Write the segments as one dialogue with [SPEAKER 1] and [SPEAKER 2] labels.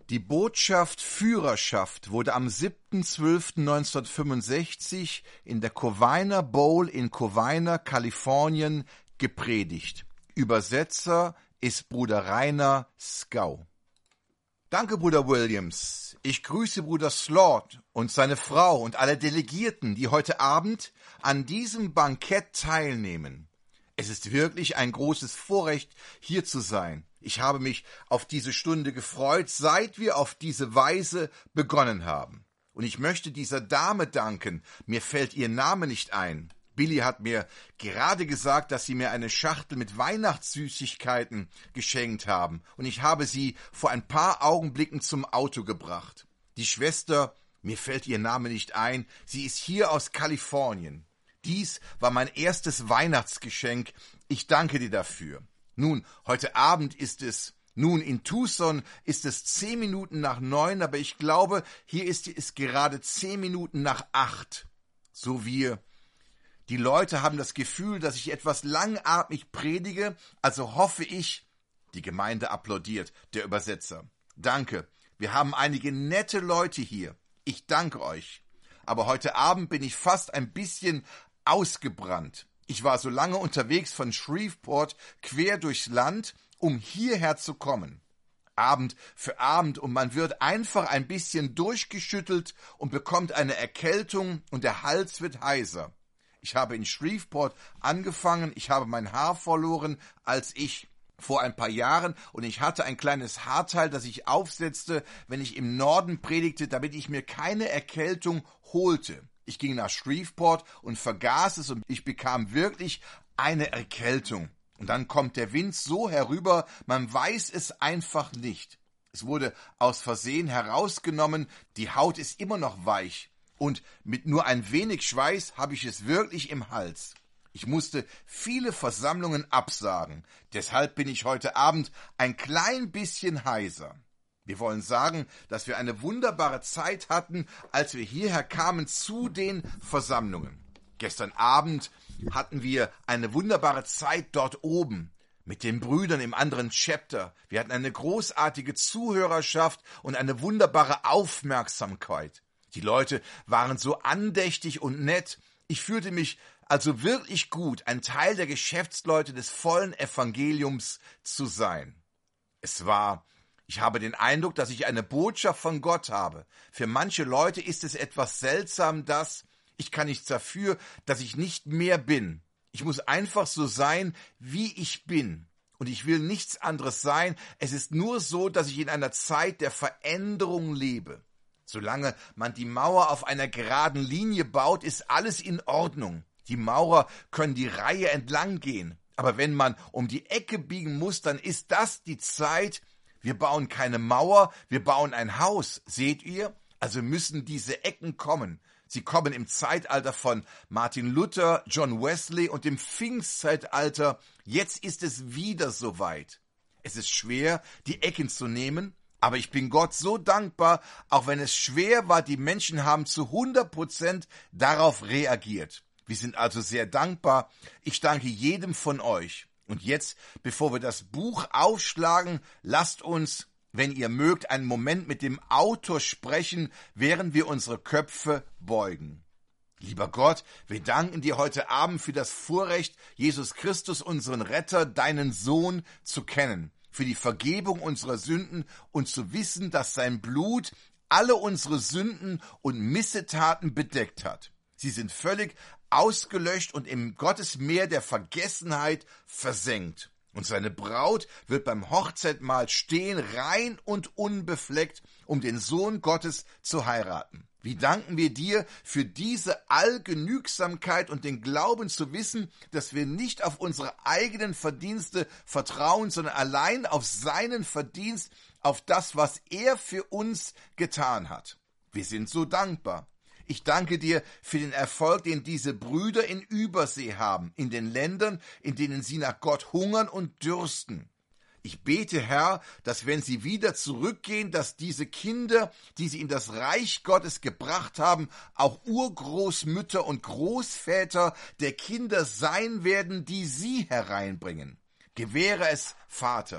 [SPEAKER 1] Die Botschaft Führerschaft wurde am 7.12.1965 in der Covina Bowl in Covina, Kalifornien, gepredigt. Übersetzer ist Bruder Rainer Skau. Danke, Bruder Williams. Ich grüße Bruder Slaught und seine Frau und alle Delegierten, die heute Abend an diesem Bankett teilnehmen. Es ist wirklich ein großes Vorrecht, hier zu sein. Ich habe mich auf diese Stunde gefreut, seit wir auf diese Weise begonnen haben. Und ich möchte dieser Dame danken. Mir fällt ihr Name nicht ein. Billy hat mir gerade gesagt, dass sie mir eine Schachtel mit Weihnachtssüßigkeiten geschenkt haben. Und ich habe sie vor ein paar Augenblicken zum Auto gebracht. Die Schwester, mir fällt ihr Name nicht ein, sie ist hier aus Kalifornien. Dies war mein erstes Weihnachtsgeschenk. Ich danke dir dafür. Nun, heute Abend in Tucson ist es 10 Minuten nach 9, aber ich glaube, hier ist es gerade 10 Minuten nach 8. Die Leute haben das Gefühl, dass ich etwas langatmig predige, also hoffe ich, die Gemeinde applaudiert, der Übersetzer. Danke, wir haben einige nette Leute hier. Ich danke euch. Aber heute Abend bin ich fast ein bisschen ausgebrannt. Ich war so lange unterwegs von Shreveport quer durchs Land, um hierher zu kommen. Abend für Abend und man wird einfach ein bisschen durchgeschüttelt und bekommt eine Erkältung und der Hals wird heiser. Ich habe in Shreveport angefangen, ich habe mein Haar verloren, als ich vor ein paar Jahren und ich hatte ein kleines Haarteil, das ich aufsetzte, wenn ich im Norden predigte, damit ich mir keine Erkältung holte. Ich ging nach Shreveport und vergaß es und ich bekam wirklich eine Erkältung. Und dann kommt der Wind so herüber, man weiß es einfach nicht. Es wurde aus Versehen herausgenommen, die Haut ist immer noch weich. Und mit nur ein wenig Schweiß habe ich es wirklich im Hals. Ich musste viele Versammlungen absagen. Deshalb bin ich heute Abend ein klein bisschen heiser. Wir wollen sagen, dass wir eine wunderbare Zeit hatten, als wir hierher kamen zu den Versammlungen. Gestern Abend hatten wir eine wunderbare Zeit dort oben mit den Brüdern im anderen Chapter. Wir hatten eine großartige Zuhörerschaft und eine wunderbare Aufmerksamkeit. Die Leute waren so andächtig und nett. Ich fühlte mich also wirklich gut, ein Teil der Geschäftsleute des vollen Evangeliums zu sein. Ich habe den Eindruck, dass ich eine Botschaft von Gott habe. Für manche Leute ist es etwas seltsam, dass ich kann nichts dafür, dass ich nicht mehr bin. Ich muss einfach so sein, wie ich bin. Und ich will nichts anderes sein. Es ist nur so, dass ich in einer Zeit der Veränderung lebe. Solange man die Mauer auf einer geraden Linie baut, ist alles in Ordnung. Die Maurer können die Reihe entlang gehen. Aber wenn man um die Ecke biegen muss, dann ist das die Zeit. Wir bauen keine Mauer, wir bauen ein Haus, seht ihr? Also müssen diese Ecken kommen. Sie kommen im Zeitalter von Martin Luther, John Wesley und dem Pfingstzeitalter. Jetzt ist es wieder soweit. Es ist schwer, die Ecken zu nehmen, aber ich bin Gott so dankbar, auch wenn es schwer war, die Menschen haben zu 100% darauf reagiert. Wir sind also sehr dankbar. Ich danke jedem von euch. Und jetzt, bevor wir das Buch aufschlagen, lasst uns, wenn ihr mögt, einen Moment mit dem Autor sprechen, während wir unsere Köpfe beugen. Lieber Gott, wir danken dir heute Abend für das Vorrecht, Jesus Christus, unseren Retter, deinen Sohn, zu kennen, für die Vergebung unserer Sünden und zu wissen, dass sein Blut alle unsere Sünden und Missetaten bedeckt hat. Sie sind völlig ausgelöscht und im Gottesmeer der Vergessenheit versenkt. Und seine Braut wird beim Hochzeitmahl stehen, rein und unbefleckt, um den Sohn Gottes zu heiraten. Wie danken wir dir für diese Allgenügsamkeit und den Glauben zu wissen, dass wir nicht auf unsere eigenen Verdienste vertrauen, sondern allein auf seinen Verdienst, auf das, was er für uns getan hat. Wir sind so dankbar. Ich danke dir für den Erfolg, den diese Brüder in Übersee haben, in den Ländern, in denen sie nach Gott hungern und dürsten. Ich bete, Herr, dass wenn sie wieder zurückgehen, dass diese Kinder, die sie in das Reich Gottes gebracht haben, auch Urgroßmütter und Großväter der Kinder sein werden, die sie hereinbringen. Gewähre es, Vater.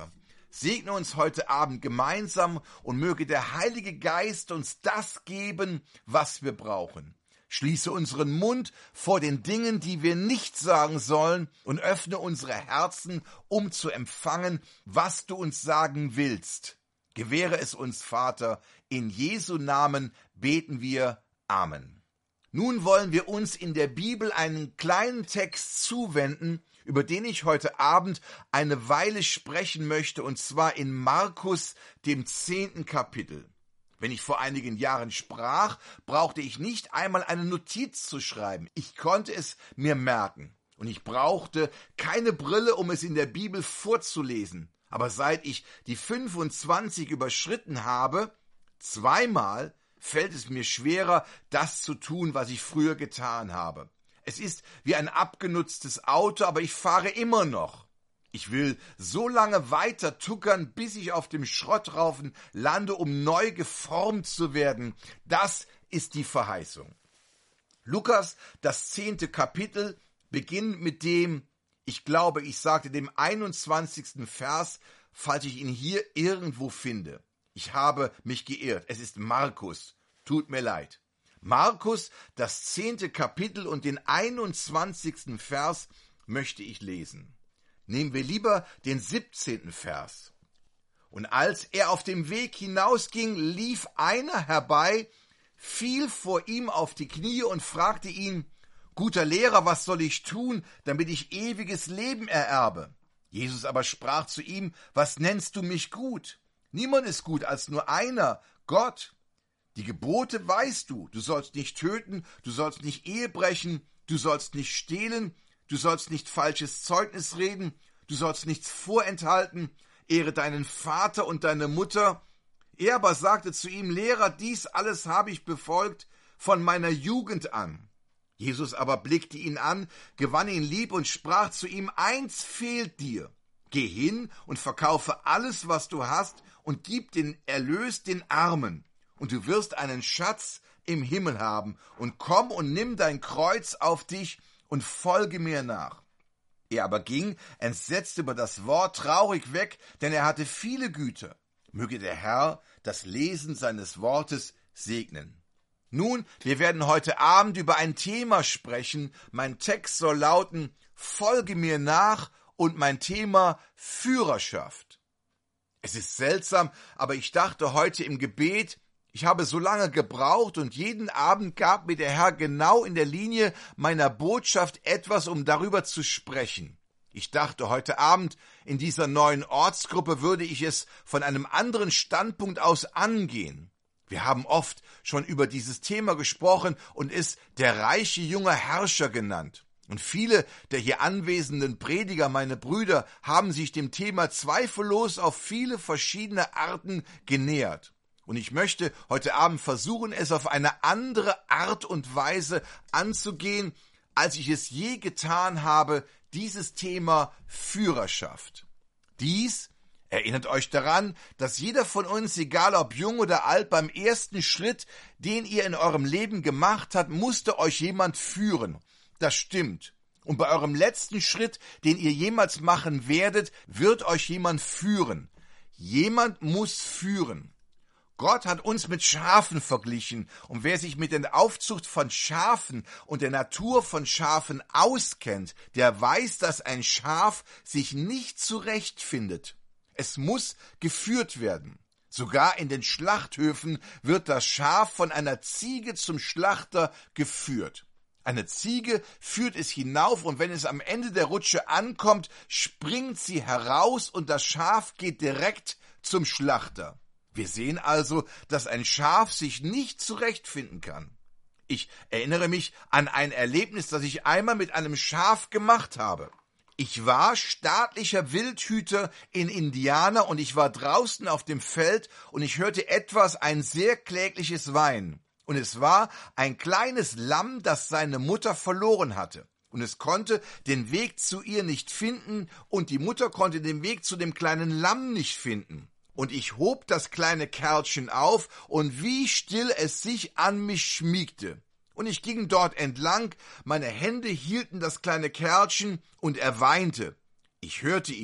[SPEAKER 1] Segne uns heute Abend gemeinsam und möge der Heilige Geist uns das geben, was wir brauchen. Schließe unseren Mund vor den Dingen, die wir nicht sagen sollen, und öffne unsere Herzen, um zu empfangen, was du uns sagen willst. Gewähre es uns, Vater, in Jesu Namen beten wir. Amen. Nun wollen wir uns in der Bibel einen kleinen Text zuwenden, über den ich heute Abend eine Weile sprechen möchte, und zwar in Markus, dem 10. Kapitel. Wenn ich vor einigen Jahren sprach, brauchte ich nicht einmal eine Notiz zu schreiben. Ich konnte es mir merken. Und ich brauchte keine Brille, um es in der Bibel vorzulesen. Aber seit ich die 25 überschritten habe, zweimal, fällt es mir schwerer, das zu tun, was ich früher getan habe. Es ist wie ein abgenutztes Auto, aber ich fahre immer noch. Ich will so lange weiter tuckern, bis ich auf dem Schrotthaufen lande, um neu geformt zu werden. Das ist die Verheißung. Lukas, das 10. Kapitel, beginnt mit dem, ich glaube, ich sagte dem 21. Vers, falls ich ihn hier irgendwo finde. Ich habe mich geirrt. Es ist Markus. Tut mir leid. Markus, das 10. Kapitel und den 21. Vers möchte ich lesen. Nehmen wir lieber den 17. Vers. Und als er auf dem Weg hinausging, lief einer herbei, fiel vor ihm auf die Knie und fragte ihn: Guter Lehrer, was soll ich tun, damit ich ewiges Leben ererbe? Jesus aber sprach zu ihm: Was nennst du mich gut? Niemand ist gut als nur einer, Gott. Die Gebote weißt du. Du sollst nicht töten, du sollst nicht Ehe brechen, du sollst nicht stehlen, du sollst nicht falsches Zeugnis reden, du sollst nichts vorenthalten, ehre deinen Vater und deine Mutter. Er aber sagte zu ihm: Lehrer, dies alles habe ich befolgt von meiner Jugend an. Jesus aber blickte ihn an, gewann ihn lieb und sprach zu ihm: Eins fehlt dir. Geh hin und verkaufe alles, was du hast, und gib den Erlös den Armen, und du wirst einen Schatz im Himmel haben, und komm und nimm dein Kreuz auf dich und folge mir nach. Er aber ging, entsetzt über das Wort, traurig weg, denn er hatte viele Güter. Möge der Herr das Lesen seines Wortes segnen. Nun, wir werden heute Abend über ein Thema sprechen. Mein Text soll lauten: Folge mir nach, und mein Thema: Führerschaft. Es ist seltsam, aber ich dachte heute im Gebet, ich habe so lange gebraucht, und jeden Abend gab mir der Herr genau in der Linie meiner Botschaft etwas, um darüber zu sprechen. Ich dachte, heute Abend in dieser neuen Ortsgruppe würde ich es von einem anderen Standpunkt aus angehen. Wir haben oft schon über dieses Thema gesprochen und es der reiche junge Herrscher genannt. Und viele der hier anwesenden Prediger, meine Brüder, haben sich dem Thema zweifellos auf viele verschiedene Arten genähert. Und ich möchte heute Abend versuchen, es auf eine andere Art und Weise anzugehen, als ich es je getan habe, dieses Thema Führerschaft. Dies erinnert euch daran, dass jeder von uns, egal ob jung oder alt, beim ersten Schritt, den ihr in eurem Leben gemacht habt, musste euch jemand führen. Das stimmt. Und bei eurem letzten Schritt, den ihr jemals machen werdet, wird euch jemand führen. Jemand muss führen. Gott hat uns mit Schafen verglichen, und wer sich mit der Aufzucht von Schafen und der Natur von Schafen auskennt, der weiß, dass ein Schaf sich nicht zurechtfindet. Es muss geführt werden. Sogar in den Schlachthöfen wird das Schaf von einer Ziege zum Schlachter geführt. Eine Ziege führt es hinauf, und wenn es am Ende der Rutsche ankommt, springt sie heraus und das Schaf geht direkt zum Schlachter. Wir sehen also, dass ein Schaf sich nicht zurechtfinden kann. Ich erinnere mich an ein Erlebnis, das ich einmal mit einem Schaf gemacht habe. Ich war staatlicher Wildhüter in Indiana, und ich war draußen auf dem Feld, und ich hörte ein sehr klägliches Weinen. Und es war ein kleines Lamm, das seine Mutter verloren hatte. Und es konnte den Weg zu ihr nicht finden, und die Mutter konnte den Weg zu dem kleinen Lamm nicht finden. Und ich hob das kleine Kerlchen auf, und wie still es sich an mich schmiegte. Und ich ging dort entlang, meine Hände hielten das kleine Kerlchen, und er weinte. Ich hörte ihn,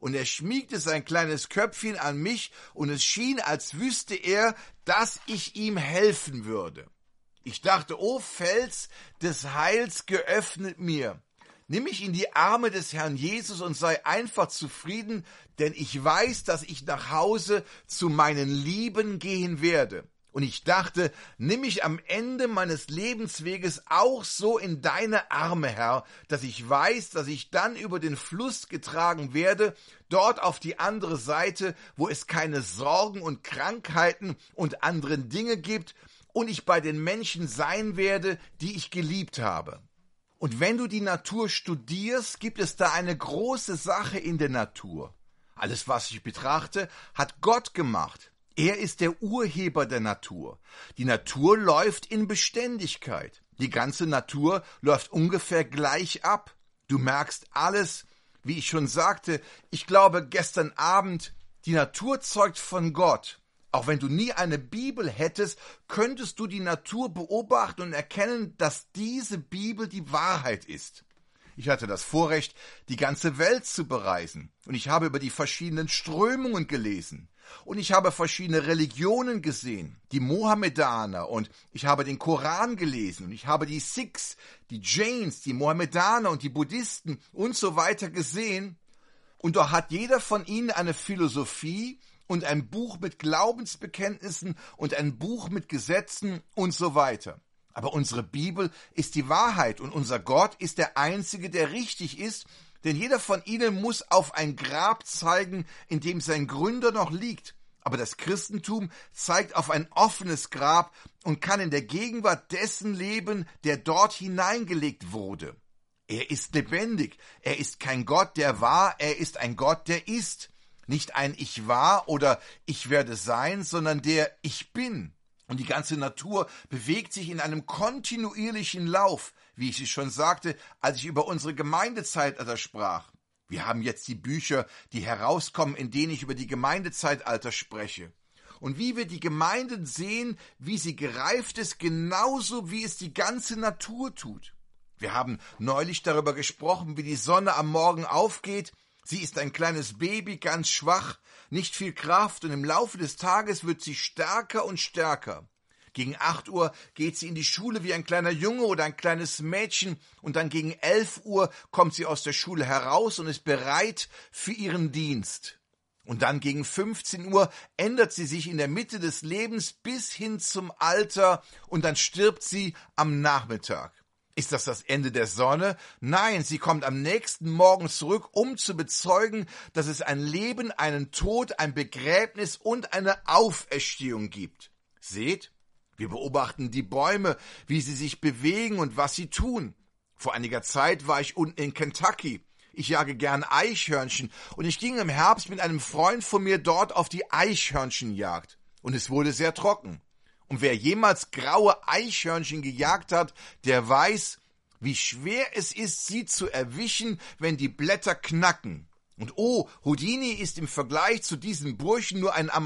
[SPEAKER 1] und er schmiegte sein kleines Köpfchen an mich und es schien, als wüsste er, dass ich ihm helfen würde. Ich dachte, o Fels des Heils, geöffnet mir. Nimm mich in die Arme des Herrn Jesus und sei einfach zufrieden, denn ich weiß, dass ich nach Hause zu meinen Lieben gehen werde. Und ich dachte, nimm mich am Ende meines Lebensweges auch so in deine Arme, Herr, dass ich weiß, dass ich dann über den Fluss getragen werde, dort auf die andere Seite, wo es keine Sorgen und Krankheiten und anderen Dinge gibt, und ich bei den Menschen sein werde, die ich geliebt habe. Und wenn du die Natur studierst, gibt es da eine große Sache in der Natur. Alles, was ich betrachte, hat Gott gemacht. Er ist der Urheber der Natur. Die Natur läuft in Beständigkeit. Die ganze Natur läuft ungefähr gleich ab. Du merkst alles, wie ich schon sagte, ich glaube gestern Abend, die Natur zeugt von Gott. Auch wenn du nie eine Bibel hättest, könntest du die Natur beobachten und erkennen, dass diese Bibel die Wahrheit ist. Ich hatte das Vorrecht, die ganze Welt zu bereisen, und ich habe über die verschiedenen Strömungen gelesen. Und ich habe verschiedene Religionen gesehen, die Mohammedaner, und ich habe den Koran gelesen, und ich habe die Sikhs, die Jains, die Mohammedaner und die Buddhisten und so weiter gesehen. Und doch hat jeder von ihnen eine Philosophie und ein Buch mit Glaubensbekenntnissen und ein Buch mit Gesetzen und so weiter. Aber unsere Bibel ist die Wahrheit und unser Gott ist der Einzige, der richtig ist, denn jeder von ihnen muss auf ein Grab zeigen, in dem sein Gründer noch liegt. Aber das Christentum zeigt auf ein offenes Grab und kann in der Gegenwart dessen leben, der dort hineingelegt wurde. Er ist lebendig, er ist kein Gott, der war, er ist ein Gott, der ist. Nicht ein Ich war oder Ich werde sein, sondern der Ich bin. Und die ganze Natur bewegt sich in einem kontinuierlichen Lauf, wie ich es schon sagte, als ich über unsere Gemeindezeitalter sprach. Wir haben jetzt die Bücher, die herauskommen, in denen ich über die Gemeindezeitalter spreche. Und wie wir die Gemeinden sehen, wie sie gereift ist, genauso wie es die ganze Natur tut. Wir haben neulich darüber gesprochen, wie die Sonne am Morgen aufgeht. Sie ist ein kleines Baby, ganz schwach, nicht viel Kraft, und im Laufe des Tages wird sie stärker und stärker. Gegen 8 Uhr geht sie in die Schule wie ein kleiner Junge oder ein kleines Mädchen, und dann gegen 11 Uhr kommt sie aus der Schule heraus und ist bereit für ihren Dienst. Und dann gegen 15 Uhr ändert sie sich in der Mitte des Lebens bis hin zum Alter, und dann stirbt sie am Nachmittag. Ist das das Ende der Sonne? Nein, sie kommt am nächsten Morgen zurück, um zu bezeugen, dass es ein Leben, einen Tod, ein Begräbnis und eine Auferstehung gibt. Seht, wir beobachten die Bäume, wie sie sich bewegen und was sie tun. Vor einiger Zeit war ich unten in Kentucky. Ich jage gern Eichhörnchen, und ich ging im Herbst mit einem Freund von mir dort auf die Eichhörnchenjagd. Und es wurde sehr trocken. Und wer jemals graue Eichhörnchen gejagt hat, der weiß, wie schwer es ist, sie zu erwischen, wenn die Blätter knacken. Und oh, Houdini ist im Vergleich zu diesen Burschen nur ein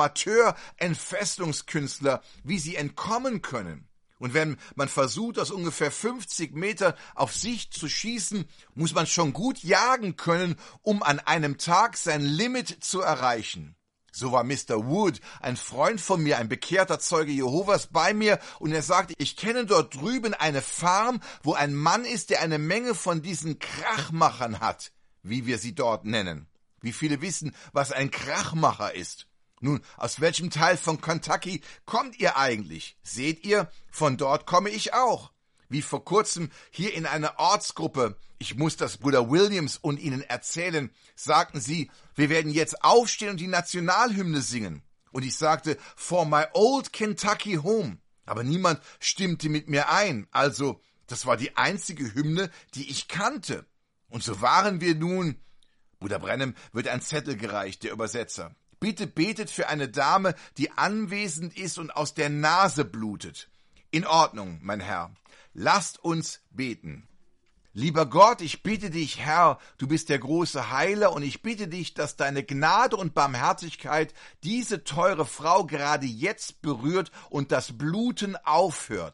[SPEAKER 1] Amateur-Entfesselungskünstler, wie sie entkommen können. Und wenn man versucht, aus ungefähr 50 Metern auf sich zu schießen, muss man schon gut jagen können, um an einem Tag sein Limit zu erreichen. So war Mr. Wood, ein Freund von mir, ein bekehrter Zeuge Jehovas, bei mir, und er sagte, ich kenne dort drüben eine Farm, wo ein Mann ist, der eine Menge von diesen Krachmachern hat, wie wir sie dort nennen. Wie viele wissen, was ein Krachmacher ist? Nun, aus welchem Teil von Kentucky kommt ihr eigentlich? Seht ihr, von dort komme ich auch. Wie vor kurzem hier in einer Ortsgruppe, ich muss das Bruder Williams und Ihnen erzählen, sagten sie, wir werden jetzt aufstehen und die Nationalhymne singen. Und ich sagte, for my old Kentucky home. Aber niemand stimmte mit mir ein. Also, das war die einzige Hymne, die ich kannte. Und so waren wir nun. Bruder Branham wird ein Zettel gereicht, der Übersetzer. Bitte betet für eine Dame, die anwesend ist und aus der Nase blutet. In Ordnung, mein Herr. Lasst uns beten. Lieber Gott, ich bitte dich, Herr, du bist der große Heiler, und ich bitte dich, dass deine Gnade und Barmherzigkeit diese teure Frau gerade jetzt berührt und das Bluten aufhört.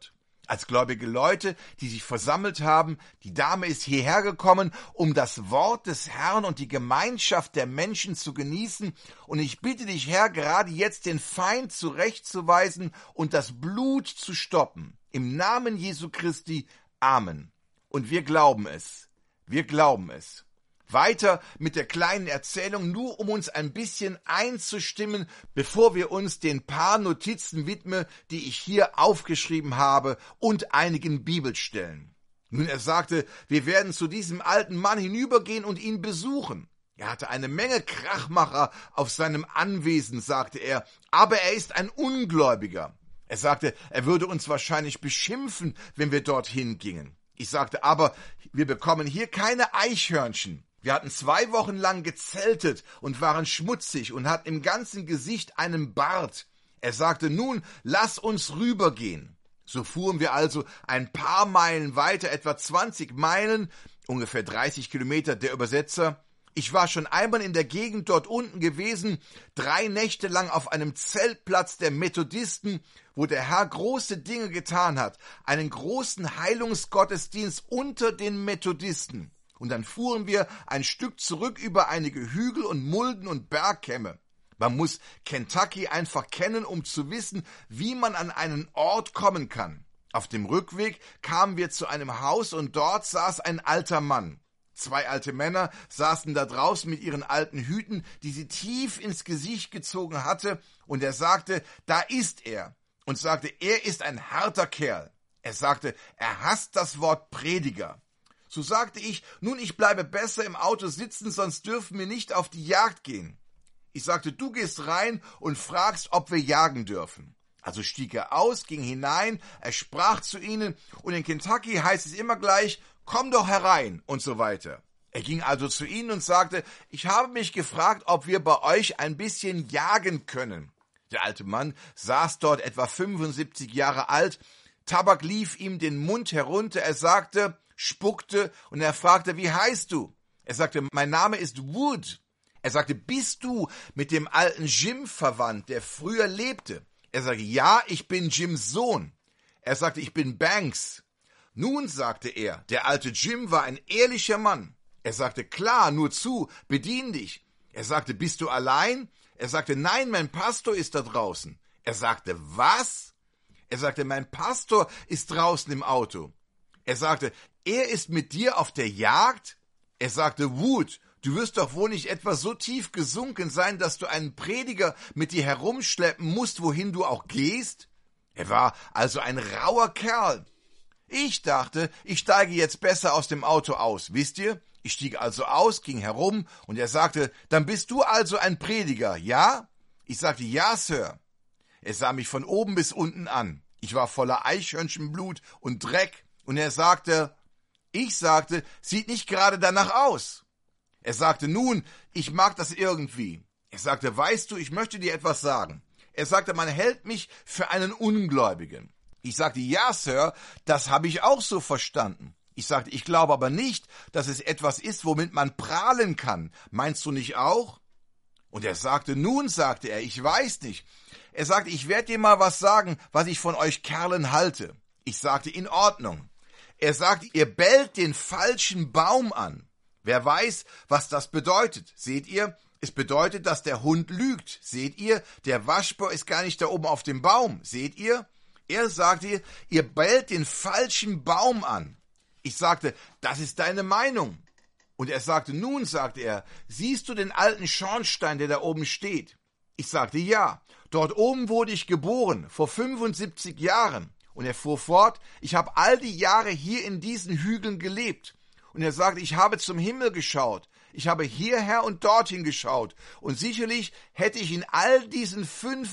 [SPEAKER 1] als gläubige Leute, die sich versammelt haben. Die Dame ist hierher gekommen, um das Wort des Herrn und die Gemeinschaft der Menschen zu genießen. Und ich bitte dich, Herr, gerade jetzt den Feind zurechtzuweisen und das Blut zu stoppen. Im Namen Jesu Christi. Amen. Und wir glauben es. Wir glauben es. Weiter mit der kleinen Erzählung, nur um uns ein bisschen einzustimmen, bevor wir uns den paar Notizen widmen, die ich hier aufgeschrieben habe, und einigen Bibelstellen. Nun, er sagte, wir werden zu diesem alten Mann hinübergehen und ihn besuchen. Er hatte eine Menge Krachmacher auf seinem Anwesen, sagte er, aber er ist ein Ungläubiger. Er sagte, er würde uns wahrscheinlich beschimpfen, wenn wir dorthin gingen. Ich sagte, aber wir bekommen hier keine Eichhörnchen. Wir hatten 2 Wochen lang gezeltet und waren schmutzig und hatten im ganzen Gesicht einen Bart. Er sagte, nun, lass uns rübergehen. So fuhren wir also ein paar Meilen weiter, etwa 20 Meilen, ungefähr 30 Kilometer, der Übersetzer. Ich war schon einmal in der Gegend dort unten gewesen, 3 Nächte lang auf einem Zeltplatz der Methodisten, wo der Herr große Dinge getan hat, einen großen Heilungsgottesdienst unter den Methodisten. Und dann fuhren wir ein Stück zurück über einige Hügel und Mulden und Bergkämme. Man muss Kentucky einfach kennen, um zu wissen, wie man an einen Ort kommen kann. Auf dem Rückweg kamen wir zu einem Haus und dort saß ein alter Mann. 2 alte Männer saßen da draußen mit ihren alten Hüten, die sie tief ins Gesicht gezogen hatte, und er sagte, da ist er, und sagte, er ist ein harter Kerl. Er sagte, er hasst das Wort Prediger. So sagte ich, nun, ich bleibe besser im Auto sitzen, sonst dürfen wir nicht auf die Jagd gehen. Ich sagte, du gehst rein und fragst, ob wir jagen dürfen. Also stieg er aus, ging hinein, er sprach zu ihnen, und in Kentucky heißt es immer gleich, komm doch herein und so weiter. Er ging also zu ihnen und sagte, ich habe mich gefragt, ob wir bei euch ein bisschen jagen können. Der alte Mann saß dort, etwa 75 Jahre alt, Tabak lief ihm den Mund herunter, er sagte, spuckte, und er fragte, wie heißt du? Er sagte, mein Name ist Wood. Er sagte, bist du mit dem alten Jim verwandt, der früher lebte? Er sagte, ja, ich bin Jims Sohn. Er sagte, ich bin Banks. Nun, sagte er, der alte Jim war ein ehrlicher Mann. Er sagte, klar, nur zu, bedien dich. Er sagte, bist du allein? Er sagte, nein, mein Pastor ist da draußen. Er sagte, was? Er sagte, mein Pastor ist draußen im Auto. Er sagte, er ist mit dir auf der Jagd? Er sagte, Wood, du wirst doch wohl nicht etwa so tief gesunken sein, dass du einen Prediger mit dir herumschleppen musst, wohin du auch gehst? Er war also ein rauer Kerl. Ich dachte, ich steige jetzt besser aus dem Auto aus, wisst ihr? Ich stieg also aus, ging herum, und er sagte, dann bist du also ein Prediger, ja? Ich sagte, ja, Sir. Er sah mich von oben bis unten an. Ich war voller Eichhörnchenblut und Dreck, und er sagte, ich sagte, sieht nicht gerade danach aus. Er sagte, nun, ich mag das irgendwie. Er sagte, weißt du, ich möchte dir etwas sagen. Er sagte, man hält mich für einen Ungläubigen. Ich sagte, ja, Sir, das habe ich auch so verstanden. Ich sagte, ich glaube aber nicht, dass es etwas ist, womit man prahlen kann. Meinst du nicht auch? Und er sagte, nun, sagte er, ich weiß nicht. Er sagte, ich werde dir mal was sagen, was ich von euch Kerlen halte. Ich sagte, in Ordnung. Er sagt, ihr bellt den falschen Baum an. Wer weiß, was das bedeutet. Seht ihr? Es bedeutet, dass der Hund lügt. Seht ihr? Der Waschbär ist gar nicht da oben auf dem Baum. Seht ihr? Er sagte, ihr bellt den falschen Baum an. Ich sagte, das ist deine Meinung. Und er sagte, nun, sagte er, siehst du den alten Schornstein, der da oben steht? Ich sagte, ja. Dort oben wurde ich geboren, vor 75 Jahren. Und er fuhr fort, ich habe all die Jahre hier in diesen Hügeln gelebt. Und er sagte, ich habe zum Himmel geschaut, ich habe hierher und dorthin geschaut. Und sicherlich hätte ich in all diesen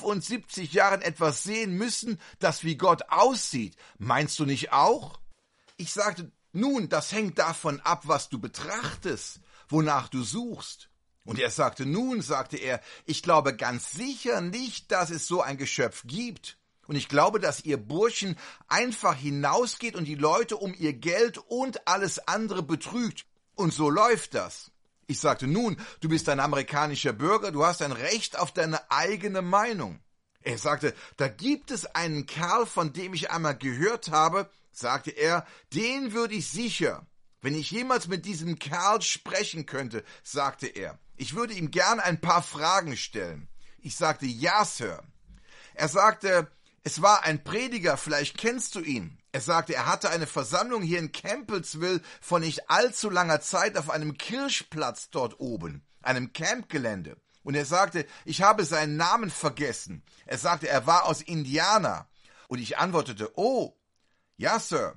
[SPEAKER 1] 75 Jahren etwas sehen müssen, das wie Gott aussieht. Meinst du nicht auch? Ich sagte, nun, das hängt davon ab, was du betrachtest, wonach du suchst. Und er sagte, nun, sagte er, ich glaube ganz sicher nicht, dass es so ein Geschöpf gibt. Und ich glaube, dass ihr Burschen einfach hinausgeht und die Leute um ihr Geld und alles andere betrügt. Und so läuft das. Ich sagte, nun, du bist ein amerikanischer Bürger, du hast ein Recht auf deine eigene Meinung. Er sagte, da gibt es einen Kerl, von dem ich einmal gehört habe, sagte er, den würde ich sicher, wenn ich jemals mit diesem Kerl sprechen könnte, sagte er, ich würde ihm gern ein paar Fragen stellen. Ich sagte, ja, Sir. Er sagte, es war ein Prediger, vielleicht kennst du ihn. Er sagte, er hatte eine Versammlung hier in Campbellsville vor nicht allzu langer Zeit auf einem Kirchplatz dort oben, einem Campgelände. Und er sagte, ich habe seinen Namen vergessen. Er sagte, er war aus Indiana. Und ich antwortete, oh, ja, Sir.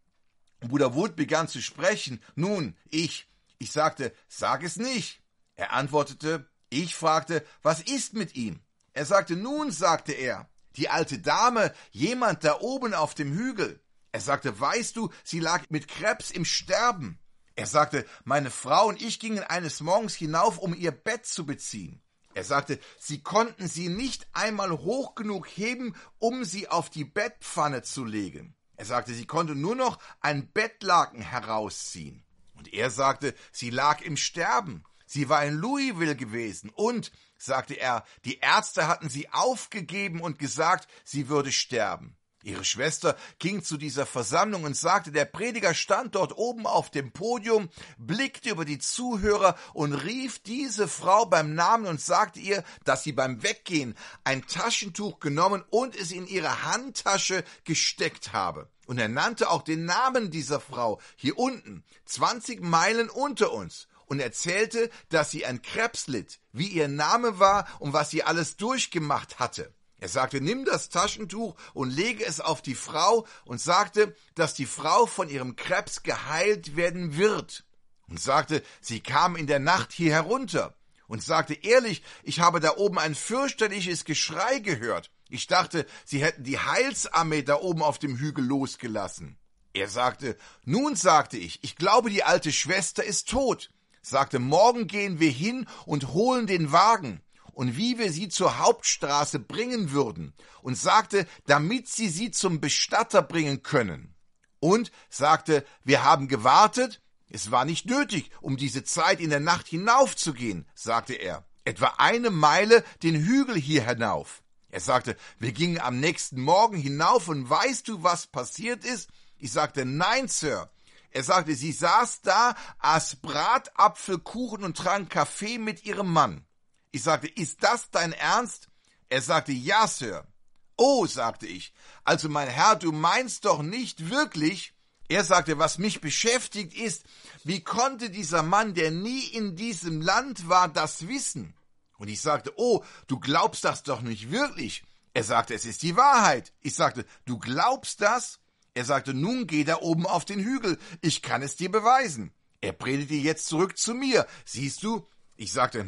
[SPEAKER 1] Und Bruder Wood begann zu sprechen. Nun, ich sagte, sag es nicht. Er antwortete, ich fragte, was ist mit ihm? Er sagte, nun, sagte er, die alte Dame, jemand da oben auf dem Hügel. Er sagte, weißt du, sie lag mit Krebs im Sterben. Er sagte, meine Frau und ich gingen eines Morgens hinauf, um ihr Bett zu beziehen. Er sagte, sie konnten sie nicht einmal hoch genug heben, um sie auf die Bettpfanne zu legen. Er sagte, sie konnte nur noch ein Bettlaken herausziehen. Und er sagte, sie lag im Sterben. Sie war in Louisville gewesen und, sagte er, die Ärzte hatten sie aufgegeben und gesagt, sie würde sterben. Ihre Schwester ging zu dieser Versammlung und sagte, der Prediger stand dort oben auf dem Podium, blickte über die Zuhörer und rief diese Frau beim Namen und sagte ihr, dass sie beim Weggehen ein Taschentuch genommen und es in ihre Handtasche gesteckt habe. Und er nannte auch den Namen dieser Frau hier unten, 20 Meilen unter uns. Und erzählte, dass sie an Krebs litt, wie ihr Name war und was sie alles durchgemacht hatte. Er sagte, nimm das Taschentuch und lege es auf die Frau und sagte, dass die Frau von ihrem Krebs geheilt werden wird. Und sagte, sie kam in der Nacht hier herunter. Und sagte, ehrlich, ich habe da oben ein fürchterliches Geschrei gehört. Ich dachte, sie hätten die Heilsarmee da oben auf dem Hügel losgelassen. Er sagte, nun, sagte ich glaube, die alte Schwester ist tot. Sagte, morgen gehen wir hin und holen den Wagen und wie wir sie zur Hauptstraße bringen würden und sagte, damit sie zum Bestatter bringen können. Und sagte, wir haben gewartet, es war nicht nötig, um diese Zeit in der Nacht hinaufzugehen, sagte er, etwa 1 Meile den Hügel hier hinauf. Er sagte, wir gingen am nächsten Morgen hinauf und weißt du, was passiert ist? Ich sagte, nein, Sir. Er sagte, sie saß da, aß Bratapfelkuchen und trank Kaffee mit ihrem Mann. Ich sagte, ist das dein Ernst? Er sagte, ja, Sir. Oh, sagte ich, also mein Herr, du meinst doch nicht wirklich? Er sagte, was mich beschäftigt ist, wie konnte dieser Mann, der nie in diesem Land war, das wissen? Und ich sagte, oh, du glaubst das doch nicht wirklich. Er sagte, es ist die Wahrheit. Ich sagte, du glaubst das? Er sagte, nun geh da oben auf den Hügel, ich kann es dir beweisen. Er predigte jetzt zurück zu mir, siehst du? Ich sagte,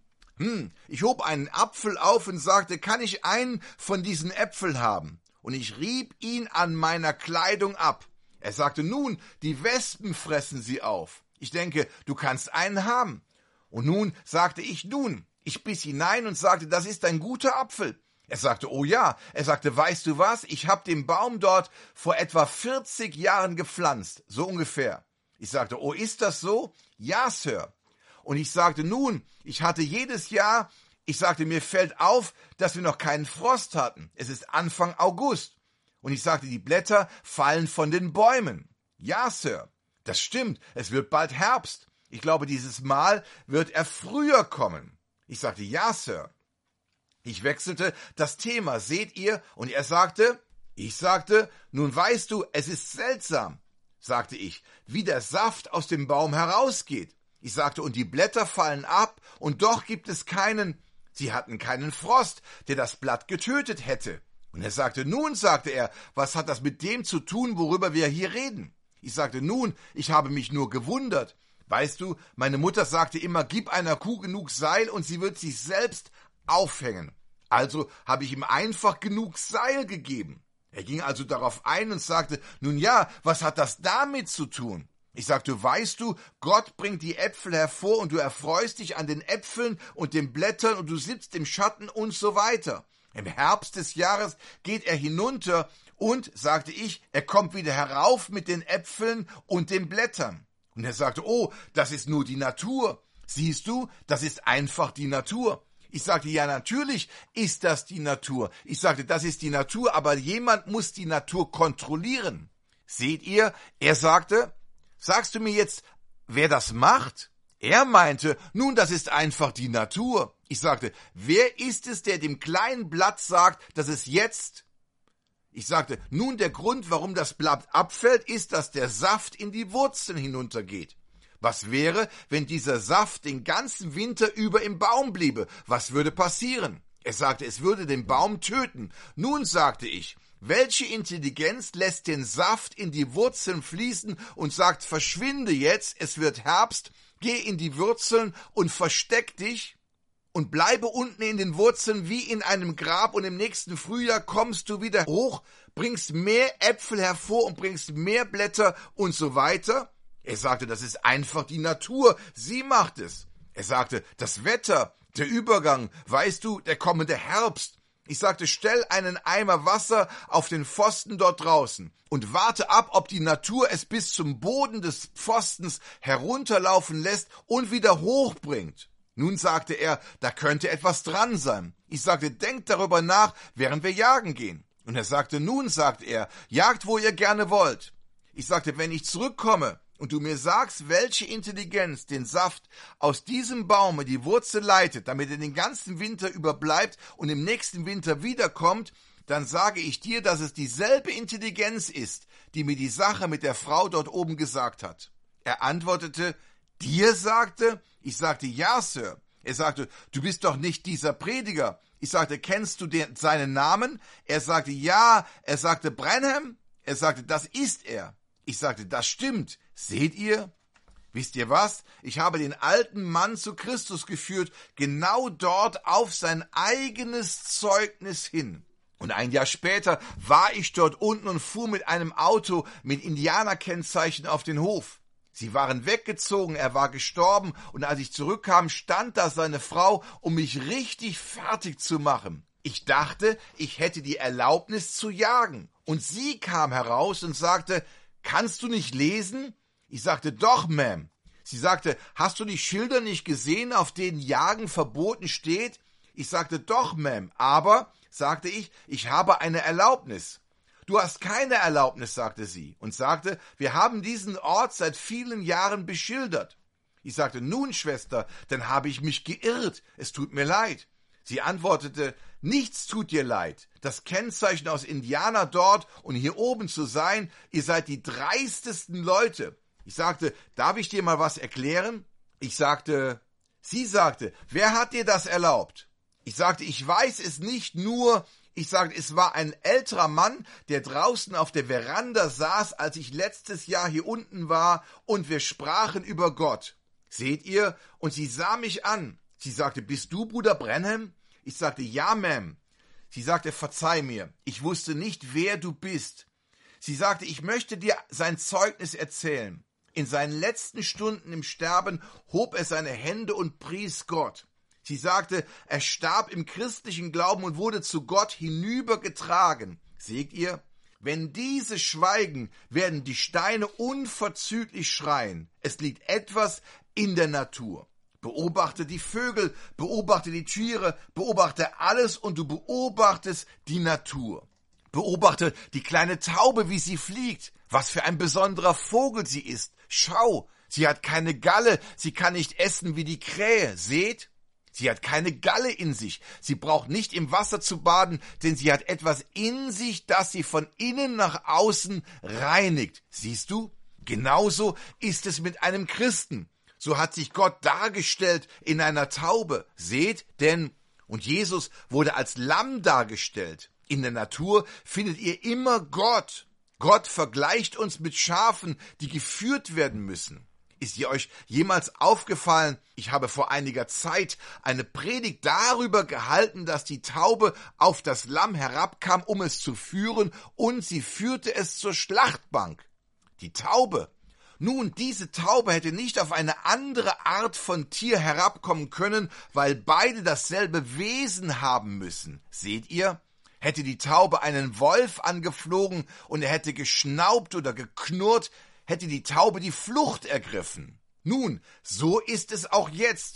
[SPEAKER 1] ich hob einen Apfel auf und sagte, kann ich einen von diesen Äpfeln haben? Und ich rieb ihn an meiner Kleidung ab. Er sagte, nun, die Wespen fressen sie auf. Ich denke, du kannst einen haben. Und nun sagte ich, ich biss hinein und sagte, das ist ein guter Apfel. Er sagte, oh ja. Er sagte, weißt du was? Ich habe den Baum dort vor etwa 40 Jahren gepflanzt, so ungefähr. Ich sagte, oh, ist das so? Ja, Sir. Und ich sagte, nun, ich hatte jedes Jahr, ich sagte, mir fällt auf, dass wir noch keinen Frost hatten. Es ist Anfang August. Und ich sagte, die Blätter fallen von den Bäumen. Ja, Sir. Das stimmt, es wird bald Herbst. Ich glaube, dieses Mal wird er früher kommen. Ich sagte, ja, Sir. Ich wechselte das Thema, seht ihr? Und er sagte, ich sagte, nun weißt du, es ist seltsam, sagte ich, wie der Saft aus dem Baum herausgeht. Ich sagte, und die Blätter fallen ab, und doch gibt es sie hatten keinen Frost, der das Blatt getötet hätte. Und er sagte, nun, sagte er, was hat das mit dem zu tun, worüber wir hier reden? Ich sagte, nun, ich habe mich nur gewundert. Weißt du, meine Mutter sagte immer, gib einer Kuh genug Seil und sie wird sich selbst aufhängen. Also habe ich ihm einfach genug Seil gegeben. Er ging also darauf ein und sagte, nun ja, was hat das damit zu tun? Ich sagte, weißt du, Gott bringt die Äpfel hervor und du erfreust dich an den Äpfeln und den Blättern und du sitzt im Schatten und so weiter. Im Herbst des Jahres geht er hinunter und, sagte ich, er kommt wieder herauf mit den Äpfeln und den Blättern. Und er sagte, oh, das ist nur die Natur. Siehst du, das ist einfach die Natur. Ich sagte, ja, natürlich ist das die Natur. Ich sagte, das ist die Natur, aber jemand muss die Natur kontrollieren. Seht ihr? Er sagte, sagst du mir jetzt, wer das macht? Er meinte, nun, das ist einfach die Natur. Ich sagte, wer ist es, der dem kleinen Blatt sagt, dass es jetzt... Ich sagte, nun, der Grund, warum das Blatt abfällt, ist, dass der Saft in die Wurzeln hinuntergeht. Was wäre, wenn dieser Saft den ganzen Winter über im Baum bliebe? Was würde passieren? Er sagte, es würde den Baum töten. Nun, sagte ich, welche Intelligenz lässt den Saft in die Wurzeln fließen und sagt, verschwinde jetzt, es wird Herbst, geh in die Wurzeln und versteck dich und bleibe unten in den Wurzeln wie in einem Grab und im nächsten Frühjahr kommst du wieder hoch, bringst mehr Äpfel hervor und bringst mehr Blätter und so weiter. Er sagte, das ist einfach die Natur, sie macht es. Er sagte, das Wetter, der Übergang, weißt du, der kommende Herbst. Ich sagte, stell einen Eimer Wasser auf den Pfosten dort draußen und warte ab, ob die Natur es bis zum Boden des Pfostens herunterlaufen lässt und wieder hochbringt. Nun sagte er, da könnte etwas dran sein. Ich sagte, denkt darüber nach, während wir jagen gehen. Und er sagte, nun, sagte er, jagt, wo ihr gerne wollt. Ich sagte, wenn ich zurückkomme und du mir sagst, welche Intelligenz den Saft aus diesem Baum in die Wurzel leitet, damit er den ganzen Winter über bleibt und im nächsten Winter wiederkommt, dann sage ich dir, dass es dieselbe Intelligenz ist, die mir die Sache mit der Frau dort oben gesagt hat. Er antwortete, dir sagte? Ich sagte, ja, Sir. Er sagte, du bist doch nicht dieser Prediger. Ich sagte, kennst du seinen Namen? Er sagte, ja. Er sagte, Branham? Er sagte, das ist er. Ich sagte, das stimmt. Seht ihr? Wisst ihr was? Ich habe den alten Mann zu Christus geführt, genau dort auf sein eigenes Zeugnis hin. Und ein Jahr später war ich dort unten und fuhr mit einem Auto mit Indianerkennzeichen auf den Hof. Sie waren weggezogen, er war gestorben, und als ich zurückkam, stand da seine Frau, um mich richtig fertig zu machen. Ich dachte, ich hätte die Erlaubnis zu jagen. Und sie kam heraus und sagte, kannst du nicht lesen? Ich sagte, doch, Ma'am. Sie sagte, hast du die Schilder nicht gesehen, auf denen Jagen verboten steht? Ich sagte, doch, Ma'am, aber, sagte ich habe eine Erlaubnis. Du hast keine Erlaubnis, sagte sie, und sagte, wir haben diesen Ort seit vielen Jahren beschildert. Ich sagte, nun, Schwester, dann habe ich mich geirrt, es tut mir leid. Sie antwortete, nichts tut dir leid. Das Kennzeichen aus Indiana dort und hier oben zu sein, ihr seid die dreistesten Leute. Ich sagte, darf ich dir mal was erklären? Sie sagte, wer hat dir das erlaubt? Ich sagte, ich weiß es nicht, nur... Ich sagte, es war ein älterer Mann, der draußen auf der Veranda saß, als ich letztes Jahr hier unten war, und wir sprachen über Gott. Seht ihr? Und sie sah mich an. Sie sagte, bist du Bruder Branham? Ich sagte, ja, Ma'am. Sie sagte, verzeih mir, ich wusste nicht, wer du bist. Sie sagte, ich möchte dir sein Zeugnis erzählen. In seinen letzten Stunden im Sterben hob er seine Hände und pries Gott. Sie sagte, er starb im christlichen Glauben und wurde zu Gott hinübergetragen. Seht ihr? Wenn diese schweigen, werden die Steine unverzüglich schreien. Es liegt etwas in der Natur. Beobachte die Vögel, beobachte die Tiere, beobachte alles und du beobachtest die Natur. Beobachte die kleine Taube, wie sie fliegt. Was für ein besonderer Vogel sie ist. Schau, sie hat keine Galle, sie kann nicht essen wie die Krähe. Seht? Sie hat keine Galle in sich. Sie braucht nicht im Wasser zu baden, denn sie hat etwas in sich, das sie von innen nach außen reinigt. Siehst du? Genauso ist es mit einem Christen. So hat sich Gott dargestellt in einer Taube. Seht, denn, und Jesus wurde als Lamm dargestellt. In der Natur findet ihr immer Gott. Gott vergleicht uns mit Schafen, die geführt werden müssen. Ist ihr euch jemals aufgefallen, ich habe vor einiger Zeit eine Predigt darüber gehalten, dass die Taube auf das Lamm herabkam, um es zu führen, und sie führte es zur Schlachtbank. Die Taube. Nun, diese Taube hätte nicht auf eine andere Art von Tier herabkommen können, weil beide dasselbe Wesen haben müssen. Seht ihr? Hätte die Taube einen Wolf angeflogen und er hätte geschnaubt oder geknurrt, hätte die Taube die Flucht ergriffen. Nun, so ist es auch jetzt.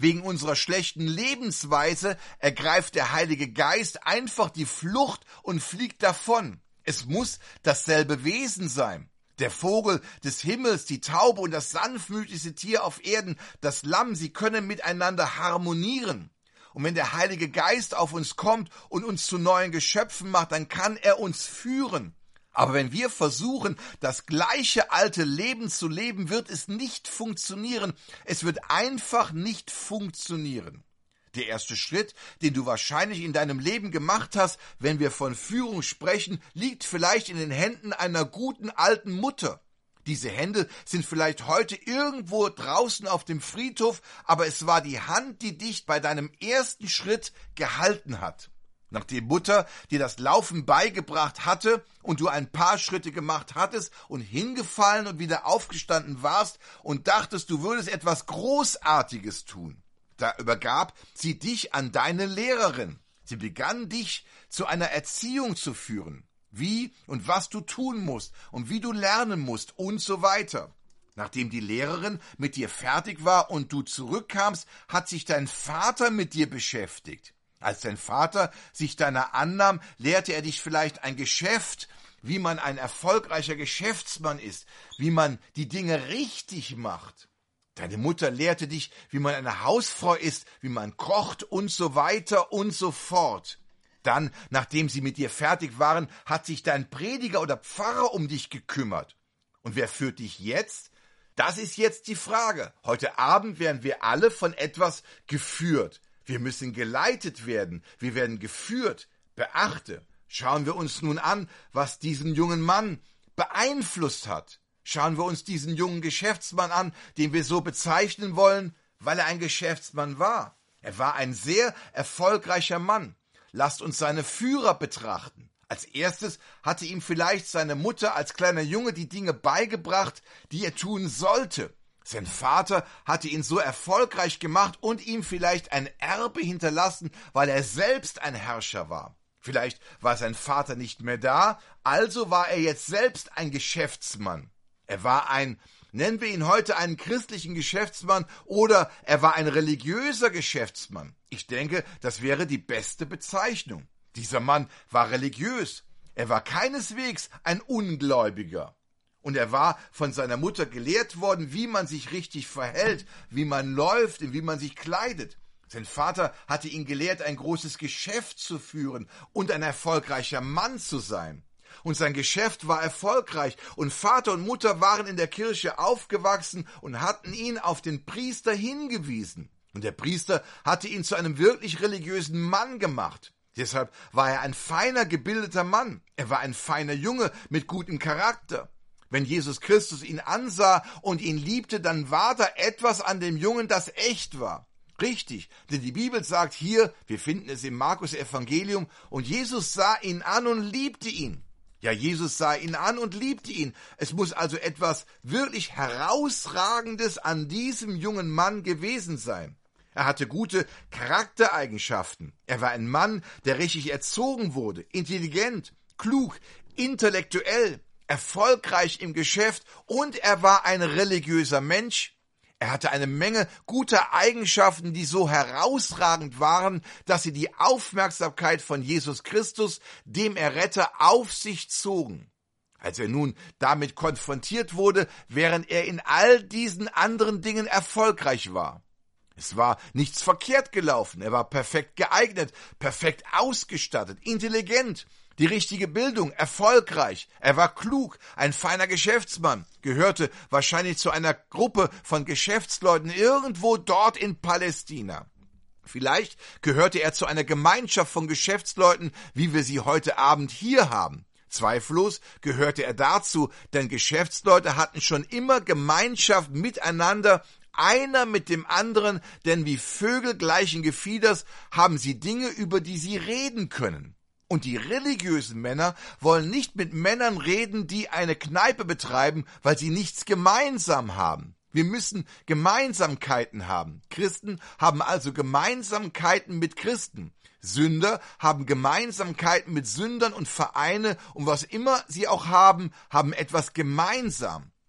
[SPEAKER 1] Wegen unserer schlechten Lebensweise ergreift der Heilige Geist einfach die Flucht und fliegt davon. Es muss dasselbe Wesen sein. Der Vogel des Himmels, die Taube und das sanftmütigste Tier auf Erden, das Lamm, sie können miteinander harmonieren. Und wenn der Heilige Geist auf uns kommt und uns zu neuen Geschöpfen macht, dann kann er uns führen. Aber wenn wir versuchen, das gleiche alte Leben zu leben, wird es nicht funktionieren. Es wird einfach nicht funktionieren. Der erste Schritt, den du wahrscheinlich in deinem Leben gemacht hast, wenn wir von Führung sprechen, liegt vielleicht in den Händen einer guten alten Mutter. Diese Hände sind vielleicht heute irgendwo draußen auf dem Friedhof, aber es war die Hand, die dich bei deinem ersten Schritt gehalten hat. Nachdem Mutter dir das Laufen beigebracht hatte und du ein paar Schritte gemacht hattest und hingefallen und wieder aufgestanden warst und dachtest, du würdest etwas Großartiges tun, da übergab sie dich an deine Lehrerin. Sie begann dich zu einer Erziehung zu führen, wie und was du tun musst und wie du lernen musst und so weiter. Nachdem die Lehrerin mit dir fertig war und du zurückkamst, hat sich dein Vater mit dir beschäftigt. Als dein Vater sich deiner annahm, lehrte er dich vielleicht ein Geschäft, wie man ein erfolgreicher Geschäftsmann ist, wie man die Dinge richtig macht. Deine Mutter lehrte dich, wie man eine Hausfrau ist, wie man kocht und so weiter und so fort. Dann, nachdem sie mit dir fertig waren, hat sich dein Prediger oder Pfarrer um dich gekümmert. Und wer führt dich jetzt? Das ist jetzt die Frage. Heute Abend werden wir alle von etwas geführt. Wir müssen geleitet werden, wir werden geführt. Beachte, schauen wir uns nun an, was diesen jungen Mann beeinflusst hat. Schauen wir uns diesen jungen Geschäftsmann an, den wir so bezeichnen wollen, weil er ein Geschäftsmann war. Er war ein sehr erfolgreicher Mann. Lasst uns seine Führer betrachten. Als erstes hatte ihm vielleicht seine Mutter als kleiner Junge die Dinge beigebracht, die er tun sollte. Sein Vater hatte ihn so erfolgreich gemacht und ihm vielleicht ein Erbe hinterlassen, weil er selbst ein Herrscher war. Vielleicht war sein Vater nicht mehr da, also war er jetzt selbst ein Geschäftsmann. Er war nennen wir ihn heute einen christlichen Geschäftsmann oder er war ein religiöser Geschäftsmann. Ich denke, das wäre die beste Bezeichnung. Dieser Mann war religiös. Er war keineswegs ein Ungläubiger. Und er war von seiner Mutter gelehrt worden, wie man sich richtig verhält, wie man läuft und wie man sich kleidet. Sein Vater hatte ihn gelehrt, ein großes Geschäft zu führen und ein erfolgreicher Mann zu sein. Und sein Geschäft war erfolgreich und Vater und Mutter waren in der Kirche aufgewachsen und hatten ihn auf den Priester hingewiesen. Und der Priester hatte ihn zu einem wirklich religiösen Mann gemacht. Deshalb war er ein feiner, gebildeter Mann. Er war ein feiner Junge mit gutem Charakter. Wenn Jesus Christus ihn ansah und ihn liebte, dann war da etwas an dem Jungen, das echt war. Richtig, denn die Bibel sagt hier, wir finden es im Markus-Evangelium, und Jesus sah ihn an und liebte ihn. Ja, Jesus sah ihn an und liebte ihn. Es muss also etwas wirklich Herausragendes an diesem jungen Mann gewesen sein. Er hatte gute Charaktereigenschaften. Er war ein Mann, der richtig erzogen wurde, intelligent, klug, intellektuell, erfolgreich im Geschäft und er war ein religiöser Mensch. Er hatte eine Menge guter Eigenschaften, die so herausragend waren, dass sie die Aufmerksamkeit von Jesus Christus, dem Erretter, auf sich zogen. Als er nun damit konfrontiert wurde, während er in all diesen anderen Dingen erfolgreich war. Es war nichts verkehrt gelaufen, er war perfekt geeignet, perfekt ausgestattet, intelligent, die richtige Bildung, erfolgreich, er war klug, ein feiner Geschäftsmann, gehörte wahrscheinlich zu einer Gruppe von Geschäftsleuten irgendwo dort in Palästina. Vielleicht gehörte er zu einer Gemeinschaft von Geschäftsleuten, wie wir sie heute Abend hier haben. Zweifellos gehörte er dazu, denn Geschäftsleute hatten schon immer Gemeinschaft miteinander, einer mit dem anderen, denn wie Vögel gleichen Gefieders haben sie Dinge, über die sie reden können. Und die religiösen Männer wollen nicht mit Männern reden, die eine Kneipe betreiben, weil sie nichts gemeinsam haben. Wir müssen Gemeinsamkeiten haben. Christen haben also Gemeinsamkeiten mit Christen. Sünder haben Gemeinsamkeiten mit Sündern und Vereine und was immer sie auch haben, haben etwas gemeinsam.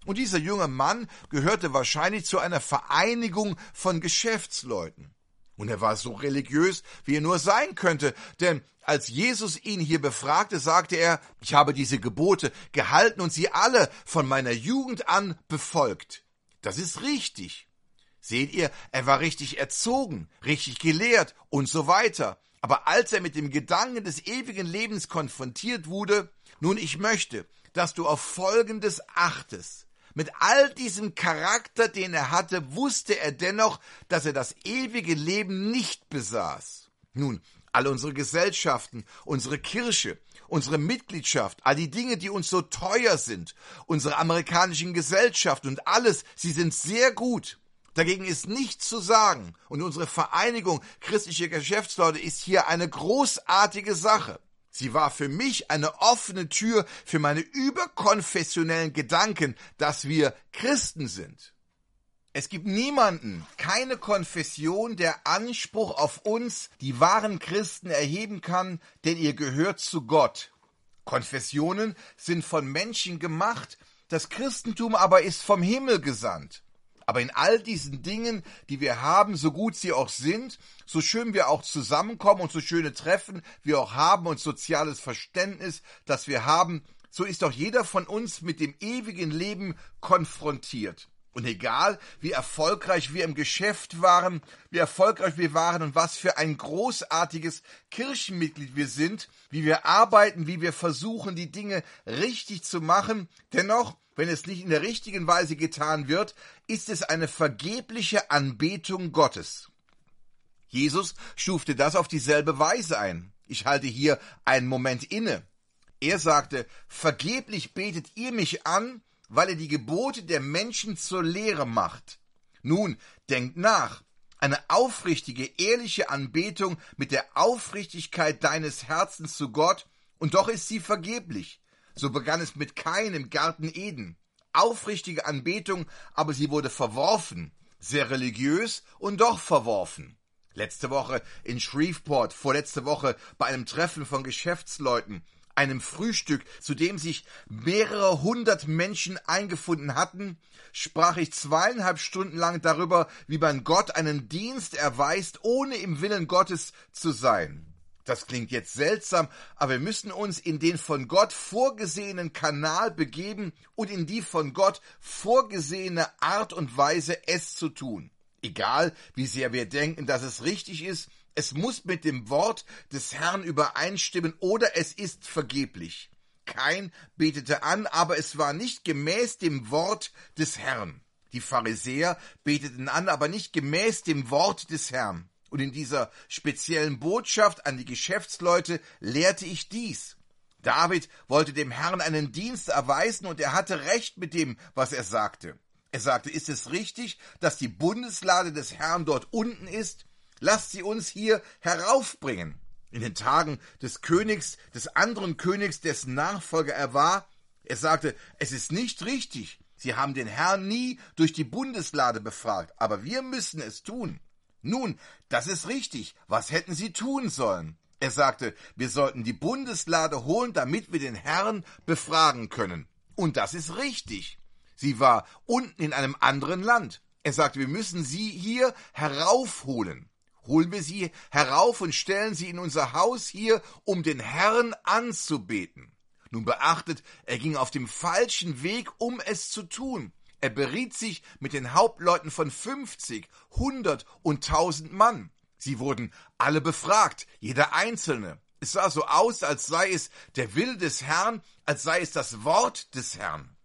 [SPEAKER 1] Und dieser junge Mann gehörte wahrscheinlich zu einer Vereinigung von Geschäftsleuten. Und er war so religiös, wie er nur sein könnte, denn als Jesus ihn hier befragte, sagte er, ich habe diese Gebote gehalten und sie alle von meiner Jugend an befolgt. Das ist richtig. Seht ihr, er war richtig erzogen, richtig gelehrt und so weiter. Aber als er mit dem Gedanken des ewigen Lebens konfrontiert wurde, nun, ich möchte, dass du auf Folgendes achtest. Mit all diesem Charakter, den er hatte, wusste er dennoch, dass er das ewige Leben nicht besaß. Nun, alle unsere Gesellschaften, unsere Kirche, unsere Mitgliedschaft, all die Dinge, die uns so teuer sind, unsere amerikanischen Gesellschaft und alles, sie sind sehr gut. Dagegen ist nichts zu sagen. Und unsere Vereinigung christlicher Geschäftsleute ist hier eine großartige Sache. Sie war für mich eine offene Tür für meine überkonfessionellen Gedanken, dass wir Christen sind. Es gibt niemanden, keine Konfession, der Anspruch auf uns, die wahren Christen, erheben kann, denn ihr gehört zu Gott. Konfessionen sind von Menschen gemacht, das Christentum aber ist vom Himmel gesandt. Aber in all diesen Dingen, die wir haben, so gut sie auch sind, so schön wir auch zusammenkommen und so schöne Treffen wir auch haben und soziales Verständnis, das wir haben, so ist auch jeder von uns mit dem ewigen Leben konfrontiert. Und egal, wie erfolgreich wir im Geschäft waren, wie erfolgreich wir waren und was für ein großartiges Kirchenmitglied wir sind, wie wir arbeiten, wie wir versuchen, die Dinge richtig zu machen, dennoch, wenn es nicht in der richtigen Weise getan wird, ist es eine vergebliche Anbetung Gottes. Jesus stufte das auf dieselbe Weise ein. Ich halte hier einen Moment inne. Er sagte, vergeblich betet ihr mich an, weil ihr die Gebote der Menschen zur Lehre macht. Nun, denkt nach. Eine aufrichtige, ehrliche Anbetung mit der Aufrichtigkeit deines Herzens zu Gott, und doch ist sie vergeblich. So begann es mit Kain im Garten Eden. Aufrichtige Anbetung, aber sie wurde verworfen. Sehr religiös und doch verworfen. Letzte Woche in Shreveport, vorletzte Woche bei einem Treffen von Geschäftsleuten, einem Frühstück, zu dem sich mehrere hundert Menschen eingefunden hatten, sprach ich 2,5 Stunden lang darüber, wie man Gott einen Dienst erweist, ohne im Willen Gottes zu sein. Das klingt jetzt seltsam, aber wir müssen uns in den von Gott vorgesehenen Kanal begeben und in die von Gott vorgesehene Art und Weise, es zu tun. Egal, wie sehr wir denken, dass es richtig ist, es muss mit dem Wort des Herrn übereinstimmen oder es ist vergeblich. Kain betete an, aber es war nicht gemäß dem Wort des Herrn. Die Pharisäer beteten an, aber nicht gemäß dem Wort des Herrn. Und in dieser speziellen Botschaft an die Geschäftsleute lehrte ich dies. David wollte dem Herrn einen Dienst erweisen und er hatte recht mit dem, was er sagte. Er sagte, ist es richtig, dass die Bundeslade des Herrn dort unten ist? Lasst sie uns hier heraufbringen. In den Tagen des Königs, des anderen Königs, dessen Nachfolger er war, er sagte, es ist nicht richtig. Sie haben den Herrn nie durch die Bundeslade befragt, aber wir müssen es tun. Nun, das ist richtig. Was hätten sie tun sollen? Er sagte, wir sollten die Bundeslade holen, damit wir den Herrn befragen können. Und das ist richtig. Sie war unten in einem anderen Land. Er sagte, wir müssen sie hier heraufholen. Holen wir sie herauf und stellen sie in unser Haus hier, um den Herrn anzubeten. Nun beachtet, er ging auf dem falschen Weg, um es zu tun. Er beriet sich mit den Hauptleuten von 50, 100 und 1000 Mann. Sie wurden alle befragt, jeder Einzelne. Es sah so aus, als sei es der Wille des Herrn, als sei es das Wort des Herrn.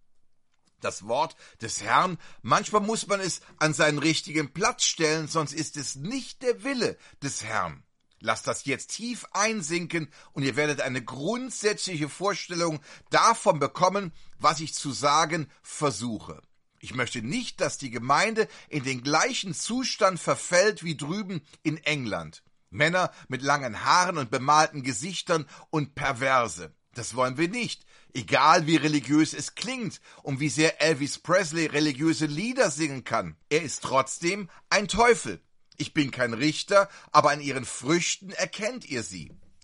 [SPEAKER 1] Das Wort des Herrn, manchmal muss man es an seinen richtigen Platz stellen, sonst ist es nicht der Wille des Herrn. Lasst das jetzt tief einsinken und ihr werdet eine grundsätzliche Vorstellung davon bekommen, was ich zu sagen versuche. Ich möchte nicht, dass die Gemeinde in den gleichen Zustand verfällt wie drüben in England. Männer mit langen Haaren und bemalten Gesichtern und Perverse. Das wollen wir nicht. Egal wie religiös es klingt und wie sehr Elvis Presley religiöse Lieder singen kann. Er ist trotzdem ein Teufel. Ich bin kein Richter, aber an ihren Früchten erkennt ihr sie.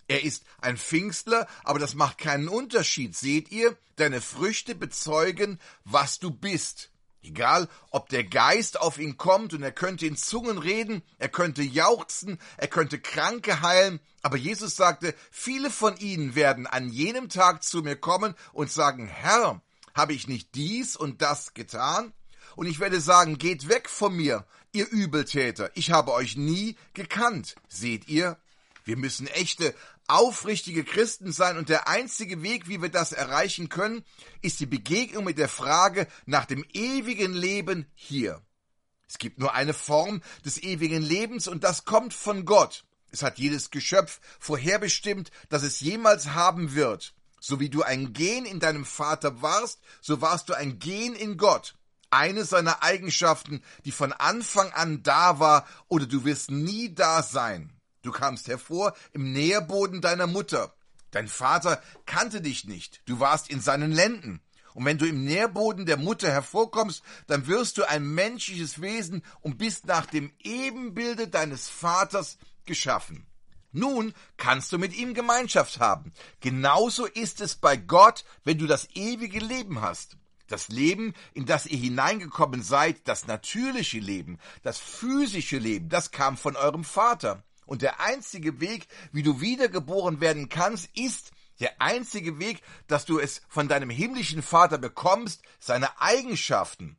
[SPEAKER 1] Er ist ein Pfingstler, aber das macht keinen Unterschied. Seht ihr, deine Früchte bezeugen, was du bist. Egal, ob der Geist auf ihn kommt und er könnte in Zungen reden, er könnte jauchzen, er könnte Kranke heilen, aber Jesus sagte, viele von ihnen werden an jenem Tag zu mir kommen und sagen, Herr, habe ich nicht dies und das getan? Und ich werde sagen, geht weg von mir, ihr Übeltäter, ich habe euch nie gekannt. Seht ihr? Wir müssen echte, aufrichtige Christen sein und der einzige Weg, wie wir das erreichen können, ist die Begegnung mit der Frage nach dem ewigen Leben hier. Es gibt nur eine Form des ewigen Lebens und das kommt von Gott. Es hat jedes Geschöpf vorherbestimmt, dass es jemals haben wird. So wie du ein Gen in deinem Vater warst, so warst du ein Gen in Gott. Eine seiner Eigenschaften, die von Anfang an da war, oder du wirst nie da sein. Du kamst hervor im Nährboden deiner Mutter. Dein Vater kannte dich nicht. Du warst in seinen Lenden. Und wenn du im Nährboden der Mutter hervorkommst, dann wirst du ein menschliches Wesen und bist nach dem Ebenbilde deines Vaters geschaffen. Nun kannst du mit ihm Gemeinschaft haben. Genauso ist es bei Gott, wenn du das ewige Leben hast. Das Leben, in das ihr hineingekommen seid, das natürliche Leben, das physische Leben, das kam von eurem Vater. Und der einzige Weg, wie du wiedergeboren werden kannst, ist der einzige Weg, dass du es von deinem himmlischen Vater bekommst, seine Eigenschaften.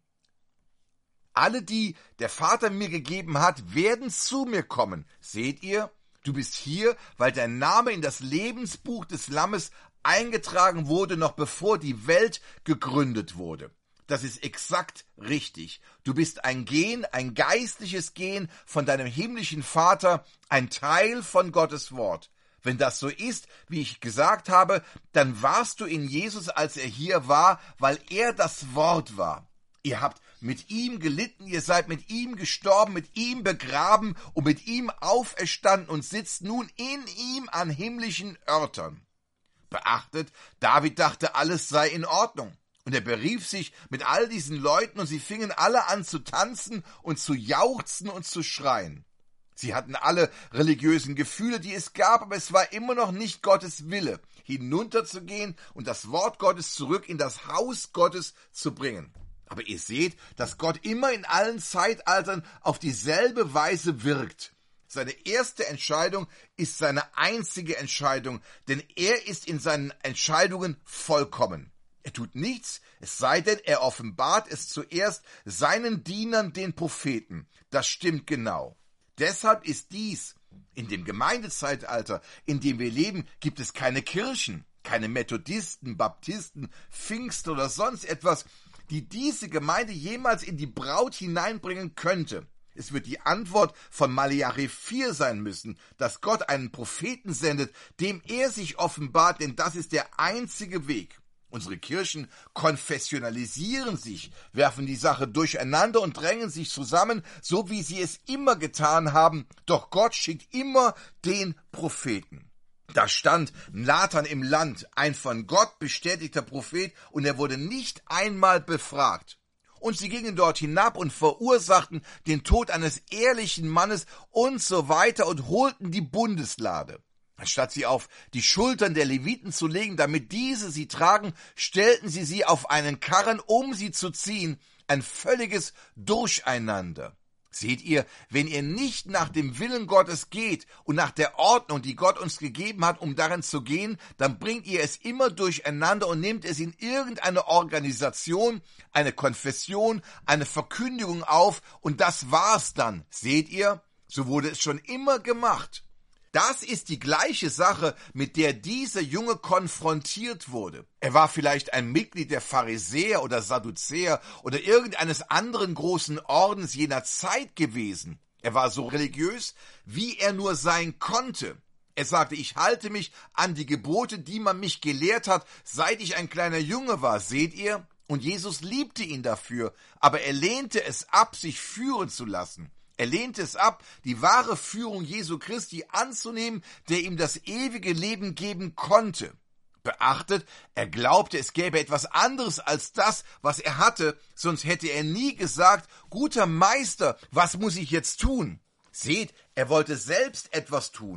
[SPEAKER 1] Alle, die der Vater mir gegeben hat, werden zu mir kommen. Seht ihr? Du bist hier, weil dein Name in das Lebensbuch des Lammes eingetragen wurde, noch bevor die Welt gegründet wurde. Das ist exakt richtig. Du bist ein Gen, ein geistliches Gen von deinem himmlischen Vater, ein Teil von Gottes Wort. Wenn das so ist, wie ich gesagt habe, dann warst du in Jesus, als er hier war, weil er das Wort war. Ihr habt mit ihm gelitten, ihr seid mit ihm gestorben, mit ihm begraben und mit ihm auferstanden und sitzt nun in ihm an himmlischen Örtern. Beachtet, David dachte, alles sei in Ordnung. Und er berief sich mit all diesen Leuten und sie fingen alle an zu tanzen und zu jauchzen und zu schreien. Sie hatten alle religiösen Gefühle, die es gab, aber es war immer noch nicht Gottes Wille, hinunterzugehen und das Wort Gottes zurück in das Haus Gottes zu bringen. Aber ihr seht, dass Gott immer in allen Zeitaltern auf dieselbe Weise wirkt. Seine erste Entscheidung ist seine einzige Entscheidung, denn er ist in seinen Entscheidungen vollkommen. Er tut nichts, es sei denn, er offenbart es zuerst seinen Dienern, den Propheten. Das stimmt genau. Deshalb ist dies, in dem Gemeindezeitalter, in dem wir leben, gibt es keine Kirchen, keine Methodisten, Baptisten, Pfingster oder sonst etwas, die diese Gemeinde jemals in die Braut hineinbringen könnte. Es wird die Antwort von Malachi 4 sein müssen, dass Gott einen Propheten sendet, dem er sich offenbart, denn das ist der einzige Weg. Unsere Kirchen konfessionalisieren sich, werfen die Sache durcheinander und drängen sich zusammen, so wie sie es immer getan haben, doch Gott schickt immer den Propheten. Da stand Nathan im Land, ein von Gott bestätigter Prophet, und er wurde nicht einmal befragt. Und sie gingen dort hinab und verursachten den Tod eines ehrlichen Mannes und so weiter und holten die Bundeslade. Anstatt sie auf die Schultern der Leviten zu legen, damit diese sie tragen, stellten sie auf einen Karren, um sie zu ziehen. Ein völliges Durcheinander. Seht ihr, wenn ihr nicht nach dem Willen Gottes geht und nach der Ordnung, die Gott uns gegeben hat, um darin zu gehen, dann bringt ihr es immer durcheinander und nehmt es in irgendeine Organisation, eine Konfession, eine Verkündigung auf und das war's dann. Seht ihr? So wurde es schon immer gemacht. Das ist die gleiche Sache, mit der dieser Junge konfrontiert wurde. Er war vielleicht ein Mitglied der Pharisäer oder Sadduzäer oder irgendeines anderen großen Ordens jener Zeit gewesen. Er war so religiös, wie er nur sein konnte. Er sagte, ich halte mich an die Gebote, die man mich gelehrt hat, seit ich ein kleiner Junge war, seht ihr? Und Jesus liebte ihn dafür, aber er lehnte es ab, sich führen zu lassen. Er lehnte es ab, die wahre Führung Jesu Christi anzunehmen, der ihm das ewige Leben geben konnte. Beachtet, er glaubte, es gäbe etwas anderes als das, was er hatte, sonst hätte er nie gesagt, guter Meister, was muss ich jetzt tun? Seht, er wollte selbst etwas tun.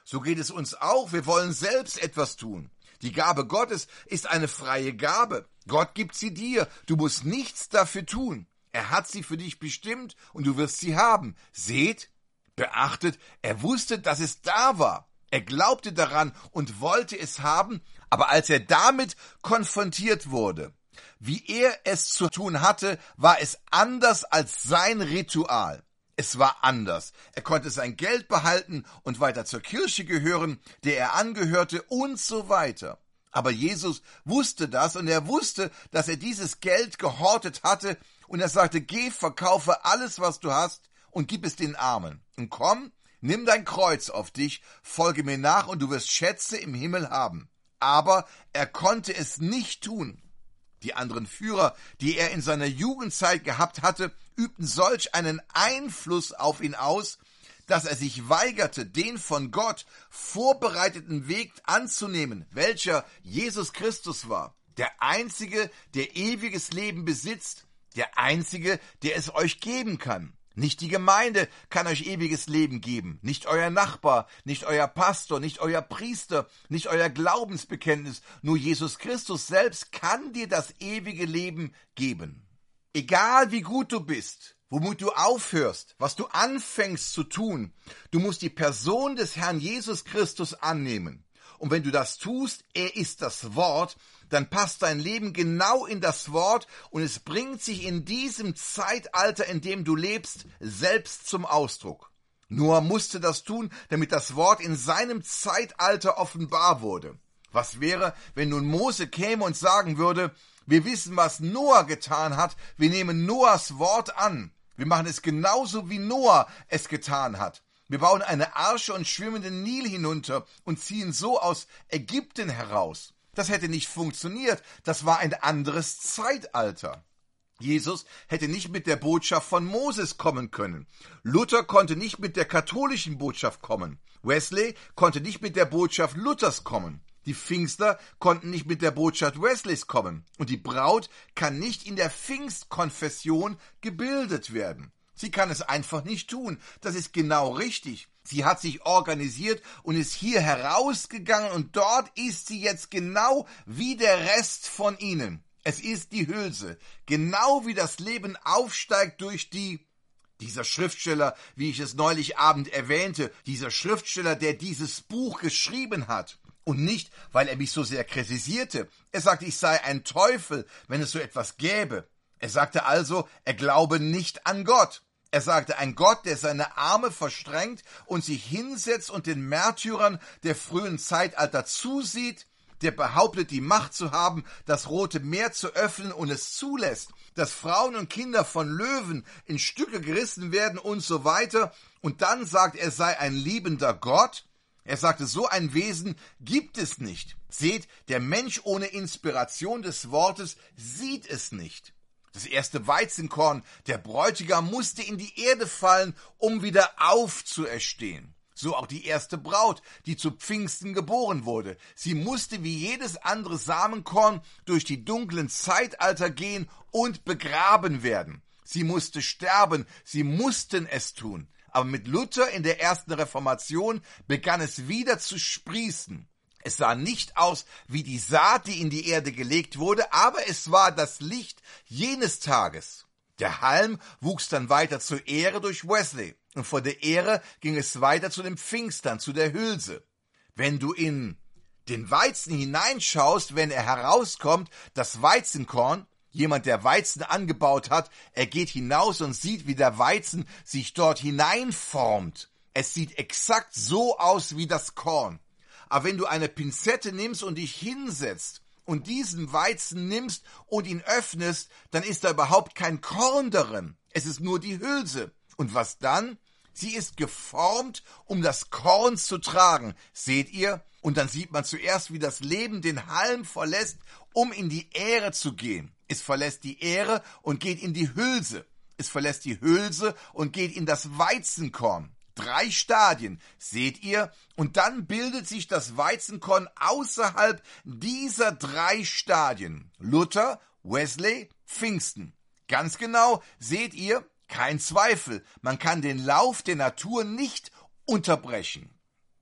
[SPEAKER 1] So geht es uns auch. Wir wollen selbst etwas tun. Die Gabe Gottes ist eine freie Gabe. Gott gibt sie dir. Du musst nichts dafür tun. Er hat sie für dich bestimmt und du wirst sie haben. Seht, beachtet, er wusste, dass es da war. Er glaubte daran und wollte es haben, aber als er damit konfrontiert wurde, wie er es zu tun hatte, war es anders als sein Ritual. Es war anders. Er konnte sein Geld behalten und weiter zur Kirche gehören, der er angehörte und so weiter. Aber Jesus wusste das und er wusste, dass er dieses Geld gehortet hatte und er sagte, geh, verkaufe alles, was du hast und gib es den Armen. Und komm, nimm dein Kreuz auf dich, folge mir nach und du wirst Schätze im Himmel haben. Aber er konnte es nicht tun. Die anderen Führer, die er in seiner Jugendzeit gehabt hatte, übten solch einen Einfluss auf ihn aus, dass er sich weigerte, den von Gott vorbereiteten Weg anzunehmen, welcher Jesus Christus war. Der Einzige, der ewiges Leben besitzt, der Einzige, der es euch geben kann. Nicht die Gemeinde kann euch ewiges Leben geben, nicht euer Nachbar, nicht euer Pastor, nicht euer Priester, nicht euer Glaubensbekenntnis, nur Jesus Christus selbst kann dir das ewige Leben geben. Egal wie gut du bist, womit du aufhörst, was du anfängst zu tun, du musst die Person des Herrn Jesus Christus annehmen. Und wenn du das tust, er ist das Wort, dann passt dein Leben genau in das Wort und es bringt sich in diesem Zeitalter, in dem du lebst, selbst zum Ausdruck. Noah musste das tun, damit das Wort in seinem Zeitalter offenbar wurde. Was wäre, wenn nun Mose käme und sagen würde, wir wissen, was Noah getan hat, wir nehmen Noahs Wort an. Wir machen es genauso, wie Noah es getan hat. Wir bauen eine Arche und schwimmen den Nil hinunter und ziehen so aus Ägypten heraus. Das hätte nicht funktioniert. Das war ein anderes Zeitalter. Jesus hätte nicht mit der Botschaft von Moses kommen können. Luther konnte nicht mit der katholischen Botschaft kommen. Wesley konnte nicht mit der Botschaft Luthers kommen. Die Pfingster konnten nicht mit der Botschaft Wesleys kommen. Und die Braut kann nicht in der Pfingstkonfession gebildet werden. Sie kann es einfach nicht tun. Das ist genau richtig. Sie hat sich organisiert und ist hier herausgegangen und dort ist sie jetzt genau wie der Rest von ihnen. Es ist die Hülse. Genau wie das Leben aufsteigt durch dieser Schriftsteller, wie ich es neulich Abend erwähnte, dieser Schriftsteller, der dieses Buch geschrieben hat. Und nicht, weil er mich so sehr kritisierte. Er sagte, ich sei ein Teufel, wenn es so etwas gäbe. Er sagte also, er glaube nicht an Gott. Er sagte, ein Gott, der seine Arme verstrengt und sich hinsetzt und den Märtyrern der frühen Zeitalter zusieht, der behauptet, die Macht zu haben, das Rote Meer zu öffnen und es zulässt, dass Frauen und Kinder von Löwen in Stücke gerissen werden und so weiter. Und dann sagt, er sei ein liebender Gott. Er sagte, so ein Wesen gibt es nicht. Seht, der Mensch ohne Inspiration des Wortes sieht es nicht. Das erste Weizenkorn, der Bräutigam, musste in die Erde fallen, um wieder aufzuerstehen. So auch die erste Braut, die zu Pfingsten geboren wurde. Sie musste wie jedes andere Samenkorn durch die dunklen Zeitalter gehen und begraben werden. Sie musste sterben, sie mussten es tun. Aber mit Luther in der ersten Reformation begann es wieder zu sprießen. Es sah nicht aus wie die Saat, die in die Erde gelegt wurde, aber es war das Licht jenes Tages. Der Halm wuchs dann weiter zur Ähre durch Wesley und von der Ähre ging es weiter zu den Pfingstern, zu der Hülse. Wenn du in den Weizen hineinschaust, wenn er herauskommt, das Weizenkorn, jemand, der Weizen angebaut hat, er geht hinaus und sieht, wie der Weizen sich dort hineinformt. Es sieht exakt so aus wie das Korn. Aber wenn du eine Pinzette nimmst und dich hinsetzt und diesen Weizen nimmst und ihn öffnest, dann ist da überhaupt kein Korn darin. Es ist nur die Hülse. Und was dann? Sie ist geformt, um das Korn zu tragen. Seht ihr? Und dann sieht man zuerst, wie das Leben den Halm verlässt, um in die Ähre zu gehen. Es verlässt die Ähre und geht in die Hülse. Es verlässt die Hülse und geht in das Weizenkorn. 3 Stadien, seht ihr? Und dann bildet sich das Weizenkorn außerhalb dieser 3 Stadien. Luther, Wesley, Pfingsten. Ganz genau, seht ihr? Kein Zweifel, man kann den Lauf der Natur nicht unterbrechen.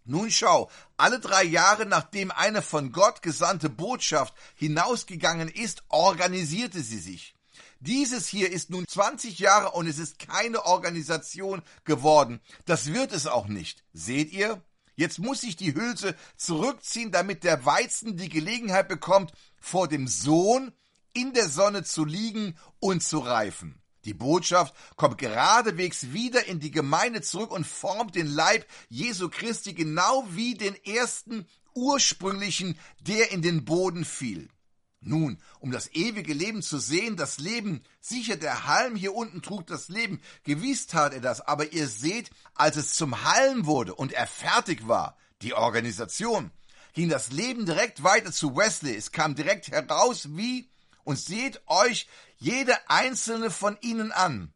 [SPEAKER 1] Nun schau, alle 3 Jahre, nachdem eine von Gott gesandte Botschaft hinausgegangen ist, organisierte sie sich. Dieses hier ist nun 20 Jahre und es ist keine Organisation geworden. Das wird es auch nicht. Seht ihr? Jetzt muss sich die Hülse zurückziehen, damit der Weizen die Gelegenheit bekommt, vor dem Sohn in der Sonne zu liegen und zu reifen. Die Botschaft kommt geradewegs wieder in die Gemeinde zurück und formt den Leib Jesu Christi genau wie den ersten ursprünglichen, der in den Boden fiel. Nun, um das ewige Leben zu sehen, das Leben, sicher der Halm hier unten trug das Leben, gewiss tat er das, aber ihr seht, als es zum Halm wurde und er fertig war, die Organisation, ging das Leben direkt weiter zu Wesley, es kam direkt heraus wie, und seht euch jede einzelne von ihnen an.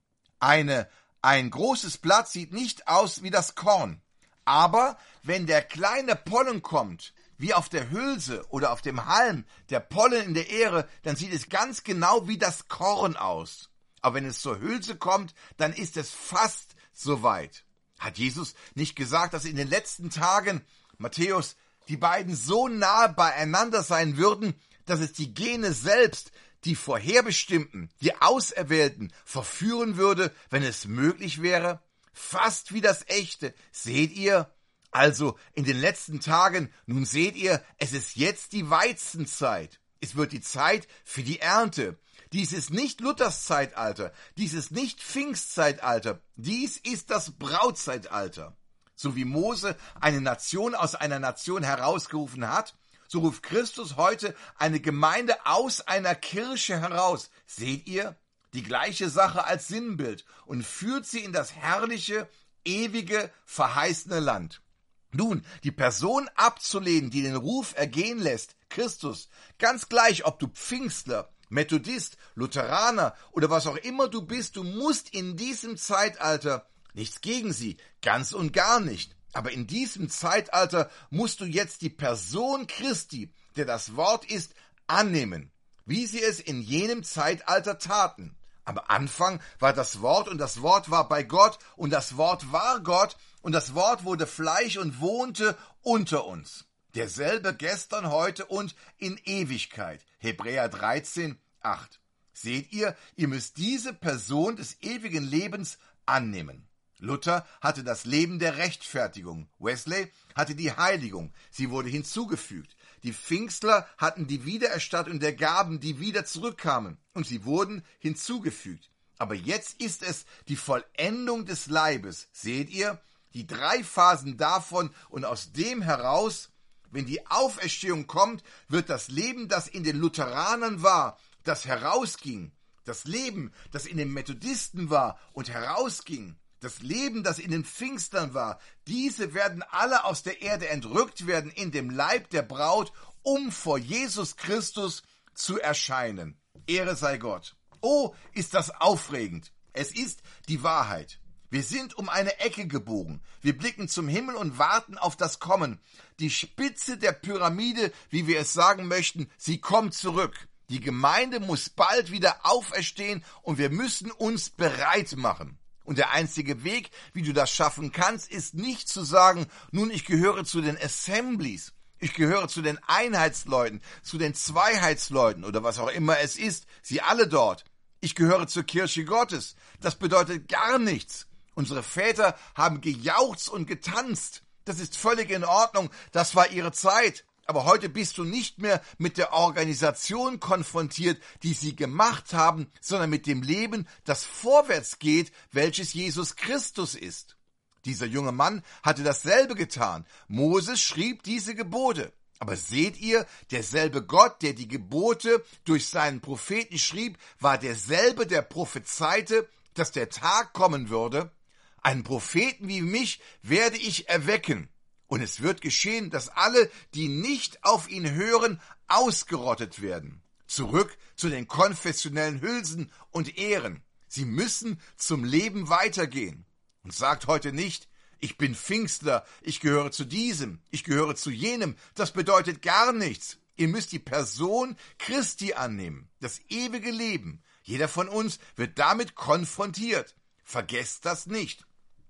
[SPEAKER 1] Ein großes Blatt sieht nicht aus wie das Korn, aber wenn der kleine Pollen kommt, wie auf der Hülse oder auf dem Halm, der Pollen in der Ähre, dann sieht es ganz genau wie das Korn aus. Aber wenn es zur Hülse kommt, dann ist es fast so weit. Hat Jesus nicht gesagt, dass in den letzten Tagen, Matthäus, die beiden so nahe beieinander sein würden, dass es die Gene selbst, die Vorherbestimmten, die Auserwählten, verführen würde, wenn es möglich wäre? Fast wie das Echte. Seht ihr? Also in den letzten Tagen, nun seht ihr, es ist jetzt die Weizenzeit. Es wird die Zeit für die Ernte. Dies ist nicht Luthers Zeitalter, dies ist nicht Pfingstzeitalter, dies ist das Brautzeitalter. So wie Mose eine Nation aus einer Nation herausgerufen hat, so ruft Christus heute eine Gemeinde aus einer Kirche heraus. Seht ihr? Die gleiche Sache als Sinnbild und führt sie in das herrliche, ewige, verheißene Land. Nun, die Person abzulehnen, die den Ruf ergehen lässt, Christus, ganz gleich, ob du Pfingstler, Methodist, Lutheraner oder was auch immer du bist, du musst in diesem Zeitalter, nichts gegen sie, ganz und gar nicht, aber in diesem Zeitalter musst du jetzt die Person Christi, der das Wort ist, annehmen, wie sie es in jenem Zeitalter taten. Am Anfang war das Wort und das Wort war bei Gott und das Wort war Gott und das Wort wurde Fleisch und wohnte unter uns. Derselbe gestern, heute und in Ewigkeit. Hebräer 13, 8. Seht ihr, ihr müsst diese Person des ewigen Lebens annehmen. Luther hatte das Leben der Rechtfertigung. Wesley hatte die Heiligung. Sie wurde hinzugefügt. Die Pfingstler hatten die Wiedererstattung der Gaben, die wieder zurückkamen. Und sie wurden hinzugefügt. Aber jetzt ist es die Vollendung des Leibes. Seht ihr? Die 3 Phasen davon und aus dem heraus, wenn die Auferstehung kommt, wird das Leben, das in den Lutheranern war, das herausging, das Leben, das in den Methodisten war und herausging, das Leben, das in den Pfingstlern war, diese werden alle aus der Erde entrückt werden in dem Leib der Braut, um vor Jesus Christus zu erscheinen. Ehre sei Gott. Oh, ist das aufregend. Es ist die Wahrheit. Wir sind um eine Ecke gebogen. Wir blicken zum Himmel und warten auf das Kommen. Die Spitze der Pyramide, wie wir es sagen möchten, sie kommt zurück. Die Gemeinde muss bald wieder auferstehen und wir müssen uns bereit machen. Und der einzige Weg, wie du das schaffen kannst, ist nicht zu sagen, nun, ich gehöre zu den Assemblies, ich gehöre zu den Einheitsleuten, zu den Zweiheitsleuten oder was auch immer es ist, sie alle dort. Ich gehöre zur Kirche Gottes. Das bedeutet gar nichts. Unsere Väter haben gejauchzt und getanzt. Das ist völlig in Ordnung, das war ihre Zeit. Aber heute bist du nicht mehr mit der Organisation konfrontiert, die sie gemacht haben, sondern mit dem Leben, das vorwärts geht, welches Jesus Christus ist. Dieser junge Mann hatte dasselbe getan. Moses schrieb diese Gebote. Aber seht ihr, derselbe Gott, der die Gebote durch seinen Propheten schrieb, war derselbe, der prophezeite, dass der Tag kommen würde. Einen Propheten wie mich werde ich erwecken. Und es wird geschehen, dass alle, die nicht auf ihn hören, ausgerottet werden. Zurück zu den konfessionellen Hülsen und Ehren. Sie müssen zum Leben weitergehen. Und sagt heute nicht, ich bin Pfingstler, ich gehöre zu diesem, ich gehöre zu jenem. Das bedeutet gar nichts. Ihr müsst die Person Christi annehmen, das ewige Leben. Jeder von uns wird damit konfrontiert. Vergesst das nicht.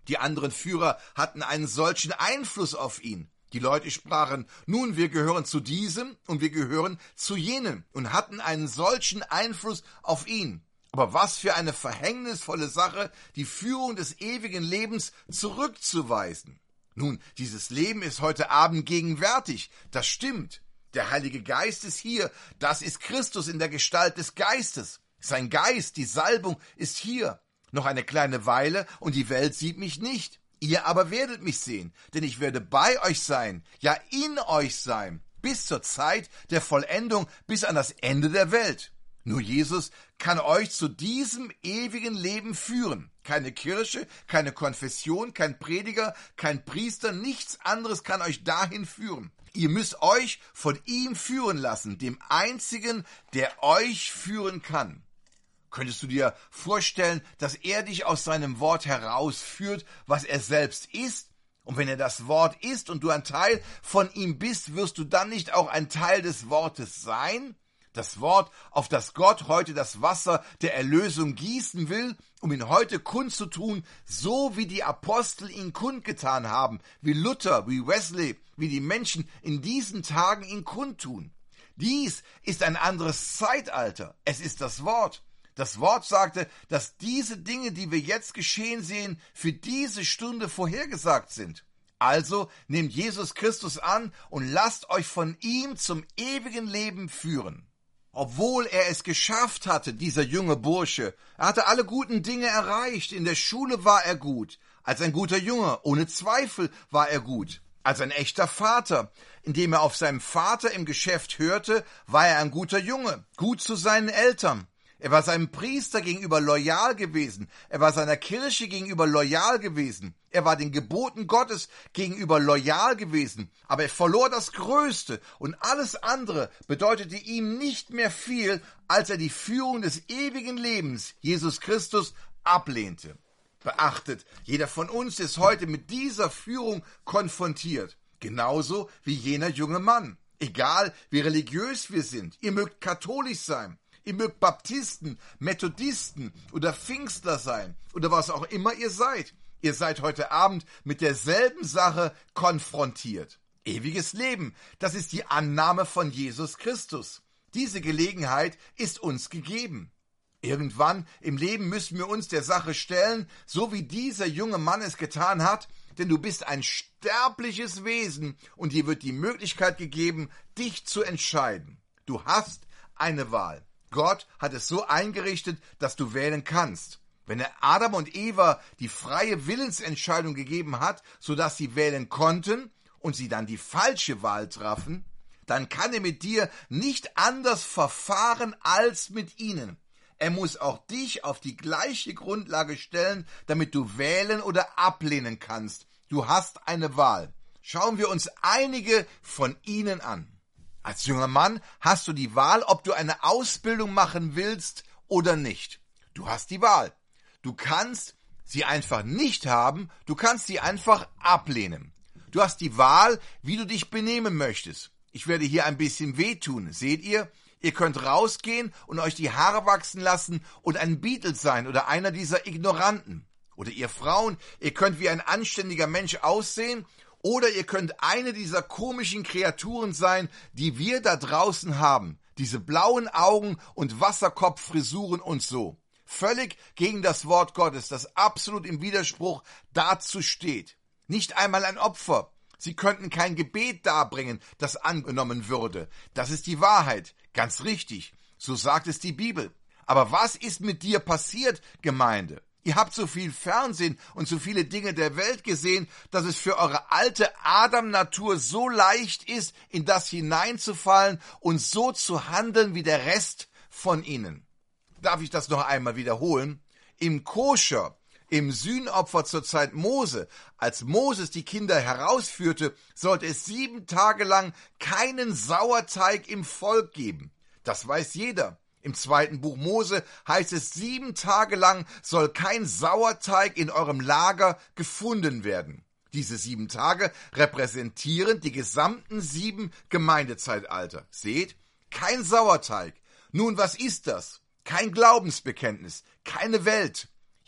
[SPEAKER 1] Die anderen Führer hatten einen solchen Einfluss auf ihn. Die Leute sprachen, nun, wir gehören zu diesem und wir gehören zu jenem und hatten einen solchen Einfluss auf ihn. Aber was für eine verhängnisvolle Sache, die Führung des ewigen Lebens zurückzuweisen. Nun, dieses Leben ist heute Abend gegenwärtig, das stimmt. Der Heilige Geist ist hier, das ist Christus in der Gestalt des Geistes. Sein Geist, die Salbung, ist hier. Noch eine kleine Weile und die Welt sieht mich nicht. Ihr aber werdet mich sehen, denn ich werde bei euch sein, ja in euch sein, bis zur Zeit der Vollendung, bis an das Ende der Welt. Nur Jesus kann euch zu diesem ewigen Leben führen. Keine Kirche, keine Konfession, kein Prediger, kein Priester, nichts anderes kann euch dahin führen. Ihr müsst euch von ihm führen lassen, dem Einzigen, der euch führen kann. Könntest du dir vorstellen, dass er dich aus seinem Wort herausführt, was er selbst ist? Und wenn er das Wort ist und du ein Teil von ihm bist, wirst du dann nicht auch ein Teil des Wortes sein? Das Wort, auf das Gott heute das Wasser der Erlösung gießen will, um ihn heute kundzutun, so wie die Apostel ihn kundgetan haben, wie Luther, wie Wesley, wie die Menschen in diesen Tagen ihn kundtun. Dies ist ein anderes Zeitalter. Es ist das Wort. Das Wort sagte, dass diese Dinge, die wir jetzt geschehen sehen, für diese Stunde vorhergesagt sind. Also nehmt Jesus Christus an und lasst euch von ihm zum ewigen Leben führen. Obwohl er es geschafft hatte, dieser junge Bursche, er hatte alle guten Dinge erreicht, in der Schule war er gut, als ein guter Junge, ohne Zweifel war er gut, als ein echter Vater, indem er auf seinem Vater im Geschäft hörte, war er ein guter Junge, gut zu seinen Eltern. Er war seinem Priester gegenüber loyal gewesen. Er war seiner Kirche gegenüber loyal gewesen. Er war den Geboten Gottes gegenüber loyal gewesen. Aber er verlor das Größte und alles andere bedeutete ihm nicht mehr viel, als er die Führung des ewigen Lebens, Jesus Christus, ablehnte. Beachtet, jeder von uns ist heute mit dieser Führung konfrontiert. Genauso wie jener junge Mann. Egal, wie religiös wir sind. Ihr mögt katholisch sein. Ihr mögt Baptisten, Methodisten oder Pfingstler sein oder was auch immer ihr seid. Ihr seid heute Abend mit derselben Sache konfrontiert. Ewiges Leben, das ist die Annahme von Jesus Christus. Diese Gelegenheit ist uns gegeben. Irgendwann im Leben müssen wir uns der Sache stellen, so wie dieser junge Mann es getan hat, denn du bist ein sterbliches Wesen und dir wird die Möglichkeit gegeben, dich zu entscheiden. Du hast eine Wahl. Gott hat es so eingerichtet, dass du wählen kannst. Wenn er Adam und Eva die freie Willensentscheidung gegeben hat, sodass sie wählen konnten und sie dann die falsche Wahl trafen, dann kann er mit dir nicht anders verfahren als mit ihnen. Er muss auch dich auf die gleiche Grundlage stellen, damit du wählen oder ablehnen kannst. Du hast eine Wahl. Schauen wir uns einige von ihnen an. Als junger Mann hast du die Wahl, ob du eine Ausbildung machen willst oder nicht. Du hast die Wahl. Du kannst sie einfach nicht haben, du kannst sie einfach ablehnen. Du hast die Wahl, wie du dich benehmen möchtest. Ich werde hier ein bisschen wehtun, seht ihr? Ihr könnt rausgehen und euch die Haare wachsen lassen und ein Beatle sein oder einer dieser Ignoranten. Oder ihr Frauen, ihr könnt wie ein anständiger Mensch aussehen. Oder ihr könnt eine dieser komischen Kreaturen sein, die wir da draußen haben. Diese blauen Augen und Wasserkopffrisuren und so. Völlig gegen das Wort Gottes, das absolut im Widerspruch dazu steht. Nicht einmal ein Opfer. Sie könnten kein Gebet darbringen, das angenommen würde. Das ist die Wahrheit. Ganz richtig. So sagt es die Bibel. Aber was ist mit dir passiert, Gemeinde? Ihr habt so viel Fernsehen und so viele Dinge der Welt gesehen, dass es für eure alte Adam-Natur so leicht ist, in das hineinzufallen und so zu handeln wie der Rest von ihnen. Darf ich das noch einmal wiederholen? Im Koscher, im Sühnopfer zur Zeit Mose, als Moses die Kinder herausführte, sollte es 7 Tage lang keinen Sauerteig im Volk geben. Das weiß jeder. Im 2. Buch Mose heißt es, 7 Tage lang soll kein Sauerteig in eurem Lager gefunden werden. Diese 7 Tage repräsentieren die gesamten 7 Gemeindezeitalter. Seht, kein Sauerteig. Nun, was ist das? Kein Glaubensbekenntnis, keine Welt.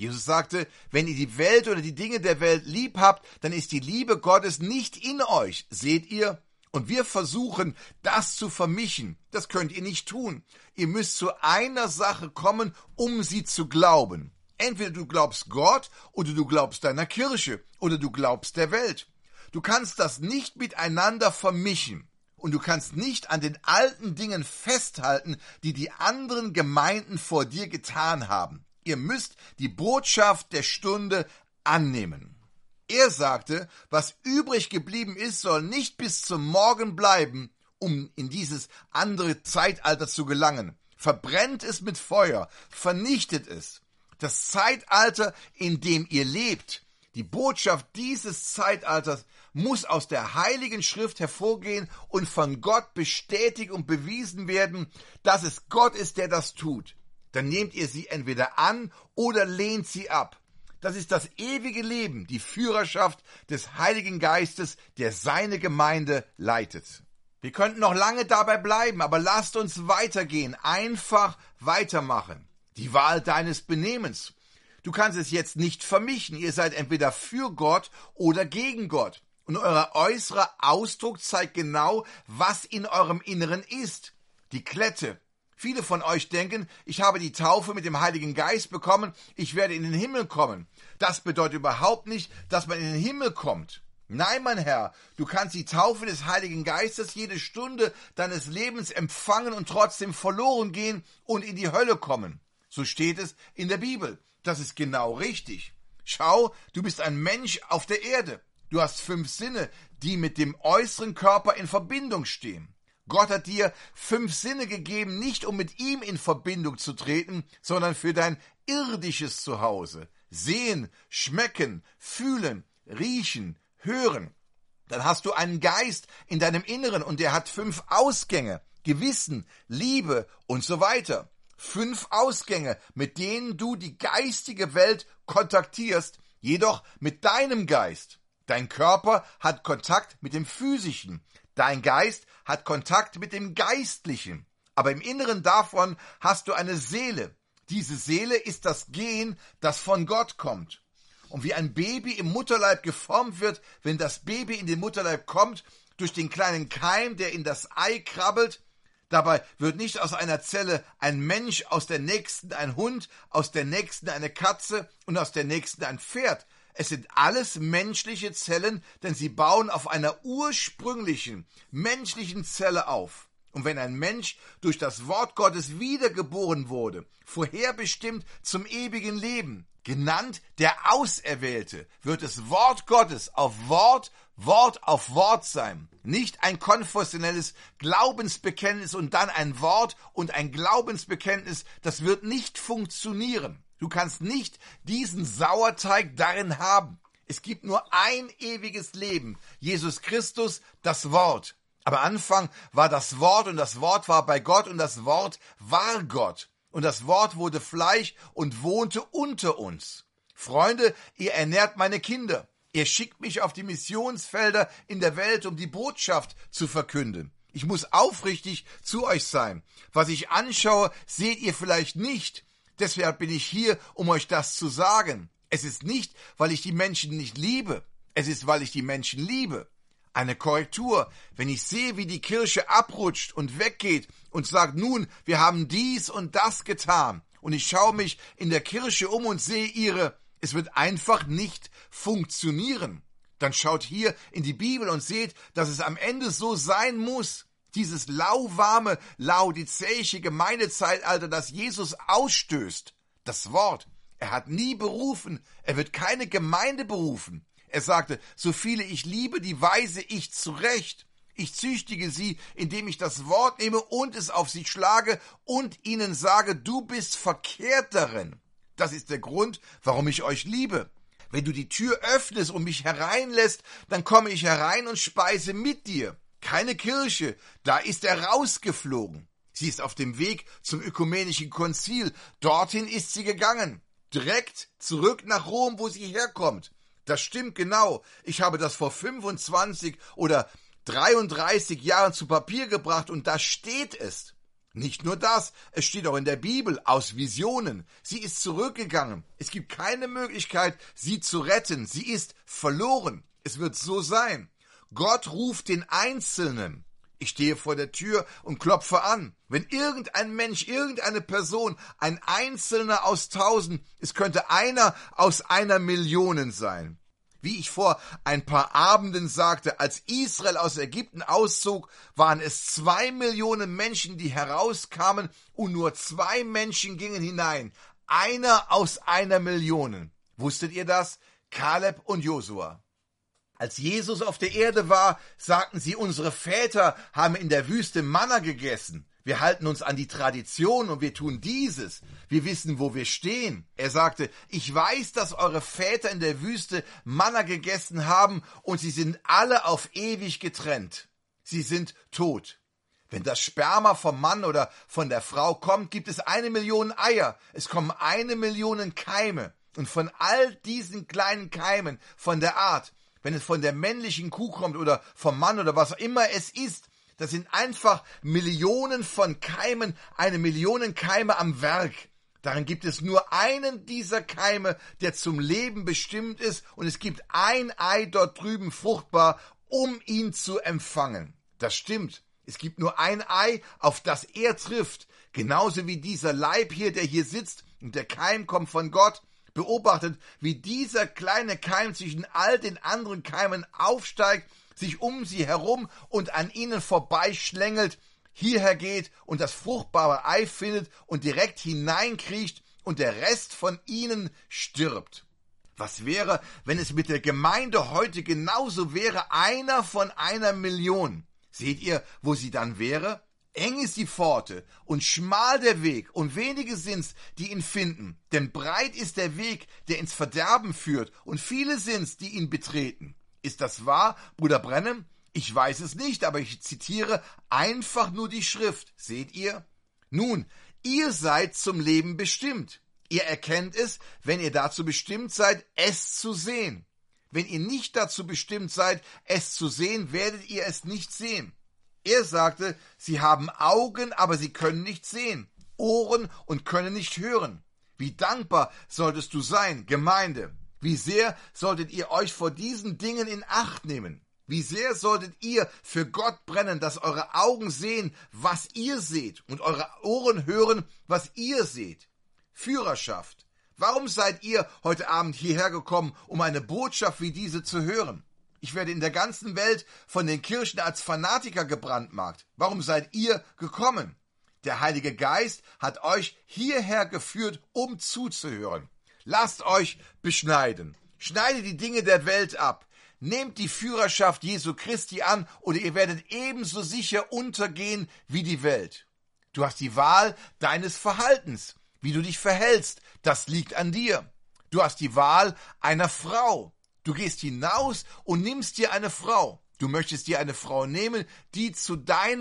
[SPEAKER 1] Jesus sagte, wenn ihr die Welt oder die Dinge der Welt lieb habt, dann ist die Liebe Gottes nicht in euch. Seht ihr? Und wir versuchen, das zu vermischen. Das könnt ihr nicht tun. Ihr müsst zu einer Sache kommen, um sie zu glauben. Entweder du glaubst Gott oder du glaubst deiner Kirche oder du glaubst der Welt. Du kannst das nicht miteinander vermischen. Und du kannst nicht an den alten Dingen festhalten, die die anderen Gemeinden vor dir getan haben. Ihr müsst die Botschaft der Stunde annehmen. Er sagte, was übrig geblieben ist, soll nicht bis zum Morgen bleiben, um in dieses andere Zeitalter zu gelangen. Verbrennt es mit Feuer, vernichtet es. Das Zeitalter, in dem ihr lebt, die Botschaft dieses Zeitalters muss aus der Heiligen Schrift hervorgehen und von Gott bestätigt und bewiesen werden, dass es Gott ist, der das tut. Dann nehmt ihr sie entweder an oder lehnt sie ab. Das ist das ewige Leben, die Führerschaft des Heiligen Geistes, der seine Gemeinde leitet. Wir könnten noch lange dabei bleiben, aber lasst uns weitergehen, einfach weitermachen. Die Wahl deines Benehmens. Du kannst es jetzt nicht vermischen. Ihr seid entweder für Gott oder gegen Gott. Und euer äußerer Ausdruck zeigt genau, was in eurem Inneren ist. Die Klette. Viele von euch denken, ich habe die Taufe mit dem Heiligen Geist bekommen, ich werde in den Himmel kommen. Das bedeutet überhaupt nicht, dass man in den Himmel kommt. Nein, mein Herr, du kannst die Taufe des Heiligen Geistes jede Stunde deines Lebens empfangen und trotzdem verloren gehen und in die Hölle kommen. So steht es in der Bibel. Das ist genau richtig. Schau, du bist ein Mensch auf der Erde. Du hast 5 Sinne, die mit dem äußeren Körper in Verbindung stehen. Gott hat dir 5 Sinne gegeben, nicht um mit ihm in Verbindung zu treten, sondern für dein irdisches Zuhause. Sehen, schmecken, fühlen, riechen, hören. Dann hast du einen Geist in deinem Inneren und der hat 5 Ausgänge. Gewissen, Liebe und so weiter. 5 Ausgänge, mit denen du die geistige Welt kontaktierst, jedoch mit deinem Geist. Dein Körper hat Kontakt mit dem Physischen. Dein Geist hat Kontakt mit dem Geistlichen. Aber im Inneren davon hast du eine Seele. Diese Seele ist das Gen, das von Gott kommt. Und wie ein Baby im Mutterleib geformt wird, wenn das Baby in den Mutterleib kommt, durch den kleinen Keim, der in das Ei krabbelt, dabei wird nicht aus einer Zelle ein Mensch, aus der nächsten ein Hund, aus der nächsten eine Katze und aus der nächsten ein Pferd. Es sind alles menschliche Zellen, denn sie bauen auf einer ursprünglichen, menschlichen Zelle auf. Und wenn ein Mensch durch das Wort Gottes wiedergeboren wurde, vorherbestimmt zum ewigen Leben, genannt der Auserwählte, wird das Wort Gottes auf Wort auf Wort sein. Nicht ein konfessionelles Glaubensbekenntnis und dann ein Wort und ein Glaubensbekenntnis, das wird nicht funktionieren. Du kannst nicht diesen Sauerteig darin haben. Es gibt nur ein ewiges Leben. Jesus Christus, das Wort. Am Anfang war das Wort und das Wort war bei Gott und das Wort war Gott. Und das Wort wurde Fleisch und wohnte unter uns. Freunde, ihr ernährt meine Kinder. Ihr schickt mich auf die Missionsfelder in der Welt, um die Botschaft zu verkünden. Ich muss aufrichtig zu euch sein. Was ich anschaue, seht ihr vielleicht nicht. Deshalb bin ich hier, um euch das zu sagen. Es ist nicht, weil ich die Menschen nicht liebe. Es ist, weil ich die Menschen liebe. Eine Korrektur. Wenn ich sehe, wie die Kirche abrutscht und weggeht und sagt, nun, wir haben dies und das getan. Und ich schaue mich in der Kirche um und sehe es wird einfach nicht funktionieren. Dann schaut hier in die Bibel und seht, dass es am Ende so sein muss. Dieses lauwarme, laodizäische Gemeindezeitalter, das Jesus ausstößt. Das Wort. Er hat nie berufen. Er wird keine Gemeinde berufen. Er sagte, so viele ich liebe, die weise ich zurecht. Ich züchtige sie, indem ich das Wort nehme und es auf sie schlage und ihnen sage, du bist verkehrt darin. Das ist der Grund, warum ich euch liebe. Wenn du die Tür öffnest und mich hereinlässt, dann komme ich herein und speise mit dir. Keine Kirche, da ist er rausgeflogen. Sie ist auf dem Weg zum ökumenischen Konzil. Dorthin ist sie gegangen. Direkt zurück nach Rom, wo sie herkommt. Das stimmt genau. Ich habe das vor 25 oder 33 Jahren zu Papier gebracht und da steht es. Nicht nur das, es steht auch in der Bibel aus Visionen. Sie ist zurückgegangen. Es gibt keine Möglichkeit, sie zu retten. Sie ist verloren. Es wird so sein. Gott ruft den Einzelnen. Ich stehe vor der Tür und klopfe an. Wenn irgendein Mensch, irgendeine Person, ein Einzelner aus 1000, es könnte einer aus 1.000.000 sein. Wie ich vor ein paar Abenden sagte, als Israel aus Ägypten auszog, waren es 2 Millionen Menschen, die herauskamen, und nur 2 Menschen gingen hinein. Einer aus 1.000.000. Wusstet ihr das? Kaleb und Josua. Als Jesus auf der Erde war, sagten sie, unsere Väter haben in der Wüste Manna gegessen. Wir halten uns an die Tradition und wir tun dieses. Wir wissen, wo wir stehen. Er sagte, ich weiß, dass eure Väter in der Wüste Manna gegessen haben und sie sind alle auf ewig getrennt. Sie sind tot. Wenn das Sperma vom Mann oder von der Frau kommt, gibt es 1.000.000 Eier. Es kommen 1.000.000 Keime. Und von all diesen kleinen Keimen, von der Art, wenn es von der männlichen Kuh kommt oder vom Mann oder was auch immer es ist, das sind einfach Millionen von Keimen, 1.000.000 Keime am Werk. Darin gibt es nur einen dieser Keime, der zum Leben bestimmt ist, und es gibt ein Ei dort drüben fruchtbar, um ihn zu empfangen. Das stimmt. Es gibt nur ein Ei, auf das er trifft. Genauso wie dieser Leib hier, der hier sitzt, und der Keim kommt von Gott. Beobachtet, wie dieser kleine Keim zwischen all den anderen Keimen aufsteigt, sich um sie herum und an ihnen vorbeischlängelt, hierher geht und das fruchtbare Ei findet und direkt hineinkriecht und der Rest von ihnen stirbt. Was wäre, wenn es mit der Gemeinde heute genauso wäre, einer von 1.000.000? Seht ihr, wo sie dann wäre? Eng ist die Pforte und schmal der Weg, und wenige sind's, die ihn finden. Denn breit ist der Weg, der ins Verderben führt, und viele sind's, die ihn betreten. Ist das wahr, Bruder Branham? Ich weiß es nicht, aber ich zitiere einfach nur die Schrift. Seht ihr? Nun, ihr seid zum Leben bestimmt. Ihr erkennt es, wenn ihr dazu bestimmt seid, es zu sehen. Wenn ihr nicht dazu bestimmt seid, es zu sehen, werdet ihr es nicht sehen. Er sagte, sie haben Augen, aber sie können nicht sehen, Ohren und können nicht hören. Wie dankbar solltest du sein, Gemeinde? Wie sehr solltet ihr euch vor diesen Dingen in Acht nehmen? Wie sehr solltet ihr für Gott brennen, dass eure Augen sehen, was ihr seht, und eure Ohren hören, was ihr seht? Führerschaft. Warum seid ihr heute Abend hierher gekommen, um eine Botschaft wie diese zu hören? Ich werde in der ganzen Welt von den Kirchen als Fanatiker gebrandmarkt. Warum seid ihr gekommen? Der Heilige Geist hat euch hierher geführt, um zuzuhören. Lasst euch beschneiden. Schneidet die Dinge der Welt ab. Nehmt die Führerschaft Jesu Christi an, oder ihr werdet ebenso sicher untergehen wie die Welt. Du hast die Wahl deines Verhaltens, wie du dich verhältst. Das liegt an dir. Du hast die Wahl einer Frau. Du gehst hinaus und nimmst dir eine Frau. Du möchtest dir eine Frau nehmen, die zu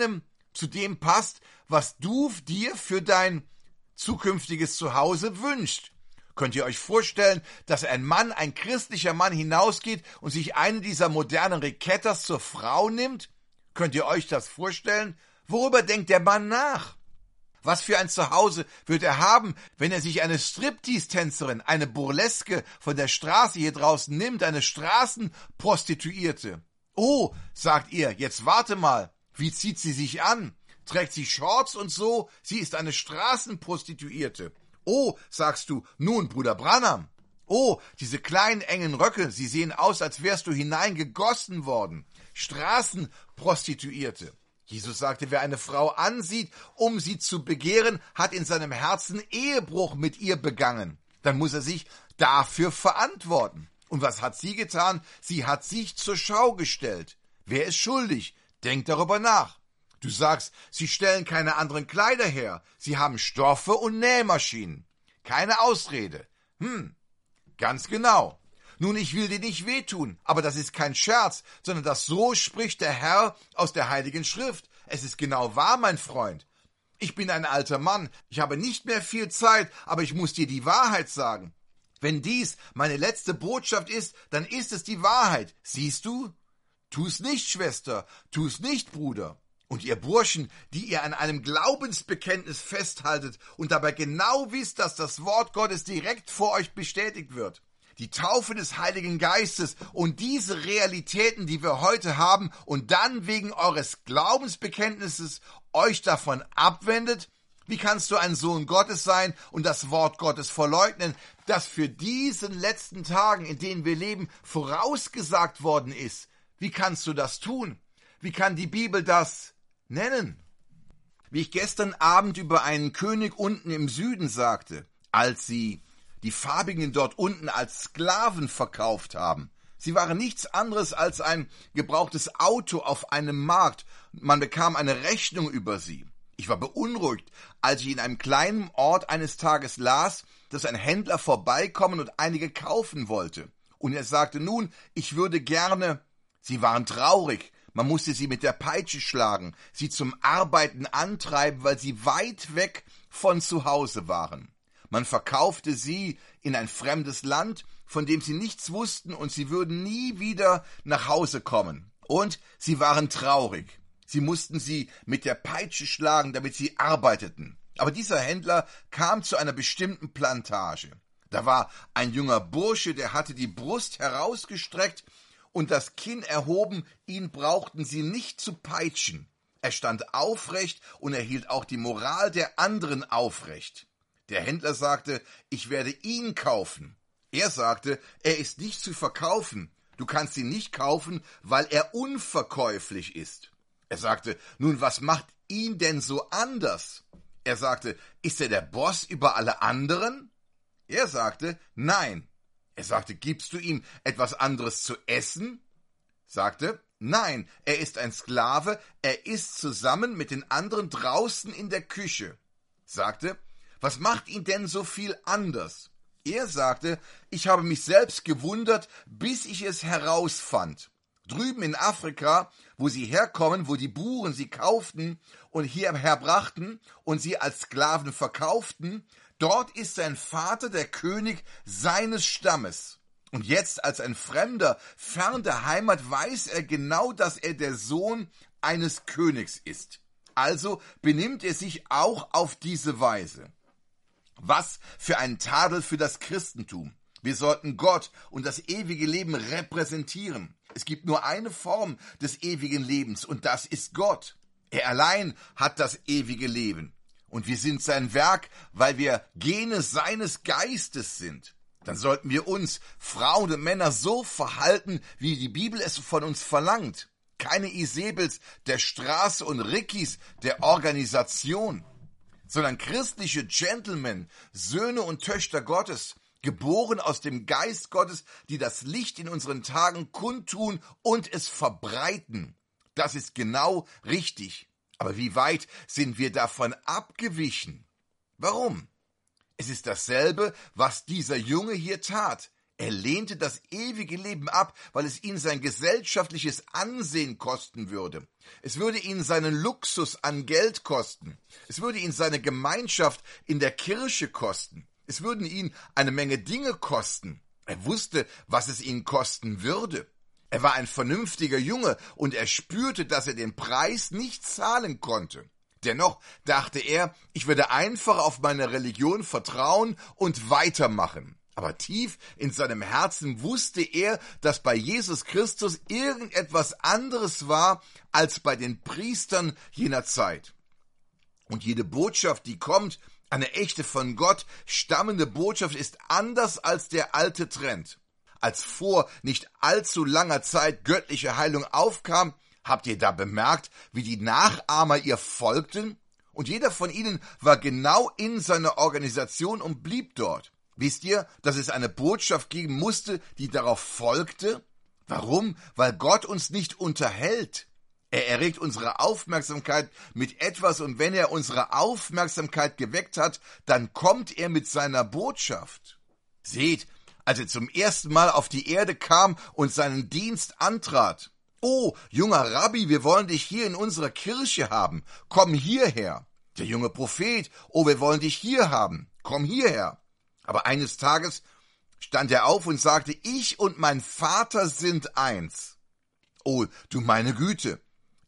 [SPEAKER 1] dem passt, was du dir für dein zukünftiges Zuhause wünschst. Könnt ihr euch vorstellen, dass ein Mann, ein christlicher Mann, hinausgeht und sich eine dieser modernen Ricettas zur Frau nimmt? Könnt ihr euch das vorstellen? Worüber denkt der Mann nach? Was für ein Zuhause wird er haben, wenn er sich eine Striptease-Tänzerin, eine Burleske von der Straße hier draußen nimmt, eine Straßenprostituierte? Oh, sagt ihr, jetzt warte mal, wie zieht sie sich an? Trägt sie Shorts und so? Sie ist eine Straßenprostituierte. Oh, sagst du, nun, Bruder Branham. Oh, diese kleinen engen Röcke, sie sehen aus, als wärst du hineingegossen worden. Straßenprostituierte. Jesus sagte, wer eine Frau ansieht, um sie zu begehren, hat in seinem Herzen Ehebruch mit ihr begangen. Dann muss er sich dafür verantworten. Und was hat sie getan? Sie hat sich zur Schau gestellt. Wer ist schuldig? Denk darüber nach. Du sagst, sie stellen keine anderen Kleider her. Sie haben Stoffe und Nähmaschinen. Keine Ausrede. Ganz genau. Nun, ich will dir nicht wehtun, aber das ist kein Scherz, sondern das so spricht der Herr aus der Heiligen Schrift. Es ist genau wahr, mein Freund. Ich bin ein alter Mann, ich habe nicht mehr viel Zeit, aber ich muss dir die Wahrheit sagen. Wenn dies meine letzte Botschaft ist, dann ist es die Wahrheit. Siehst du? Tu's nicht, Schwester, tu's nicht, Bruder. Und ihr Burschen, die ihr an einem Glaubensbekenntnis festhaltet und dabei genau wisst, dass das Wort Gottes direkt vor euch bestätigt wird. Die Taufe des Heiligen Geistes und diese Realitäten, die wir heute haben und dann wegen eures Glaubensbekenntnisses euch davon abwendet. Wie kannst du ein Sohn Gottes sein und das Wort Gottes verleugnen, das für diesen letzten Tagen, in denen wir leben, vorausgesagt worden ist? Wie kannst du das tun? Wie kann die Bibel das nennen? Wie ich gestern Abend über einen König unten im Süden sagte, als sie die Farbigen dort unten als Sklaven verkauft haben. Sie waren nichts anderes als ein gebrauchtes Auto auf einem Markt. Man bekam eine Rechnung über sie. Ich war beunruhigt, als ich in einem kleinen Ort eines Tages las, dass ein Händler vorbeikommen und einige kaufen wollte. Und er sagte, nun, ich würde gerne. Sie waren traurig. Man musste sie mit der Peitsche schlagen, sie zum Arbeiten antreiben, weil sie weit weg von zu Hause waren. Man verkaufte sie in ein fremdes Land, von dem sie nichts wussten, und sie würden nie wieder nach Hause kommen. Und sie waren traurig. Sie mussten sie mit der Peitsche schlagen, damit sie arbeiteten. Aber dieser Händler kam zu einer bestimmten Plantage. Da war ein junger Bursche, der hatte die Brust herausgestreckt und das Kinn erhoben, ihn brauchten sie nicht zu peitschen. Er stand aufrecht und er hielt auch die Moral der anderen aufrecht. Der Händler sagte, ich werde ihn kaufen. Er sagte, er ist nicht zu verkaufen. Du kannst ihn nicht kaufen, weil er unverkäuflich ist. Er sagte, nun, was macht ihn denn so anders? Er sagte, ist er der Boss über alle anderen? Er sagte, nein. Er sagte, gibst du ihm etwas anderes zu essen? Sagte, nein, er ist ein Sklave, er isst zusammen mit den anderen draußen in der Küche. Sagte, was macht ihn denn so viel anders? Er sagte, ich habe mich selbst gewundert, bis ich es herausfand. Drüben in Afrika, wo sie herkommen, wo die Buren sie kauften und hierher brachten und sie als Sklaven verkauften, dort ist sein Vater der König seines Stammes. Und jetzt als ein Fremder, fern der Heimat, weiß er genau, dass er der Sohn eines Königs ist. Also benimmt er sich auch auf diese Weise. Was für ein Tadel für das Christentum. Wir sollten Gott und das ewige Leben repräsentieren. Es gibt nur eine Form des ewigen Lebens und das ist Gott. Er allein hat das ewige Leben. Und wir sind sein Werk, weil wir Gene seines Geistes sind. Dann sollten wir uns, Frauen und Männer, so verhalten, wie die Bibel es von uns verlangt. Keine Isabels der Straße und Rickis der Organisation, sondern christliche Gentlemen, Söhne und Töchter Gottes, geboren aus dem Geist Gottes, die das Licht in unseren Tagen kundtun und es verbreiten. Das ist genau richtig. Aber wie weit sind wir davon abgewichen? Warum? Es ist dasselbe, was dieser Junge hier tat. Er lehnte das ewige Leben ab, weil es ihn sein gesellschaftliches Ansehen kosten würde. Es würde ihn seinen Luxus an Geld kosten. Es würde ihn seine Gemeinschaft in der Kirche kosten. Es würden ihn eine Menge Dinge kosten. Er wusste, was es ihn kosten würde. Er war ein vernünftiger Junge und er spürte, dass er den Preis nicht zahlen konnte. Dennoch dachte er, ich werde einfach auf meine Religion vertrauen und weitermachen. Aber tief in seinem Herzen wusste er, dass bei Jesus Christus irgendetwas anderes war als bei den Priestern jener Zeit. Und jede Botschaft, die kommt, eine echte von Gott stammende Botschaft, ist anders als der alte Trend. Als vor nicht allzu langer Zeit göttliche Heilung aufkam, habt ihr da bemerkt, wie die Nachahmer ihr folgten? Und jeder von ihnen war genau in seiner Organisation und blieb dort. Wisst ihr, dass es eine Botschaft geben musste, die darauf folgte? Warum? Weil Gott uns nicht unterhält. Er erregt unsere Aufmerksamkeit mit etwas und wenn er unsere Aufmerksamkeit geweckt hat, dann kommt er mit seiner Botschaft. Seht, als er zum ersten Mal auf die Erde kam und seinen Dienst antrat. Oh, junger Rabbi, wir wollen dich hier in unserer Kirche haben. Komm hierher. Der junge Prophet, oh, wir wollen dich hier haben. Komm hierher. Aber eines Tages stand er auf und sagte, ich und mein Vater sind eins. Oh, du meine Güte.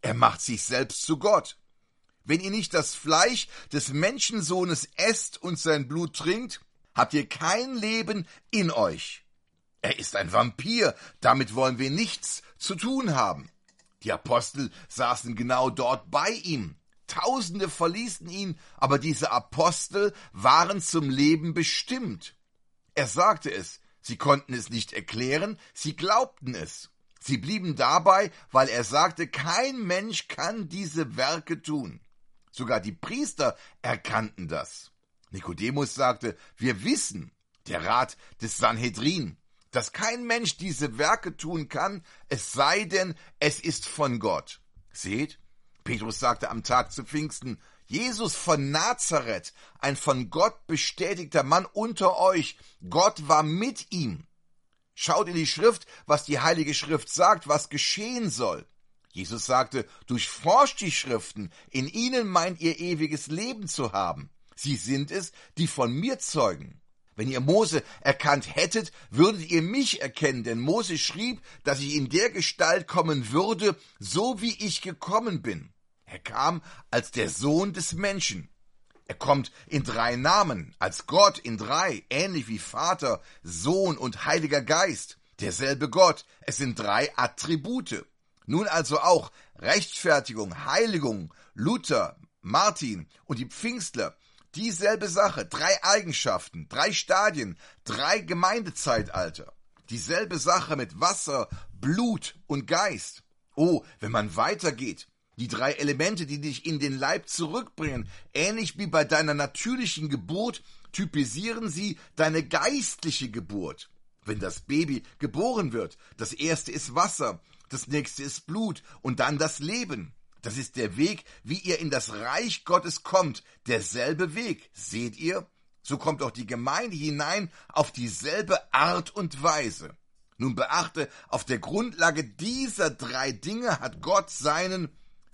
[SPEAKER 1] Er macht sich selbst zu Gott. Wenn ihr nicht das Fleisch des Menschensohnes esst und sein Blut trinkt, habt ihr kein Leben in euch. Er ist ein Vampir, damit wollen wir nichts zu tun haben. Die Apostel saßen genau dort bei ihm. Tausende verließen ihn, aber diese Apostel waren zum Leben bestimmt. Er sagte es, sie konnten es nicht erklären, sie glaubten es. Sie blieben dabei, weil er sagte, kein Mensch kann diese Werke tun. Sogar die Priester erkannten das. Nikodemus sagte, wir wissen, der Rat des Sanhedrin, dass kein Mensch diese Werke tun kann, es sei denn, es ist von Gott. Seht, Petrus sagte am Tag zu Pfingsten, Jesus von Nazareth, ein von Gott bestätigter Mann unter euch, Gott war mit ihm. Schaut in die Schrift, was die Heilige Schrift sagt, was geschehen soll. Jesus sagte, durchforscht die Schriften, in ihnen meint ihr ewiges Leben zu haben. Sie sind es, die von mir zeugen. Wenn ihr Mose erkannt hättet, würdet ihr mich erkennen, denn Mose schrieb, dass ich in der Gestalt kommen würde, so wie ich gekommen bin. Er kam als der Sohn des Menschen. Er kommt in 3 Namen, als Gott in 3, ähnlich wie Vater, Sohn und Heiliger Geist. Derselbe Gott, es sind 3 Attribute. Nun also auch Rechtfertigung, Heiligung, Luther, Martin und die Pfingstler, dieselbe Sache, 3 Eigenschaften, 3 Stadien, 3 Gemeindezeitalter. Dieselbe Sache mit Wasser, Blut und Geist. Oh, wenn man weitergeht, die 3 Elemente, die dich in den Leib zurückbringen, ähnlich wie bei deiner natürlichen Geburt, typisieren sie deine geistliche Geburt. Wenn das Baby geboren wird, das erste ist Wasser, das nächste ist Blut und dann das Leben. Das ist der Weg, wie ihr in das Reich Gottes kommt. Derselbe Weg, seht ihr? So kommt auch die Gemeinde hinein auf dieselbe Art und Weise. Nun beachte, auf der Grundlage dieser 3 Dinge hat Gott seinen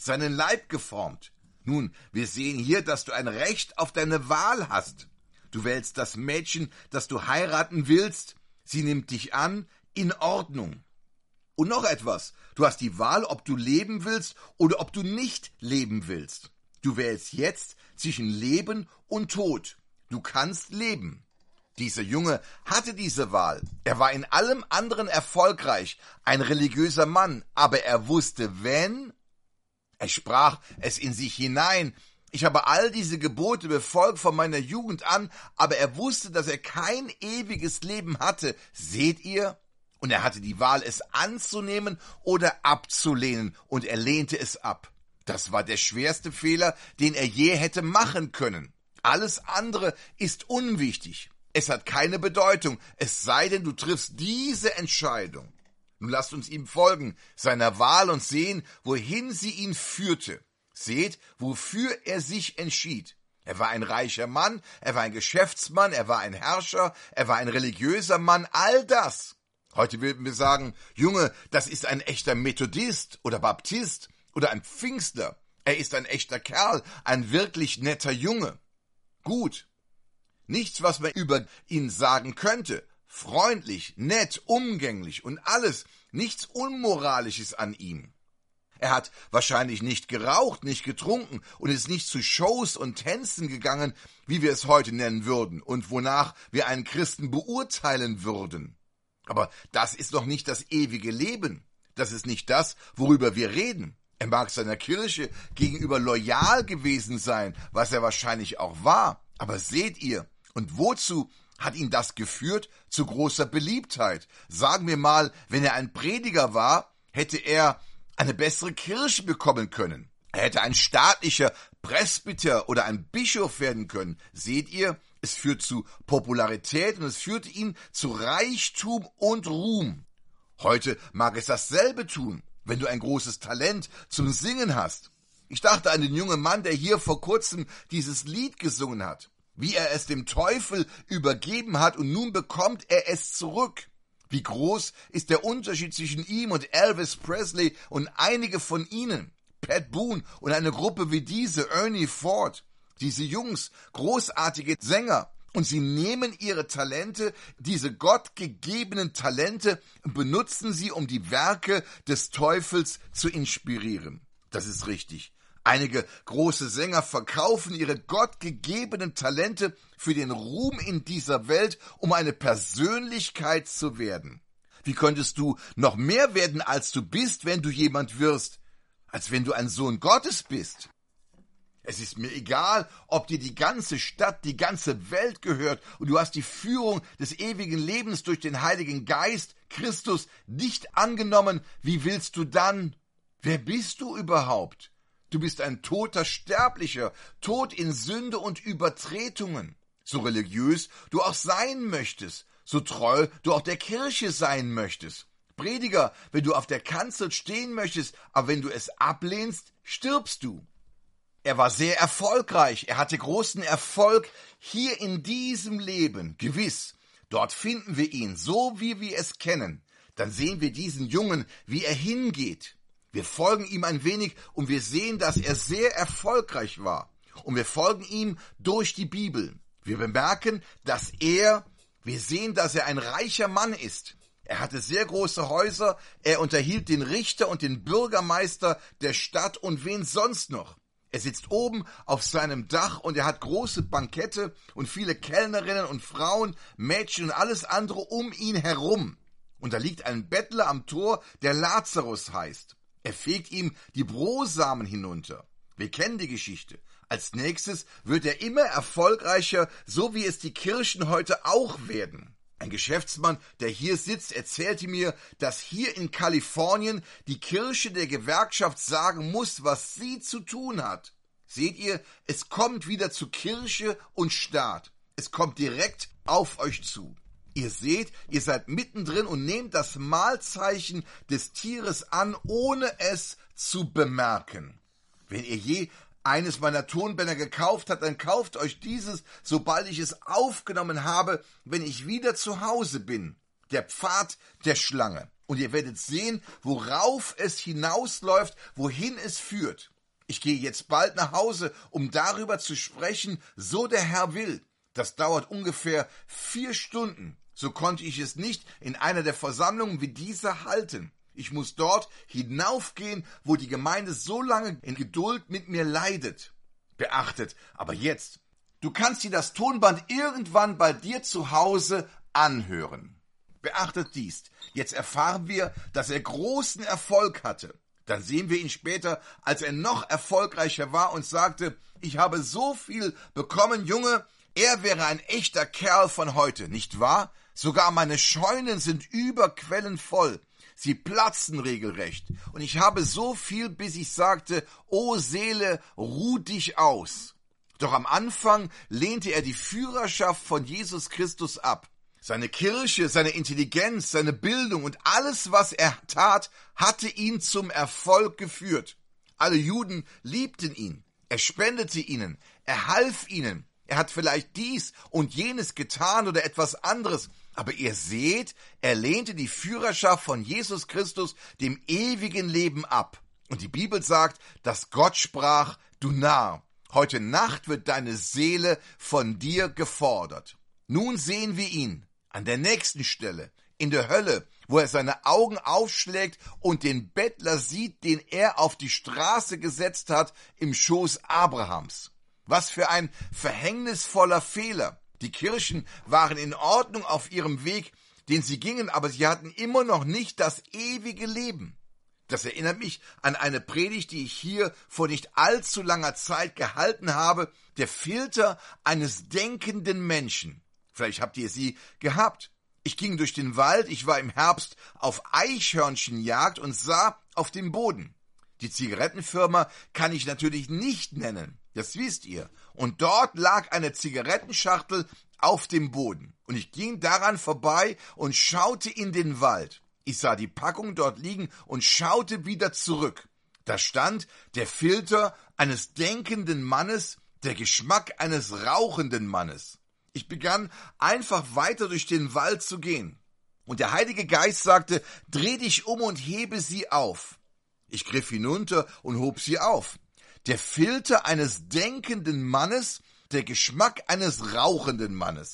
[SPEAKER 1] Leib geformt. Nun, wir sehen hier, dass du ein Recht auf deine Wahl hast. Du wählst das Mädchen, das du heiraten willst. Sie nimmt dich an, in Ordnung. Und noch etwas, du hast die Wahl, ob du leben willst oder ob du nicht leben willst. Du wählst jetzt zwischen Leben und Tod. Du kannst leben. Dieser Junge hatte diese Wahl. Er war in allem anderen erfolgreich, ein religiöser Mann, aber er wusste, wenn... Er sprach es in sich hinein. Ich habe all diese Gebote befolgt von meiner Jugend an, aber er wusste, dass er kein ewiges Leben hatte. Seht ihr? Und er hatte die Wahl, es anzunehmen oder abzulehnen, und er lehnte es ab. Das war der schwerste Fehler, den er je hätte machen können. Alles andere ist unwichtig. Es hat keine Bedeutung, es sei denn, du triffst diese Entscheidung. Nun lasst uns ihm folgen, seiner Wahl, und sehen, wohin sie ihn führte. Seht, wofür er sich entschied. Er war ein reicher Mann, er war ein Geschäftsmann, er war ein Herrscher, er war ein religiöser Mann, all das. Heute würden wir sagen, Junge, das ist ein echter Methodist oder Baptist oder ein Pfingstler. Er ist ein echter Kerl, ein wirklich netter Junge. Gut. Nichts, was man über ihn sagen könnte. Freundlich, nett, umgänglich und alles. Nichts Unmoralisches an ihm. Er hat wahrscheinlich nicht geraucht, nicht getrunken und ist nicht zu Shows und Tänzen gegangen, wie wir es heute nennen würden und wonach wir einen Christen beurteilen würden. Aber das ist doch nicht das ewige Leben. Das ist nicht das, worüber wir reden. Er mag seiner Kirche gegenüber loyal gewesen sein, was er wahrscheinlich auch war. Aber seht ihr, und wozu hat ihn das geführt? Zu großer Beliebtheit. Sagen wir mal, wenn er ein Prediger war, hätte er eine bessere Kirche bekommen können. Er hätte ein staatlicher Presbyter oder ein Bischof werden können. Seht ihr? Es führt zu Popularität und es führte ihn zu Reichtum und Ruhm. Heute mag es dasselbe tun, wenn du ein großes Talent zum Singen hast. Ich dachte an den jungen Mann, der hier vor kurzem dieses Lied gesungen hat. Wie er es dem Teufel übergeben hat und nun bekommt er es zurück. Wie groß ist der Unterschied zwischen ihm und Elvis Presley und einige von ihnen. Pat Boone und eine Gruppe wie diese, Ernie Ford. Diese Jungs, großartige Sänger, und sie nehmen ihre Talente, diese gottgegebenen Talente, und benutzen sie, um die Werke des Teufels zu inspirieren. Das ist richtig. Einige große Sänger verkaufen ihre gottgegebenen Talente für den Ruhm in dieser Welt, um eine Persönlichkeit zu werden. Wie könntest du noch mehr werden, als du bist, wenn du jemand wirst, als wenn du ein Sohn Gottes bist? Es ist mir egal, ob dir die ganze Stadt, die ganze Welt gehört und du hast die Führung des ewigen Lebens durch den Heiligen Geist, Christus, nicht angenommen. Wie willst du dann? Wer bist du überhaupt? Du bist ein toter Sterblicher, tot in Sünde und Übertretungen. So religiös du auch sein möchtest, so treu du auch der Kirche sein möchtest. Prediger, wenn du auf der Kanzel stehen möchtest, aber wenn du es ablehnst, stirbst du. Er war sehr erfolgreich, er hatte großen Erfolg hier in diesem Leben, gewiss. Dort finden wir ihn, so wie wir es kennen. Dann sehen wir diesen Jungen, wie er hingeht. Wir folgen ihm ein wenig und wir sehen, dass er sehr erfolgreich war. Und wir folgen ihm durch die Bibel. Wir bemerken, wir sehen, dass er ein reicher Mann ist. Er hatte sehr große Häuser, er unterhielt den Richter und den Bürgermeister der Stadt und wen sonst noch. Er sitzt oben auf seinem Dach und er hat große Bankette und viele Kellnerinnen und Frauen, Mädchen und alles andere um ihn herum. Und da liegt ein Bettler am Tor, der Lazarus heißt. Er fegt ihm die Brosamen hinunter. Wir kennen die Geschichte. Als nächstes wird er immer erfolgreicher, so wie es die Kirchen heute auch werden. Ein Geschäftsmann, der hier sitzt, erzählte mir, dass hier in Kalifornien die Kirche der Gewerkschaft sagen muss, was sie zu tun hat. Seht ihr, es kommt wieder zu Kirche und Staat. Es kommt direkt auf euch zu. Ihr seht, ihr seid mittendrin und nehmt das Mahlzeichen des Tieres an, ohne es zu bemerken. Wenn ihr je eines meiner Tonbänder gekauft habt, dann kauft euch dieses, sobald ich es aufgenommen habe, wenn ich wieder zu Hause bin. Der Pfad der Schlange. Und ihr werdet sehen, worauf es hinausläuft, wohin es führt. Ich gehe jetzt bald nach Hause, um darüber zu sprechen, so der Herr will. Das dauert ungefähr 4 Stunden. So konnte ich es nicht in einer der Versammlungen wie diese halten. Ich muss dort hinaufgehen, wo die Gemeinde so lange in Geduld mit mir leidet. Beachtet, aber jetzt, du kannst dir das Tonband irgendwann bei dir zu Hause anhören. Beachtet dies, jetzt erfahren wir, dass er großen Erfolg hatte. Dann sehen wir ihn später, als er noch erfolgreicher war und sagte, ich habe so viel bekommen, Junge, er wäre ein echter Kerl von heute, nicht wahr? Sogar meine Scheunen sind überquellenvoll. Sie platzen regelrecht. Und ich habe so viel, bis ich sagte, O Seele, ruh dich aus. Doch am Anfang lehnte er die Führerschaft von Jesus Christus ab. Seine Kirche, seine Intelligenz, seine Bildung und alles, was er tat, hatte ihn zum Erfolg geführt. Alle Juden liebten ihn. Er spendete ihnen. Er half ihnen. Er hat vielleicht dies und jenes getan oder etwas anderes. Aber ihr seht, er lehnte die Führerschaft von Jesus Christus, dem ewigen Leben, ab. Und die Bibel sagt, dass Gott sprach, du Narr, heute Nacht wird deine Seele von dir gefordert. Nun sehen wir ihn an der nächsten Stelle, in der Hölle, wo er seine Augen aufschlägt und den Bettler sieht, den er auf die Straße gesetzt hat, im Schoß Abrahams. Was für ein verhängnisvoller Fehler. Die Kirchen waren in Ordnung auf ihrem Weg, den sie gingen, aber sie hatten immer noch nicht das ewige Leben. Das erinnert mich an eine Predigt, die ich hier vor nicht allzu langer Zeit gehalten habe, der Filter eines denkenden Menschen. Vielleicht habt ihr sie gehabt. Ich ging durch den Wald, ich war im Herbst auf Eichhörnchenjagd und sah auf dem Boden. Die Zigarettenfirma kann ich natürlich nicht nennen, das wisst ihr. Und dort lag eine Zigarettenschachtel auf dem Boden. Und ich ging daran vorbei und schaute in den Wald. Ich sah die Packung dort liegen und schaute wieder zurück. Da stand der Filter eines denkenden Mannes, der Geschmack eines rauchenden Mannes. Ich begann einfach weiter durch den Wald zu gehen. Und der Heilige Geist sagte, dreh dich um und hebe sie auf. Ich griff hinunter und hob sie auf. Der Filter eines denkenden Mannes, der Geschmack eines rauchenden Mannes.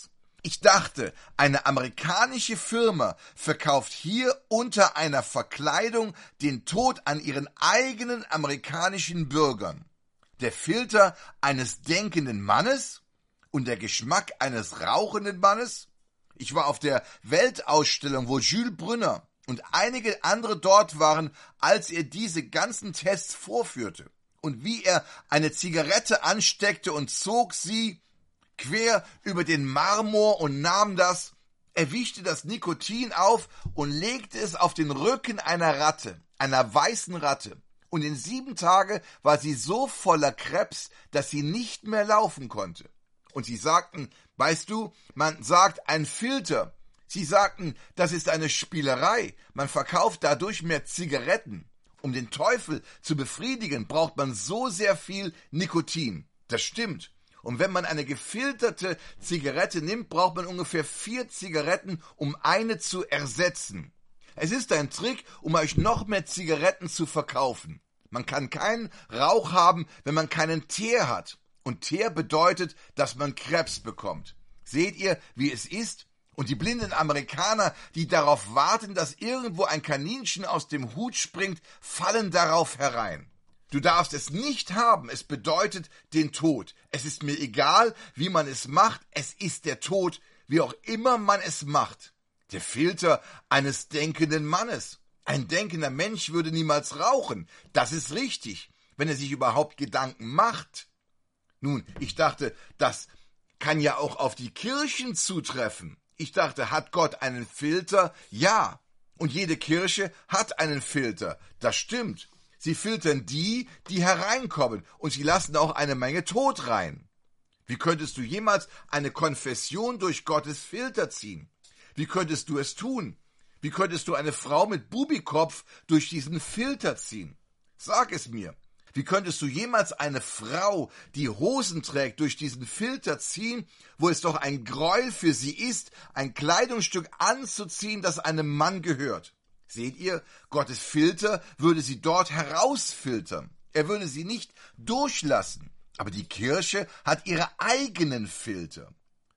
[SPEAKER 1] Ich dachte, eine amerikanische Firma verkauft hier unter einer Verkleidung den Tod an ihren eigenen amerikanischen Bürgern. Der Filter eines denkenden Mannes und der Geschmack eines rauchenden Mannes? Ich war auf der Weltausstellung, wo Jules Brünner und einige andere dort waren, als er diese ganzen Tests vorführte. Und wie er eine Zigarette ansteckte und zog sie quer über den Marmor und nahm das, er wischte das Nikotin auf und legte es auf den Rücken einer Ratte, einer weißen Ratte. Und in 7 Tagen war sie so voller Krebs, dass sie nicht mehr laufen konnte. Und sie sagten, weißt du, man sagt ein Filter. Sie sagten, das ist eine Spielerei. Man verkauft dadurch mehr Zigaretten. Um den Teufel zu befriedigen, braucht man so sehr viel Nikotin. Das stimmt. Und wenn man eine gefilterte Zigarette nimmt, braucht man ungefähr 4 Zigaretten, um eine zu ersetzen. Es ist ein Trick, um euch noch mehr Zigaretten zu verkaufen. Man kann keinen Rauch haben, wenn man keinen Teer hat. Und Teer bedeutet, dass man Krebs bekommt. Seht ihr, wie es ist? Und die blinden Amerikaner, die darauf warten, dass irgendwo ein Kaninchen aus dem Hut springt, fallen darauf herein. Du darfst es nicht haben, es bedeutet den Tod. Es ist mir egal, wie man es macht, es ist der Tod, wie auch immer man es macht. Der Filter eines denkenden Mannes. Ein denkender Mensch würde niemals rauchen. Das ist richtig, wenn er sich überhaupt Gedanken macht. Nun, ich dachte, das kann ja auch auf die Kirchen zutreffen. Ich dachte, hat Gott einen Filter? Ja. Und jede Kirche hat einen Filter. Das stimmt. Sie filtern die hereinkommen, und sie lassen auch eine Menge Tod rein. Wie könntest du jemals eine Konfession durch Gottes Filter ziehen? Wie könntest du es tun? Wie könntest du eine Frau mit Bubikopf durch diesen Filter ziehen? Sag es mir. Wie könntest du jemals eine Frau, die Hosen trägt, durch diesen Filter ziehen, wo es doch ein Gräuel für sie ist, ein Kleidungsstück anzuziehen, das einem Mann gehört? Seht ihr, Gottes Filter würde sie dort herausfiltern. Er würde sie nicht durchlassen. Aber die Kirche hat ihre eigenen Filter.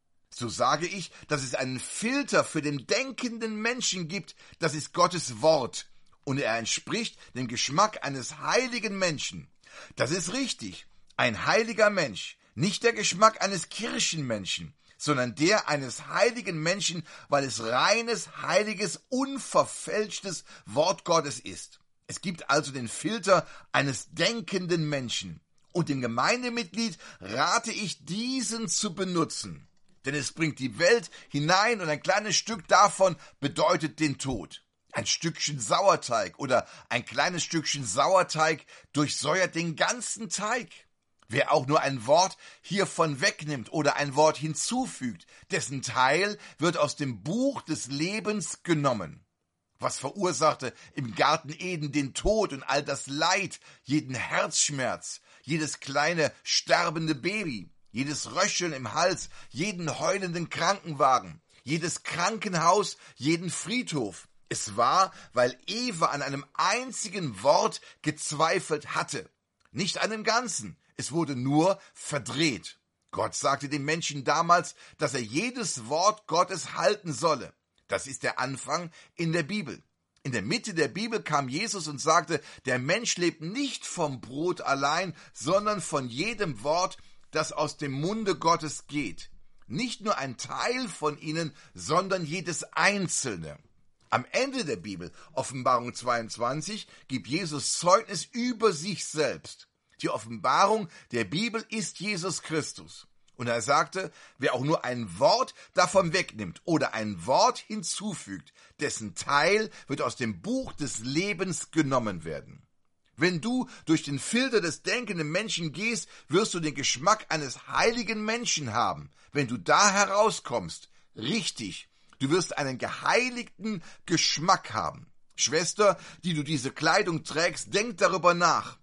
[SPEAKER 1] So sage ich, dass es einen Filter für den denkenden Menschen gibt. Das ist Gottes Wort. Und er entspricht dem Geschmack eines heiligen Menschen. Das ist richtig. Ein heiliger Mensch. Nicht der Geschmack eines Kirchenmenschen, sondern der eines heiligen Menschen, weil es reines, heiliges, unverfälschtes Wort Gottes ist. Es gibt also den Filter eines denkenden Menschen. Und dem Gemeindemitglied rate ich, diesen zu benutzen. Denn es bringt die Welt hinein und ein kleines Stück davon bedeutet den Tod. Ein Stückchen Sauerteig oder ein kleines Stückchen Sauerteig durchsäuert den ganzen Teig. Wer auch nur ein Wort hiervon wegnimmt oder ein Wort hinzufügt, dessen Teil wird aus dem Buch des Lebens genommen. Was verursachte im Garten Eden den Tod und all das Leid, jeden Herzschmerz, jedes kleine sterbende Baby, jedes Röcheln im Hals, jeden heulenden Krankenwagen, jedes Krankenhaus, jeden Friedhof? Es war, weil Eva an einem einzigen Wort gezweifelt hatte, nicht an dem Ganzen. Es wurde nur verdreht. Gott sagte dem Menschen damals, dass er jedes Wort Gottes halten solle. Das ist der Anfang in der Bibel. In der Mitte der Bibel kam Jesus und sagte, der Mensch lebt nicht vom Brot allein, sondern von jedem Wort, das aus dem Munde Gottes geht. Nicht nur ein Teil von ihnen, sondern jedes einzelne. Am Ende der Bibel, Offenbarung 22, gibt Jesus Zeugnis über sich selbst. Die Offenbarung der Bibel ist Jesus Christus. Und er sagte, wer auch nur ein Wort davon wegnimmt oder ein Wort hinzufügt, dessen Teil wird aus dem Buch des Lebens genommen werden. Wenn du durch den Filter des denkenden Menschen gehst, wirst du den Geschmack eines heiligen Menschen haben. Wenn du da herauskommst, richtig, du wirst einen geheiligten Geschmack haben. Schwester, die du diese Kleidung trägst, denk darüber nach.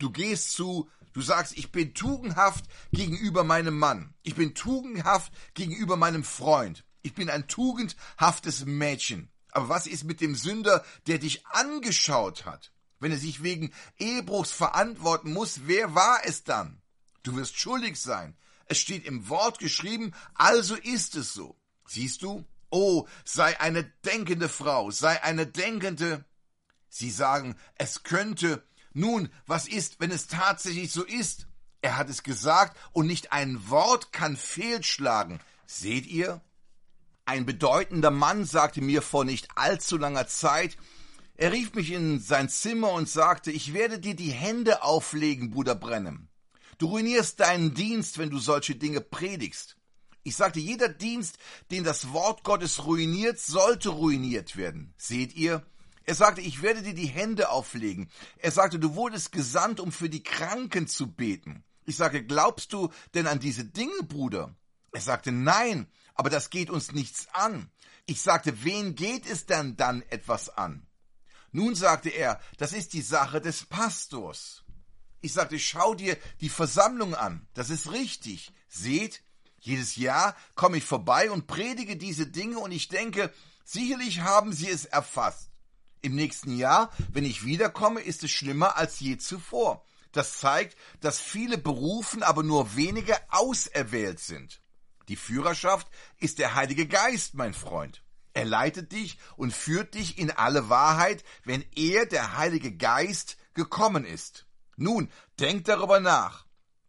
[SPEAKER 1] Du sagst, ich bin tugendhaft gegenüber meinem Mann. Ich bin tugendhaft gegenüber meinem Freund. Ich bin ein tugendhaftes Mädchen. Aber was ist mit dem Sünder, der dich angeschaut hat? Wenn er sich wegen Ehebruchs verantworten muss, wer war es dann? Du wirst schuldig sein. Es steht im Wort geschrieben, also ist es so. Siehst du? Oh, sei eine denkende Frau, sei eine denkende... Sie sagen, es könnte. Nun, was ist, wenn es tatsächlich so ist? Er hat es gesagt und nicht ein Wort kann fehlschlagen. Seht ihr? Ein bedeutender Mann sagte mir vor nicht allzu langer Zeit, er rief mich in sein Zimmer und sagte, ich werde dir die Hände auflegen, Bruder Branham. Du ruinierst deinen Dienst, wenn du solche Dinge predigst. Ich sagte, jeder Dienst, den das Wort Gottes ruiniert, sollte ruiniert werden. Seht ihr? Er sagte, ich werde dir die Hände auflegen. Er sagte, du wurdest gesandt, um für die Kranken zu beten. Ich sagte, glaubst du denn an diese Dinge, Bruder? Er sagte, nein, aber das geht uns nichts an. Ich sagte, wen geht es denn dann etwas an? Nun sagte er, das ist die Sache des Pastors. Ich sagte, schau dir die Versammlung an. Das ist richtig. Seht, jedes Jahr komme ich vorbei und predige diese Dinge und ich denke, sicherlich haben sie es erfasst. Im nächsten Jahr, wenn ich wiederkomme, ist es schlimmer als je zuvor. Das zeigt, dass viele berufen, aber nur wenige auserwählt sind. Die Führerschaft ist der Heilige Geist, mein Freund. Er leitet dich und führt dich in alle Wahrheit, wenn er, der Heilige Geist, gekommen ist. Nun, denkt darüber nach.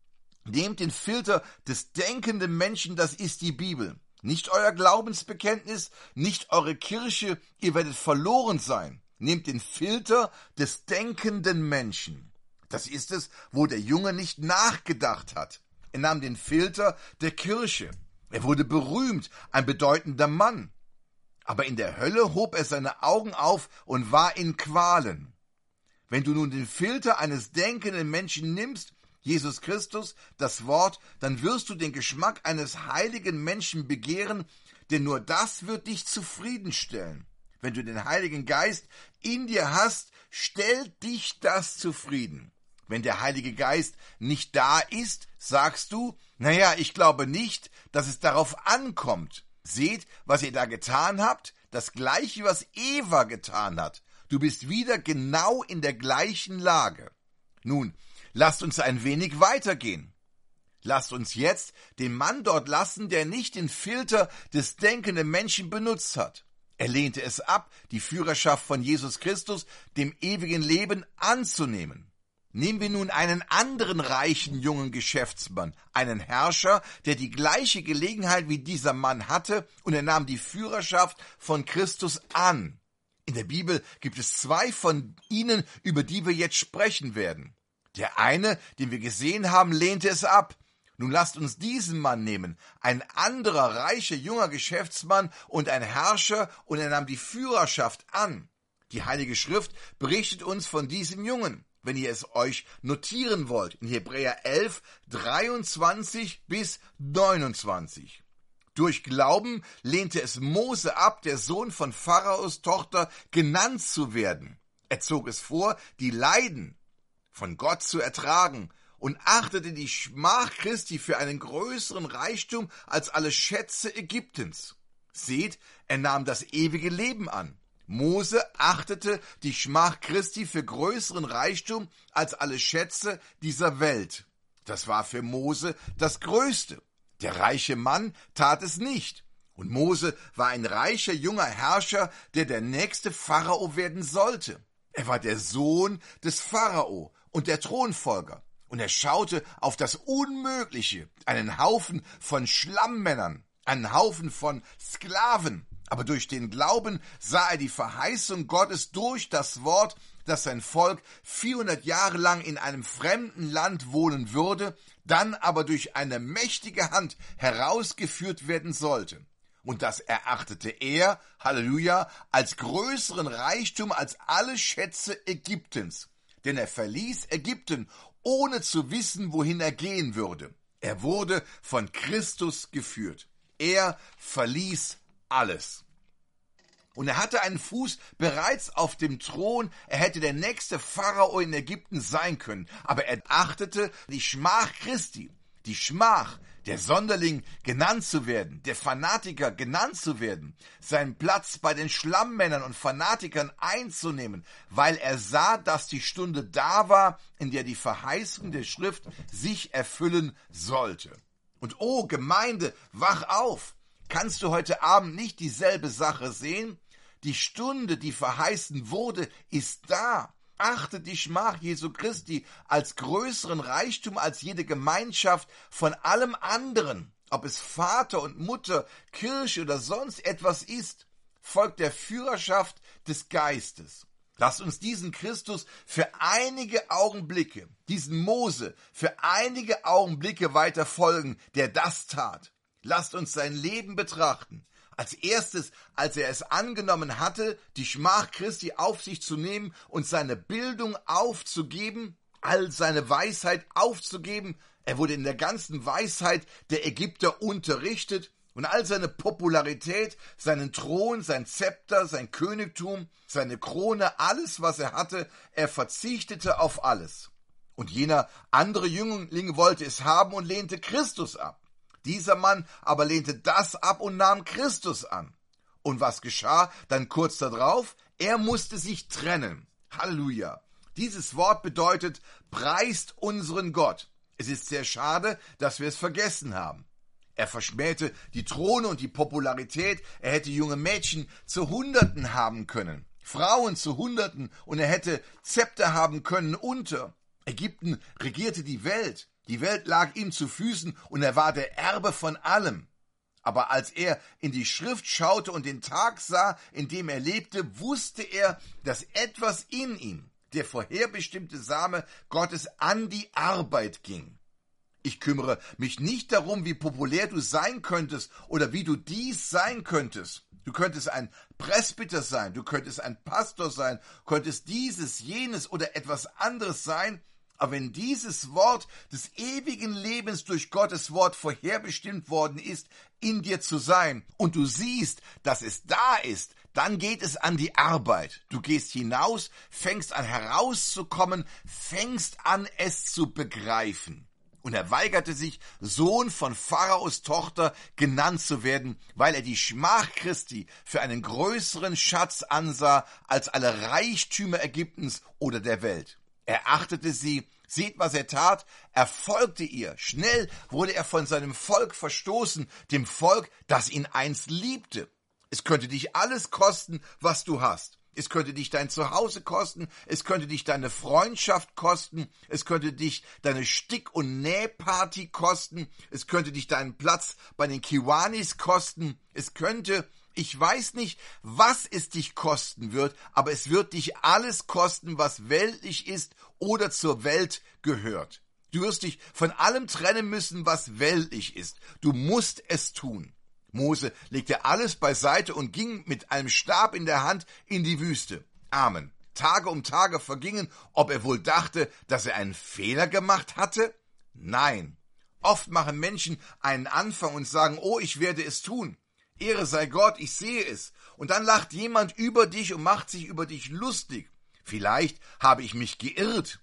[SPEAKER 1] Nehmt den Filter des denkenden Menschen, das ist die Bibel. Nicht euer Glaubensbekenntnis, nicht eure Kirche, ihr werdet verloren sein. Nehmt den Filter des denkenden Menschen. Das ist es, wo der Junge nicht nachgedacht hat. Er nahm den Filter der Kirche. Er wurde berühmt, ein bedeutender Mann. Aber in der Hölle hob er seine Augen auf und war in Qualen. Wenn du nun den Filter eines denkenden Menschen nimmst, Jesus Christus, das Wort, dann wirst du den Geschmack eines heiligen Menschen begehren, denn nur das wird dich zufriedenstellen. Wenn du den Heiligen Geist in dir hast, stellt dich das zufrieden. Wenn der Heilige Geist nicht da ist, sagst du, naja, ich glaube nicht, dass es darauf ankommt. Seht, was ihr da getan habt, das Gleiche, was Eva getan hat. Du bist wieder genau in der gleichen Lage. Nun, lasst uns ein wenig weitergehen. Lasst uns jetzt den Mann dort lassen, der nicht den Filter des denkenden Menschen benutzt hat. Er lehnte es ab, die Führerschaft von Jesus Christus, dem ewigen Leben, anzunehmen. Nehmen wir nun einen anderen reichen jungen Geschäftsmann, einen Herrscher, der die gleiche Gelegenheit wie dieser Mann hatte, und er nahm die Führerschaft von Christus an. In der Bibel gibt es zwei von ihnen, über die wir jetzt sprechen werden. Der eine, den wir gesehen haben, lehnte es ab. Nun lasst uns diesen Mann nehmen, ein anderer reicher junger Geschäftsmann und ein Herrscher, und er nahm die Führerschaft an. Die Heilige Schrift berichtet uns von diesem Jungen. Wenn ihr es euch notieren wollt, in Hebräer 11, 23 bis 29. Durch Glauben lehnte es Mose ab, der Sohn von Pharaos Tochter genannt zu werden. Er zog es vor, die Leiden von Gott zu ertragen und achtete die Schmach Christi für einen größeren Reichtum als alle Schätze Ägyptens. Seht, er nahm das ewige Leben an. Mose achtete die Schmach Christi für größeren Reichtum als alle Schätze dieser Welt. Das war für Mose das Größte. Der reiche Mann tat es nicht. Und Mose war ein reicher junger Herrscher, der nächste Pharao werden sollte. Er war der Sohn des Pharao und der Thronfolger. Und er schaute auf das Unmögliche, einen Haufen von Schlammmännern, einen Haufen von Sklaven. Aber durch den Glauben sah er die Verheißung Gottes durch das Wort, dass sein Volk 400 Jahre lang in einem fremden Land wohnen würde, dann aber durch eine mächtige Hand herausgeführt werden sollte. Und das erachtete er, Halleluja, als größeren Reichtum als alle Schätze Ägyptens. Denn er verließ Ägypten, ohne zu wissen, wohin er gehen würde. Er wurde von Christus geführt. Er verließ alles. Und er hatte einen Fuß bereits auf dem Thron, er hätte der nächste Pharao in Ägypten sein können, aber er achtete die Schmach Christi, die Schmach, der Sonderling genannt zu werden, der Fanatiker genannt zu werden, seinen Platz bei den Schlammmännern und Fanatikern einzunehmen, weil er sah, dass die Stunde da war, in der die Verheißung der Schrift sich erfüllen sollte. Und oh, Gemeinde, wach auf! Kannst du heute Abend nicht dieselbe Sache sehen? Die Stunde, die verheißen wurde, ist da. Achte die Schmach Jesu Christi als größeren Reichtum als jede Gemeinschaft von allem anderen, ob es Vater und Mutter, Kirche oder sonst etwas ist, folgt der Führerschaft des Geistes. Lasst uns diesen Christus für einige Augenblicke, diesen Mose für einige Augenblicke weiter folgen, der das tat. Lasst uns sein Leben betrachten. Als erstes, als er es angenommen hatte, die Schmach Christi auf sich zu nehmen und seine Bildung aufzugeben, all seine Weisheit aufzugeben, er wurde in der ganzen Weisheit der Ägypter unterrichtet und all seine Popularität, seinen Thron, sein Zepter, sein Königtum, seine Krone, alles, was er hatte, er verzichtete auf alles. Und jener andere Jüngling wollte es haben und lehnte Christus ab. Dieser Mann aber lehnte das ab und nahm Christus an. Und was geschah dann kurz darauf? Er musste sich trennen. Halleluja. Dieses Wort bedeutet, preist unseren Gott. Es ist sehr schade, dass wir es vergessen haben. Er verschmähte die Throne und die Popularität. Er hätte junge Mädchen zu Hunderten haben können, Frauen zu Hunderten, und er hätte Zepter haben können unter. Ägypten regierte die Welt. Die Welt lag ihm zu Füßen und er war der Erbe von allem. Aber als er in die Schrift schaute und den Tag sah, in dem er lebte, wusste er, dass etwas in ihm, der vorherbestimmte Same Gottes, an die Arbeit ging. Ich kümmere mich nicht darum, wie populär du sein könntest oder wie du dies sein könntest. Du könntest ein Presbyter sein, du könntest ein Pastor sein, könntest dieses, jenes oder etwas anderes sein. Aber wenn dieses Wort des ewigen Lebens durch Gottes Wort vorherbestimmt worden ist, in dir zu sein, und du siehst, dass es da ist, dann geht es an die Arbeit. Du gehst hinaus, fängst an herauszukommen, fängst an es zu begreifen. Und er weigerte sich, Sohn von Pharaos Tochter genannt zu werden, weil er die Schmach Christi für einen größeren Schatz ansah als alle Reichtümer Ägyptens oder der Welt. Er achtete sie, seht, was er tat, er folgte ihr. Schnell wurde er von seinem Volk verstoßen, dem Volk, das ihn einst liebte. Es könnte dich alles kosten, was du hast. Es könnte dich dein Zuhause kosten, es könnte dich deine Freundschaft kosten, es könnte dich deine Stick- und Nähparty kosten, es könnte dich deinen Platz bei den Kiwanis kosten, es könnte, ich weiß nicht, was es dich kosten wird, aber es wird dich alles kosten, was weltlich ist oder zur Welt gehört. Du wirst dich von allem trennen müssen, was weltlich ist. Du musst es tun. Mose legte alles beiseite und ging mit einem Stab in der Hand in die Wüste. Amen. Tage um Tage vergingen, ob er wohl dachte, dass er einen Fehler gemacht hatte? Nein. Oft machen Menschen einen Anfang und sagen, oh, ich werde es tun. Ehre sei Gott, ich sehe es. Und dann lacht jemand über dich und macht sich über dich lustig. Vielleicht habe ich mich geirrt.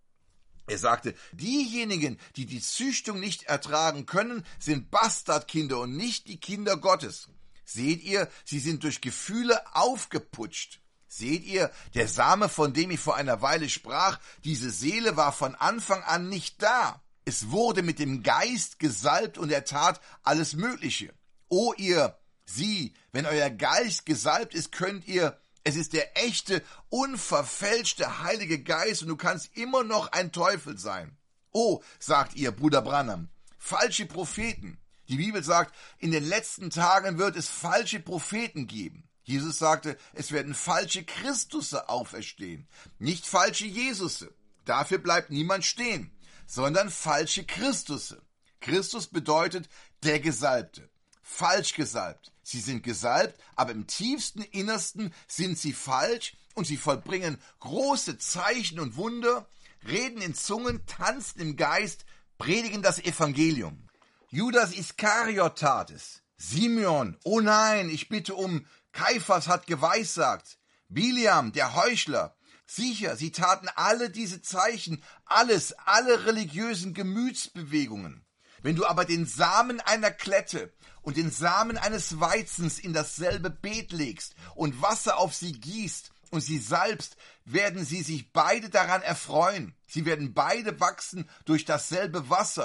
[SPEAKER 1] Er sagte, diejenigen, die die Züchtung nicht ertragen können, sind Bastardkinder und nicht die Kinder Gottes. Seht ihr, sie sind durch Gefühle aufgeputscht. Seht ihr, der Same, von dem ich vor einer Weile sprach, diese Seele war von Anfang an nicht da. Es wurde mit dem Geist gesalbt und er tat alles Mögliche. O ihr, Sie, wenn euer Geist gesalbt ist, könnt ihr, es ist der echte, unverfälschte Heilige Geist und du kannst immer noch ein Teufel sein. Oh, sagt ihr, Bruder Branham, falsche Propheten. Die Bibel sagt, in den letzten Tagen wird es falsche Propheten geben. Jesus sagte, es werden falsche Christusse auferstehen, nicht falsche Jesusse. Dafür bleibt niemand stehen, sondern falsche Christusse. Christus bedeutet der Gesalbte. Falsch gesalbt. Sie sind gesalbt, aber im tiefsten Innersten sind sie falsch und sie vollbringen große Zeichen und Wunder, reden in Zungen, tanzen im Geist, predigen das Evangelium. Judas Iskariot tat es. Simeon, oh nein, ich bitte um, Kaiphas hat geweissagt. Biliam, der Heuchler. Sicher, sie taten alle diese Zeichen, alle religiösen Gemütsbewegungen. Wenn du aber den Samen einer Klette und den Samen eines Weizens in dasselbe Beet legst und Wasser auf sie gießt und sie salbst, werden sie sich beide daran erfreuen. Sie werden beide wachsen durch dasselbe Wasser.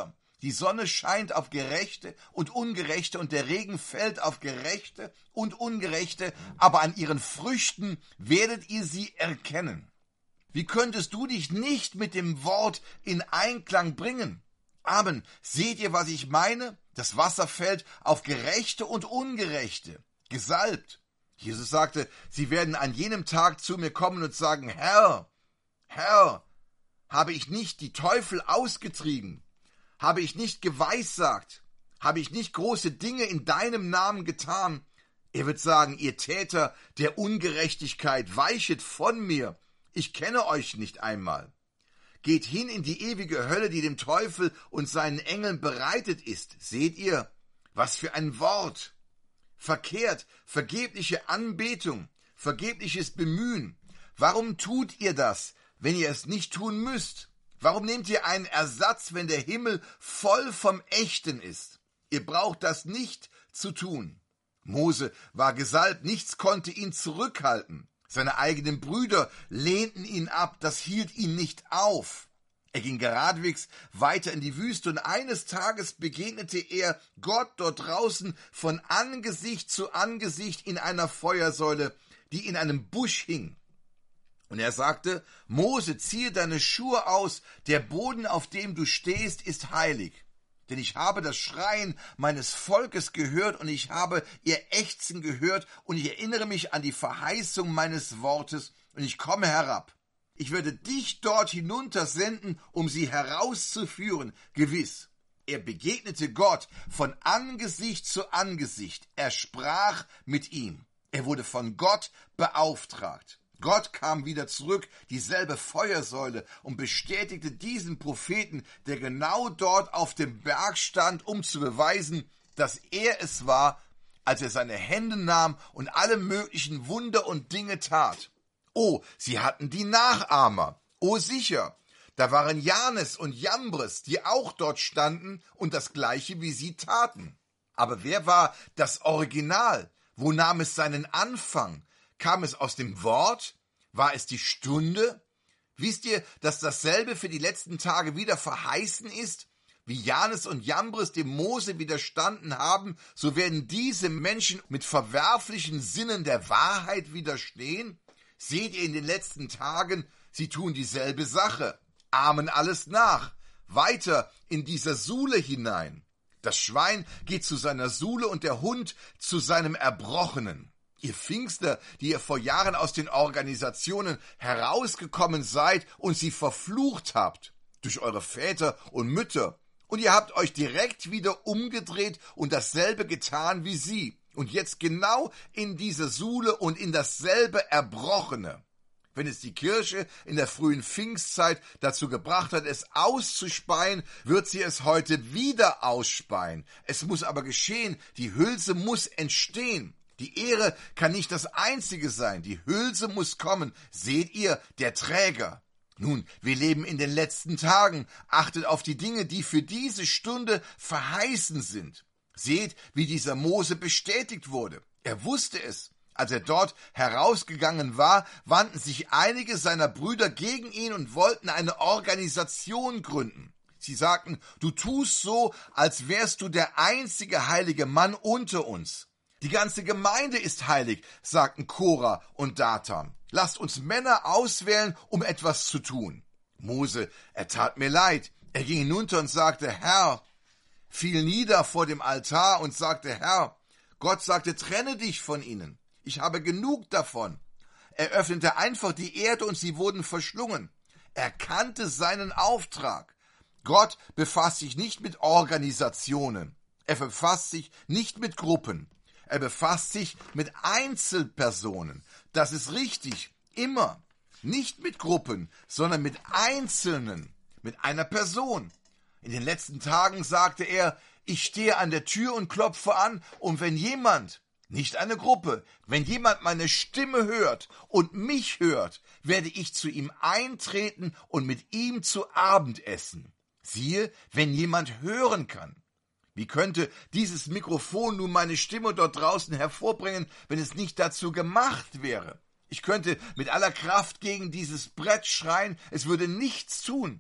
[SPEAKER 1] Die Sonne scheint auf Gerechte und Ungerechte und der Regen fällt auf Gerechte und Ungerechte, aber an ihren Früchten werdet ihr sie erkennen. Wie könntest du dich nicht mit dem Wort in Einklang bringen? Amen. Seht ihr, was ich meine? Das Wasser fällt auf Gerechte und Ungerechte, gesalbt. Jesus sagte, sie werden an jenem Tag zu mir kommen und sagen, Herr, Herr, habe ich nicht die Teufel ausgetrieben? Habe ich nicht geweissagt? Habe ich nicht große Dinge in deinem Namen getan? Er wird sagen, ihr Täter der Ungerechtigkeit, weichet von mir. Ich kenne euch nicht einmal. Geht hin in die ewige Hölle, die dem Teufel und seinen Engeln bereitet ist. Seht ihr, was für ein Wort. Verkehrt, vergebliche Anbetung, vergebliches Bemühen. Warum tut ihr das, wenn ihr es nicht tun müsst? Warum nehmt ihr einen Ersatz, wenn der Himmel voll vom Echten ist? Ihr braucht das nicht zu tun. Mose war gesalbt, nichts konnte ihn zurückhalten. Seine eigenen Brüder lehnten ihn ab, das hielt ihn nicht auf. Er ging geradewegs weiter in die Wüste und eines Tages begegnete er Gott dort draußen von Angesicht zu Angesicht in einer Feuersäule, die in einem Busch hing. Und er sagte, Mose, ziehe deine Schuhe aus, der Boden, auf dem du stehst, ist heilig. Denn ich habe das Schreien meines Volkes gehört und ich habe ihr Ächzen gehört und ich erinnere mich an die Verheißung meines Wortes und ich komme herab. Ich werde dich dort hinunter senden, um sie herauszuführen, gewiss. Er begegnete Gott von Angesicht zu Angesicht. Er sprach mit ihm. Er wurde von Gott beauftragt. Gott kam wieder zurück, dieselbe Feuersäule, und bestätigte diesen Propheten, der genau dort auf dem Berg stand, um zu beweisen, dass er es war, als er seine Hände nahm und alle möglichen Wunder und Dinge tat. Oh, sie hatten die Nachahmer. Oh, sicher. Da waren Janes und Jambres, die auch dort standen und das Gleiche wie sie taten. Aber wer war das Original? Wo nahm es seinen Anfang? Kam es aus dem Wort? War es die Stunde? Wisst ihr, dass dasselbe für die letzten Tage wieder verheißen ist? Wie Janes und Jambres dem Mose widerstanden haben, so werden diese Menschen mit verwerflichen Sinnen der Wahrheit widerstehen? Seht ihr in den letzten Tagen, sie tun dieselbe Sache, ahmen alles nach, weiter in dieser Sule hinein. Das Schwein geht zu seiner Sule und der Hund zu seinem Erbrochenen. Ihr Pfingster, die ihr vor Jahren aus den Organisationen herausgekommen seid und sie verflucht habt, durch eure Väter und Mütter, und ihr habt euch direkt wieder umgedreht und dasselbe getan wie sie, und jetzt genau in diese Sule und in dasselbe Erbrochene. Wenn es die Kirche in der frühen Pfingstzeit dazu gebracht hat, es auszuspeien, wird sie es heute wieder ausspeien. Es muss aber geschehen, die Hülse muss entstehen. Die Ehre kann nicht das Einzige sein, die Hülse muss kommen. Seht ihr, der Träger. Nun, wir leben in den letzten Tagen. Achtet auf die Dinge, die für diese Stunde verheißen sind. Seht, wie dieser Mose bestätigt wurde. Er wusste es. Als er dort herausgegangen war, wandten sich einige seiner Brüder gegen ihn und wollten eine Organisation gründen. Sie sagten, du tust so, als wärst du der einzige heilige Mann unter uns. Die ganze Gemeinde ist heilig, sagten Korah und Datan. Lasst uns Männer auswählen, um etwas zu tun. Mose, er tat mir leid. Er ging hinunter und sagte, Herr, fiel nieder vor dem Altar und sagte, Herr, Gott sagte, trenne dich von ihnen. Ich habe genug davon. Er öffnete einfach die Erde und sie wurden verschlungen. Er kannte seinen Auftrag. Gott befasst sich nicht mit Organisationen. Er befasst sich nicht mit Gruppen. Er befasst sich mit Einzelpersonen. Das ist richtig, immer. Nicht mit Gruppen, sondern mit Einzelnen, mit einer Person. In den letzten Tagen sagte er, ich stehe an der Tür und klopfe an, und wenn jemand, nicht eine Gruppe, wenn jemand meine Stimme hört und mich hört, werde ich zu ihm eintreten und mit ihm zu Abend essen. Siehe, wenn jemand hören kann. Wie könnte dieses Mikrofon nun meine Stimme dort draußen hervorbringen, wenn es nicht dazu gemacht wäre? Ich könnte mit aller Kraft gegen dieses Brett schreien, es würde nichts tun.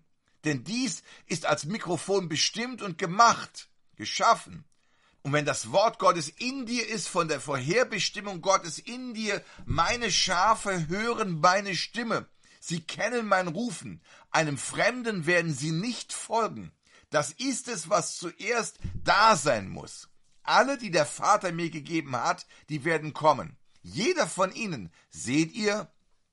[SPEAKER 1] Denn dies ist als Mikrofon bestimmt und gemacht, geschaffen. Und wenn das Wort Gottes in dir ist, von der Vorherbestimmung Gottes in dir, meine Schafe hören meine Stimme. Sie kennen mein Rufen. Einem Fremden werden sie nicht folgen. Das ist es, was zuerst da sein muss. Alle, die der Vater mir gegeben hat, die werden kommen. Jeder von ihnen, seht ihr?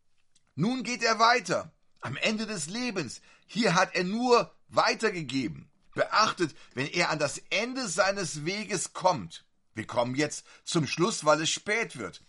[SPEAKER 1] Nun geht er weiter. Am Ende des Lebens. Hier hat er nur weitergegeben. Beachtet, wenn er an das Ende seines Weges kommt. Wir kommen jetzt zum Schluss, weil es spät wird.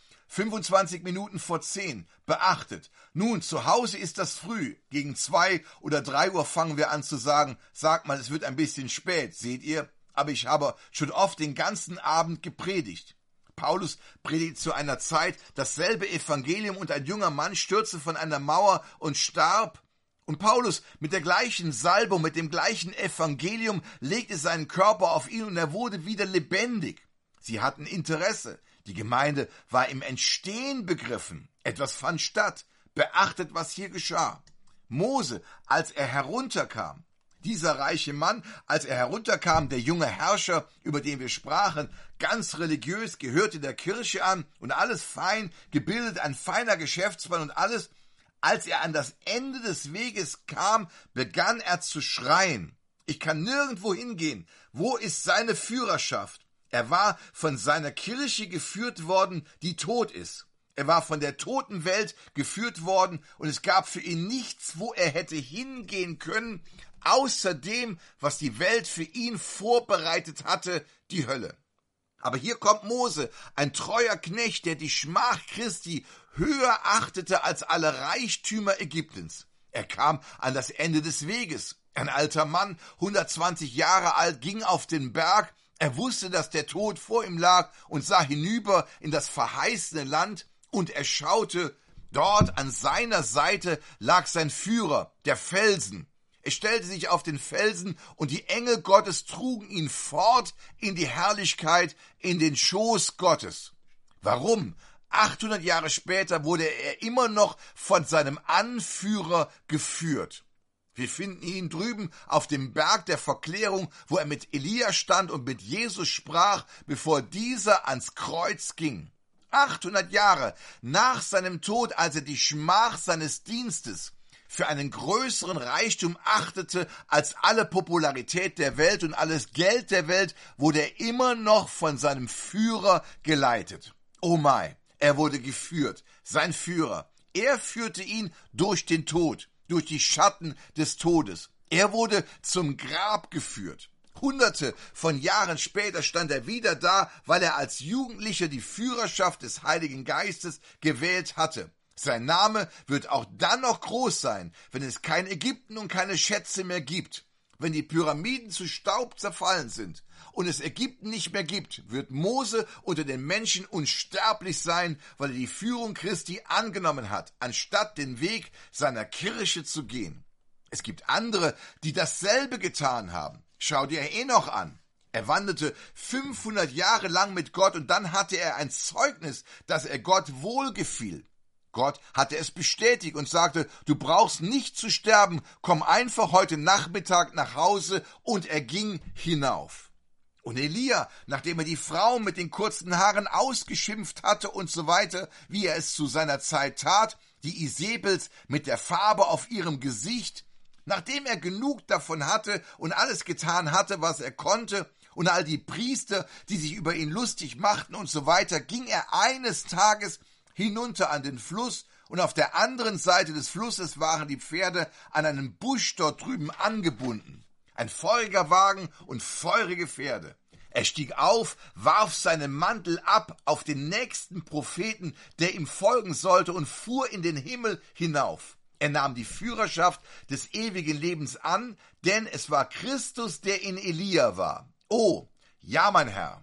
[SPEAKER 1] 25 Minuten vor 10. Beachtet. Nun, zu Hause ist das früh. Gegen 2 oder 3 Uhr fangen wir an zu sagen, sagt man, es wird ein bisschen spät, seht ihr? Aber ich habe schon oft den ganzen Abend gepredigt. Paulus predigt zu einer Zeit dasselbe Evangelium und ein junger Mann stürzte von einer Mauer und starb. Und Paulus mit der gleichen Salbung, mit dem gleichen Evangelium legte seinen Körper auf ihn und er wurde wieder lebendig. Sie hatten Interesse. Die Gemeinde war im Entstehen begriffen. Etwas fand statt. Beachtet, was hier geschah. Mose, als er herunterkam, dieser reiche Mann, als er herunterkam, der junge Herrscher, über den wir sprachen, ganz religiös, gehörte der Kirche an und alles fein, gebildet, ein feiner Geschäftsmann und alles. Als er an das Ende des Weges kam, begann er zu schreien. Ich kann nirgendwo hingehen. Wo ist seine Führerschaft? Er war von seiner Kirche geführt worden, die tot ist. Er war von der toten Welt geführt worden und es gab für ihn nichts, wo er hätte hingehen können, außer dem, was die Welt für ihn vorbereitet hatte, die Hölle. Aber hier kommt Mose, ein treuer Knecht, der die Schmach Christi höher achtete als alle Reichtümer Ägyptens. Er kam an das Ende des Weges. Ein alter Mann, 120 Jahre alt, ging auf den Berg. Er wusste, dass der Tod vor ihm lag und sah hinüber in das verheißene Land und er schaute. Dort an seiner Seite lag sein Führer, der Felsen. Er stellte sich auf den Felsen und die Engel Gottes trugen ihn fort in die Herrlichkeit, in den Schoß Gottes. Warum? 800 Jahre später wurde er immer noch von seinem Anführer geführt. Wir finden ihn drüben auf dem Berg der Verklärung, wo er mit Elia stand und mit Jesus sprach, bevor dieser ans Kreuz ging. 800 Jahre nach seinem Tod, als er die Schmach seines Dienstes für einen größeren Reichtum achtete als alle Popularität der Welt und alles Geld der Welt, wurde er immer noch von seinem Führer geleitet. Oh mein, er wurde geführt, sein Führer. Er führte ihn durch den Tod, durch die Schatten des Todes. Er wurde zum Grab geführt. Hunderte von Jahren später stand er wieder da, weil er als Jugendlicher die Führerschaft des Heiligen Geistes gewählt hatte. Sein Name wird auch dann noch groß sein, wenn es kein Ägypten und keine Schätze mehr gibt. Wenn die Pyramiden zu Staub zerfallen sind und es Ägypten nicht mehr gibt, wird Mose unter den Menschen unsterblich sein, weil er die Führung Christi angenommen hat, anstatt den Weg seiner Kirche zu gehen. Es gibt andere, die dasselbe getan haben. Schau dir Enoch an. Er wandelte 500 Jahre lang mit Gott und dann hatte er ein Zeugnis, dass er Gott wohlgefiel. Gott hatte es bestätigt und sagte, du brauchst nicht zu sterben, komm einfach heute Nachmittag nach Hause, und er ging hinauf. Und Elia, nachdem er die Frau mit den kurzen Haaren ausgeschimpft hatte und so weiter, wie er es zu seiner Zeit tat, die Isebels mit der Farbe auf ihrem Gesicht, nachdem er genug davon hatte und alles getan hatte, was er konnte, und all die Priester, die sich über ihn lustig machten und so weiter, ging er eines Tages hinunter an den Fluss, und auf der anderen Seite des Flusses waren die Pferde an einen Busch dort drüben angebunden. Ein feuriger Wagen und feurige Pferde. Er stieg auf, warf seinen Mantel ab auf den nächsten Propheten, der ihm folgen sollte, und fuhr in den Himmel hinauf. Er nahm die Führerschaft des ewigen Lebens an, denn es war Christus, der in Elia war. Oh, ja, mein Herr.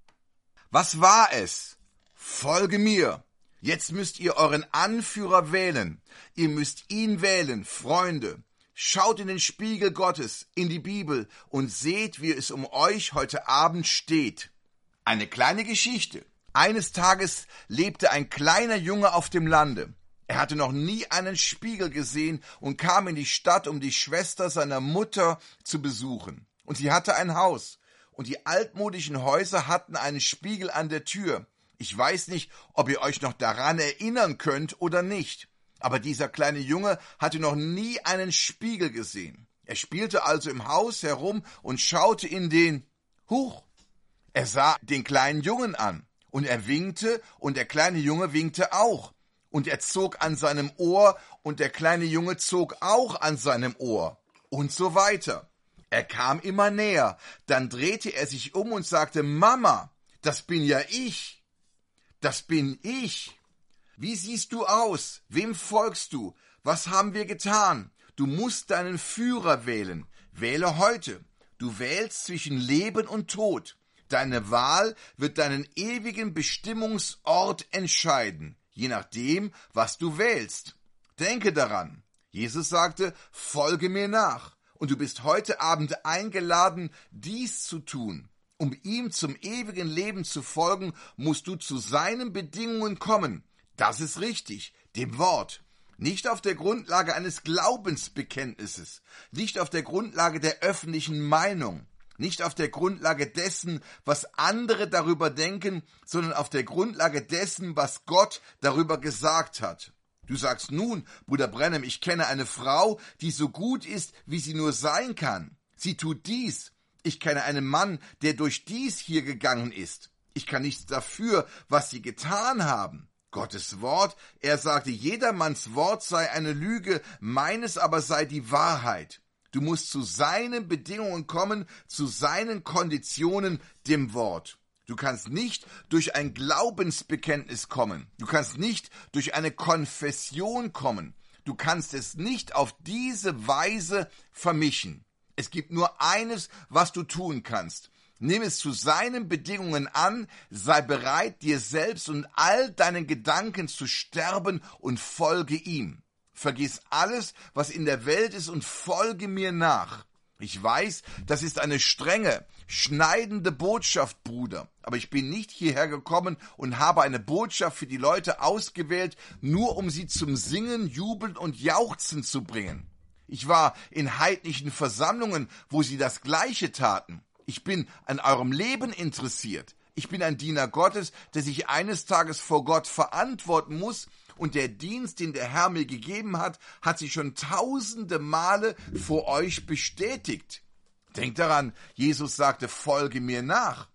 [SPEAKER 1] Was war es? Folge mir. Jetzt müsst ihr euren Anführer wählen. Ihr müsst ihn wählen, Freunde. Schaut in den Spiegel Gottes, in die Bibel, und seht, wie es um euch heute Abend steht. Eine kleine Geschichte. Eines Tages lebte ein kleiner Junge auf dem Lande. Er hatte noch nie einen Spiegel gesehen und kam in die Stadt, um die Schwester seiner Mutter zu besuchen. Und sie hatte ein Haus. Und die altmodischen Häuser hatten einen Spiegel an der Tür. Ich weiß nicht, ob ihr euch noch daran erinnern könnt oder nicht. Aber dieser kleine Junge hatte noch nie einen Spiegel gesehen. Er spielte also im Haus herum und schaute in den... Huch! Er sah den kleinen Jungen an. Und er winkte und der kleine Junge winkte auch. Und er zog an seinem Ohr und der kleine Junge zog auch an seinem Ohr. Und so weiter. Er kam immer näher. Dann drehte er sich um und sagte, Mama, das bin ja ich. Das bin ich. Wie siehst du aus? Wem folgst du? Was haben wir getan? Du musst deinen Führer wählen. Wähle heute. Du wählst zwischen Leben und Tod. Deine Wahl wird deinen ewigen Bestimmungsort entscheiden, je nachdem, was du wählst. Denke daran. Jesus sagte, folge mir nach. Und du bist heute Abend eingeladen, dies zu tun. Um ihm zum ewigen Leben zu folgen, musst du zu seinen Bedingungen kommen. Das ist richtig, dem Wort. Nicht auf der Grundlage eines Glaubensbekenntnisses, nicht auf der Grundlage der öffentlichen Meinung, nicht auf der Grundlage dessen, was andere darüber denken, sondern auf der Grundlage dessen, was Gott darüber gesagt hat. Du sagst nun, Bruder Branham, ich kenne eine Frau, die so gut ist, wie sie nur sein kann. Sie tut dies. Ich kenne einen Mann, der durch dies hier gegangen ist. Ich kann nichts dafür, was sie getan haben. Gottes Wort, er sagte, jedermanns Wort sei eine Lüge, meines aber sei die Wahrheit. Du musst zu seinen Bedingungen kommen, zu seinen Konditionen, dem Wort. Du kannst nicht durch ein Glaubensbekenntnis kommen. Du kannst nicht durch eine Konfession kommen. Du kannst es nicht auf diese Weise vermischen. Es gibt nur eines, was du tun kannst. Nimm es zu seinen Bedingungen an, sei bereit, dir selbst und all deinen Gedanken zu sterben und folge ihm. Vergiss alles, was in der Welt ist und folge mir nach. Ich weiß, das ist eine strenge, schneidende Botschaft, Bruder. Aber ich bin nicht hierher gekommen und habe eine Botschaft für die Leute ausgewählt, nur um sie zum Singen, Jubeln und Jauchzen zu bringen. Ich war in heidnischen Versammlungen, wo sie das Gleiche taten. Ich bin an eurem Leben interessiert. Ich bin ein Diener Gottes, der sich eines Tages vor Gott verantworten muss, und der Dienst, den der Herr mir gegeben hat, hat sich schon tausende Male vor euch bestätigt. Denkt daran, Jesus sagte, folge mir nach,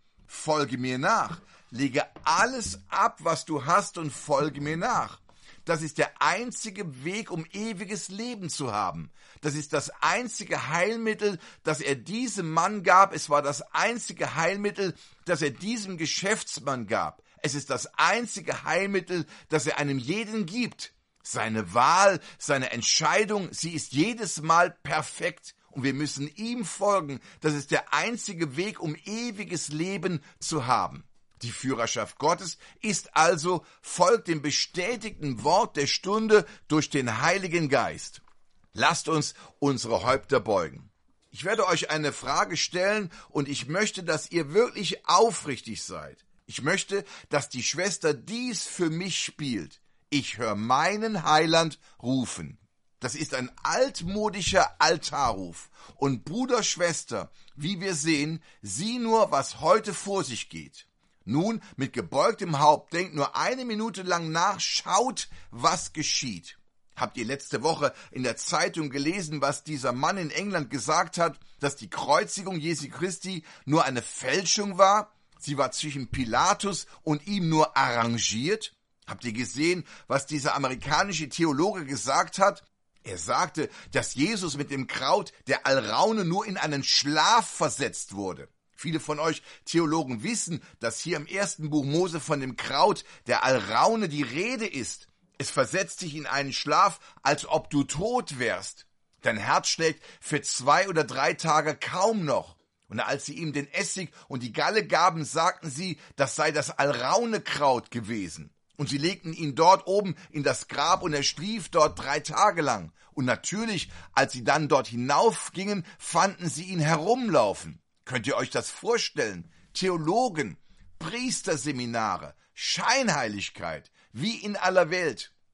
[SPEAKER 1] lege alles ab, was du hast und folge mir nach. Das ist der einzige Weg, um ewiges Leben zu haben. Das ist das einzige Heilmittel, das er diesem Mann gab. Es war das einzige Heilmittel, das er diesem Geschäftsmann gab. Es ist das einzige Heilmittel, das er einem jeden gibt. Seine Wahl, seine Entscheidung, sie ist jedes Mal perfekt. Und wir müssen ihm folgen. Das ist der einzige Weg, um ewiges Leben zu haben. Die Führerschaft Gottes ist also, folgt dem bestätigten Wort der Stunde durch den Heiligen Geist. Lasst uns unsere Häupter beugen. Ich werde euch eine Frage stellen und ich möchte, dass ihr wirklich aufrichtig seid. Ich möchte, dass die Schwester dies für mich spielt. Ich höre meinen Heiland rufen. Das ist ein altmodischer Altarruf. Und Bruder, Schwester, wie wir sehen, sieh nur, was heute vor sich geht. Nun, mit gebeugtem Haupt, denkt nur eine Minute lang nach, schaut, was geschieht. Habt ihr letzte Woche in der Zeitung gelesen, was dieser Mann in England gesagt hat, dass die Kreuzigung Jesu Christi nur eine Fälschung war? Sie war zwischen Pilatus und ihm nur arrangiert? Habt ihr gesehen, was dieser amerikanische Theologe gesagt hat? Er sagte, dass Jesus mit dem Kraut der Alraune nur in einen Schlaf versetzt wurde. Viele von euch Theologen wissen, dass hier im 1. Buch Mose von dem Kraut der Alraune die Rede ist. Es versetzt dich in einen Schlaf, als ob du tot wärst. Dein Herz schlägt für 2 oder 3 Tage kaum noch. Und als sie ihm den Essig und die Galle gaben, sagten sie, das sei das Alraunekraut gewesen. Und sie legten ihn dort oben in das Grab und er schlief dort 3 Tage lang. Und natürlich, als sie dann dort hinaufgingen, fanden sie ihn herumlaufen. Könnt ihr euch das vorstellen? Theologen, Priesterseminare, Scheinheiligkeit, wie in aller Welt.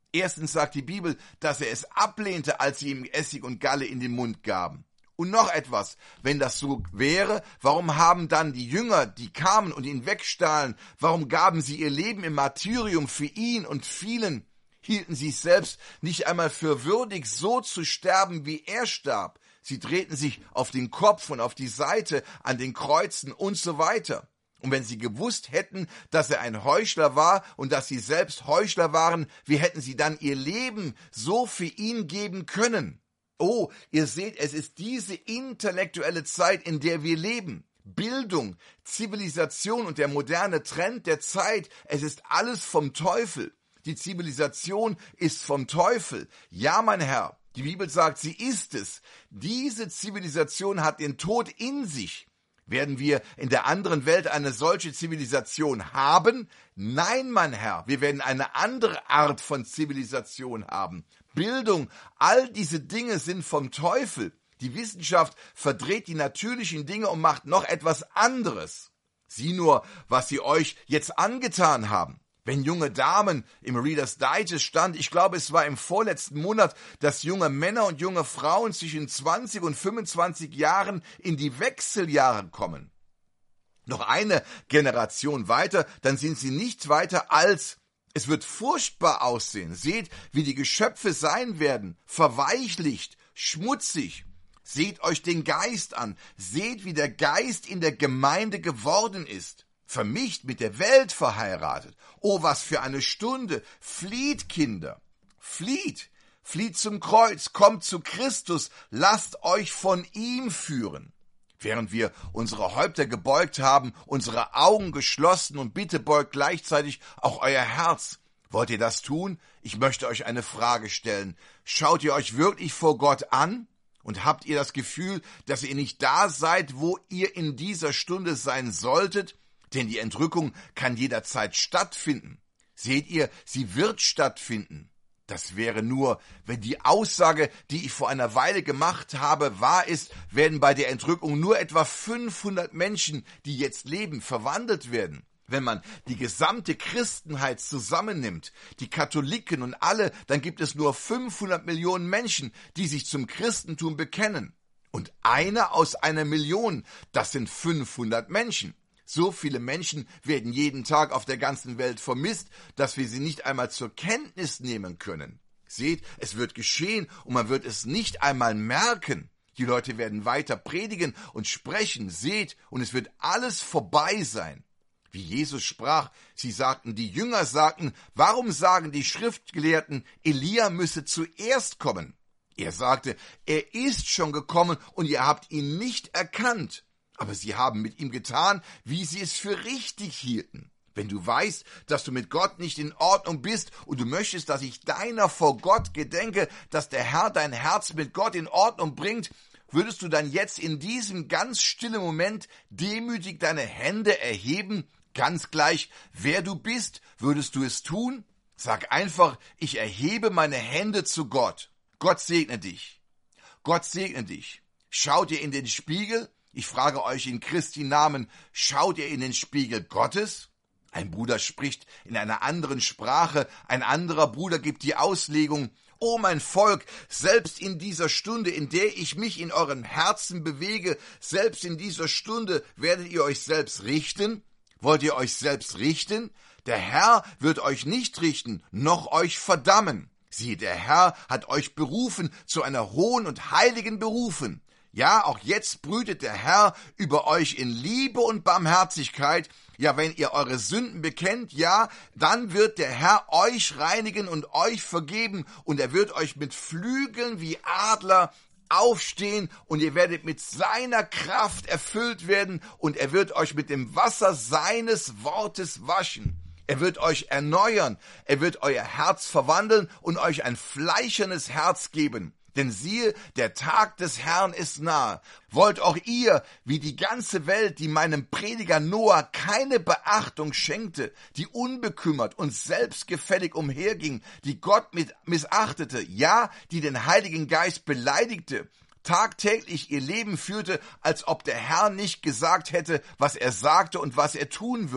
[SPEAKER 1] Erstens sagt die Bibel, dass er es ablehnte, als sie ihm Essig und Galle in den Mund gaben. Und noch etwas, wenn das so wäre, warum haben dann die Jünger, die kamen und ihn wegstahlen, warum gaben sie ihr Leben im Martyrium für ihn und vielen? Hielten sie es selbst nicht einmal für würdig, so zu sterben, wie er starb. Sie drehten sich auf den Kopf und auf die Seite an den Kreuzen und so weiter. Und wenn sie gewusst hätten, dass er ein Heuchler war und dass sie selbst Heuchler waren, wie hätten sie dann ihr Leben so für ihn geben können? Oh, ihr seht, es ist diese intellektuelle Zeit, in der wir leben. Bildung, Zivilisation und der moderne Trend der Zeit, es ist alles vom Teufel. Die Zivilisation ist vom Teufel. Ja, mein Herr, die Bibel sagt, sie ist es. Diese Zivilisation hat den Tod in sich. Werden wir in der anderen Welt eine solche Zivilisation haben? Nein, mein Herr, wir werden eine andere Art von Zivilisation haben. Bildung, all diese Dinge sind vom Teufel. Die Wissenschaft verdreht die natürlichen Dinge und macht noch etwas anderes. Sieh nur, was sie euch jetzt angetan haben. Wenn junge Damen im Reader's Digest stand, ich glaube, es war im vorletzten Monat, dass junge Männer und junge Frauen zwischen 20 und 25 Jahren in die Wechseljahre kommen. Noch eine Generation weiter, dann sind sie nicht weiter als: Es wird furchtbar aussehen. Seht, wie die Geschöpfe sein werden, verweichlicht, schmutzig. Seht euch den Geist an. Seht, wie der Geist in der Gemeinde geworden ist. Vermischt mit der Welt verheiratet. Oh, was für eine Stunde. Flieht, Kinder. Flieht. Flieht zum Kreuz. Kommt zu Christus. Lasst euch von ihm führen. Während wir unsere Häupter gebeugt haben, unsere Augen geschlossen und bitte beugt gleichzeitig auch euer Herz. Wollt ihr das tun? Ich möchte euch eine Frage stellen. Schaut ihr euch wirklich vor Gott an? Und habt ihr das Gefühl, dass ihr nicht da seid, wo ihr in dieser Stunde sein solltet? Denn die Entrückung kann jederzeit stattfinden. Seht ihr, sie wird stattfinden. Das wäre nur, wenn die Aussage, die ich vor einer Weile gemacht habe, wahr ist, werden bei der Entrückung nur etwa 500 Menschen, die jetzt leben, verwandelt werden. Wenn man die gesamte Christenheit zusammennimmt, die Katholiken und alle, dann gibt es nur 500 Millionen Menschen, die sich zum Christentum bekennen. Und einer aus einer Million, das sind 500 Menschen. So viele Menschen werden jeden Tag auf der ganzen Welt vermisst, dass wir sie nicht einmal zur Kenntnis nehmen können. Seht, es wird geschehen und man wird es nicht einmal merken. Die Leute werden weiter predigen und sprechen, seht, und es wird alles vorbei sein. Wie Jesus sprach, die Jünger sagten, warum sagen die Schriftgelehrten, Elia müsse zuerst kommen? Er sagte, er ist schon gekommen und ihr habt ihn nicht erkannt. Aber sie haben mit ihm getan, wie sie es für richtig hielten. Wenn du weißt, dass du mit Gott nicht in Ordnung bist und du möchtest, dass ich deiner vor Gott gedenke, dass der Herr dein Herz mit Gott in Ordnung bringt, würdest du dann jetzt in diesem ganz stillen Moment demütig deine Hände erheben? Ganz gleich, wer du bist, würdest du es tun? Sag einfach, ich erhebe meine Hände zu Gott. Gott segne dich. Gott segne dich. Schaut ihr in den Spiegel? Ich frage euch in Christi Namen, schaut ihr in den Spiegel Gottes? Ein Bruder spricht in einer anderen Sprache, ein anderer Bruder gibt die Auslegung: O mein Volk, selbst in dieser Stunde, in der ich mich in eurem Herzen bewege, selbst in dieser Stunde werdet ihr euch selbst richten? Wollt ihr euch selbst richten? Der Herr wird euch nicht richten, noch euch verdammen. Siehe, der Herr hat euch berufen, zu einer hohen und heiligen berufen. Ja, auch jetzt brütet der Herr über euch in Liebe und Barmherzigkeit. Ja, wenn ihr eure Sünden bekennt, ja, dann wird der Herr euch reinigen und euch vergeben, und er wird euch mit Flügeln wie Adler aufstehen, und ihr werdet mit seiner Kraft erfüllt werden, und er wird euch mit dem Wasser seines Wortes waschen. Er wird euch erneuern, er wird euer Herz verwandeln und euch ein fleischernes Herz geben. Denn siehe, der Tag des Herrn ist nahe. Wollt auch ihr, wie die ganze Welt, die meinem Prediger Noah keine Beachtung schenkte, die unbekümmert und selbstgefällig umherging, die Gott missachtete, ja, die den Heiligen Geist beleidigte, tagtäglich ihr Leben führte, als ob der Herr nicht gesagt hätte, was er sagte und was er tun würde.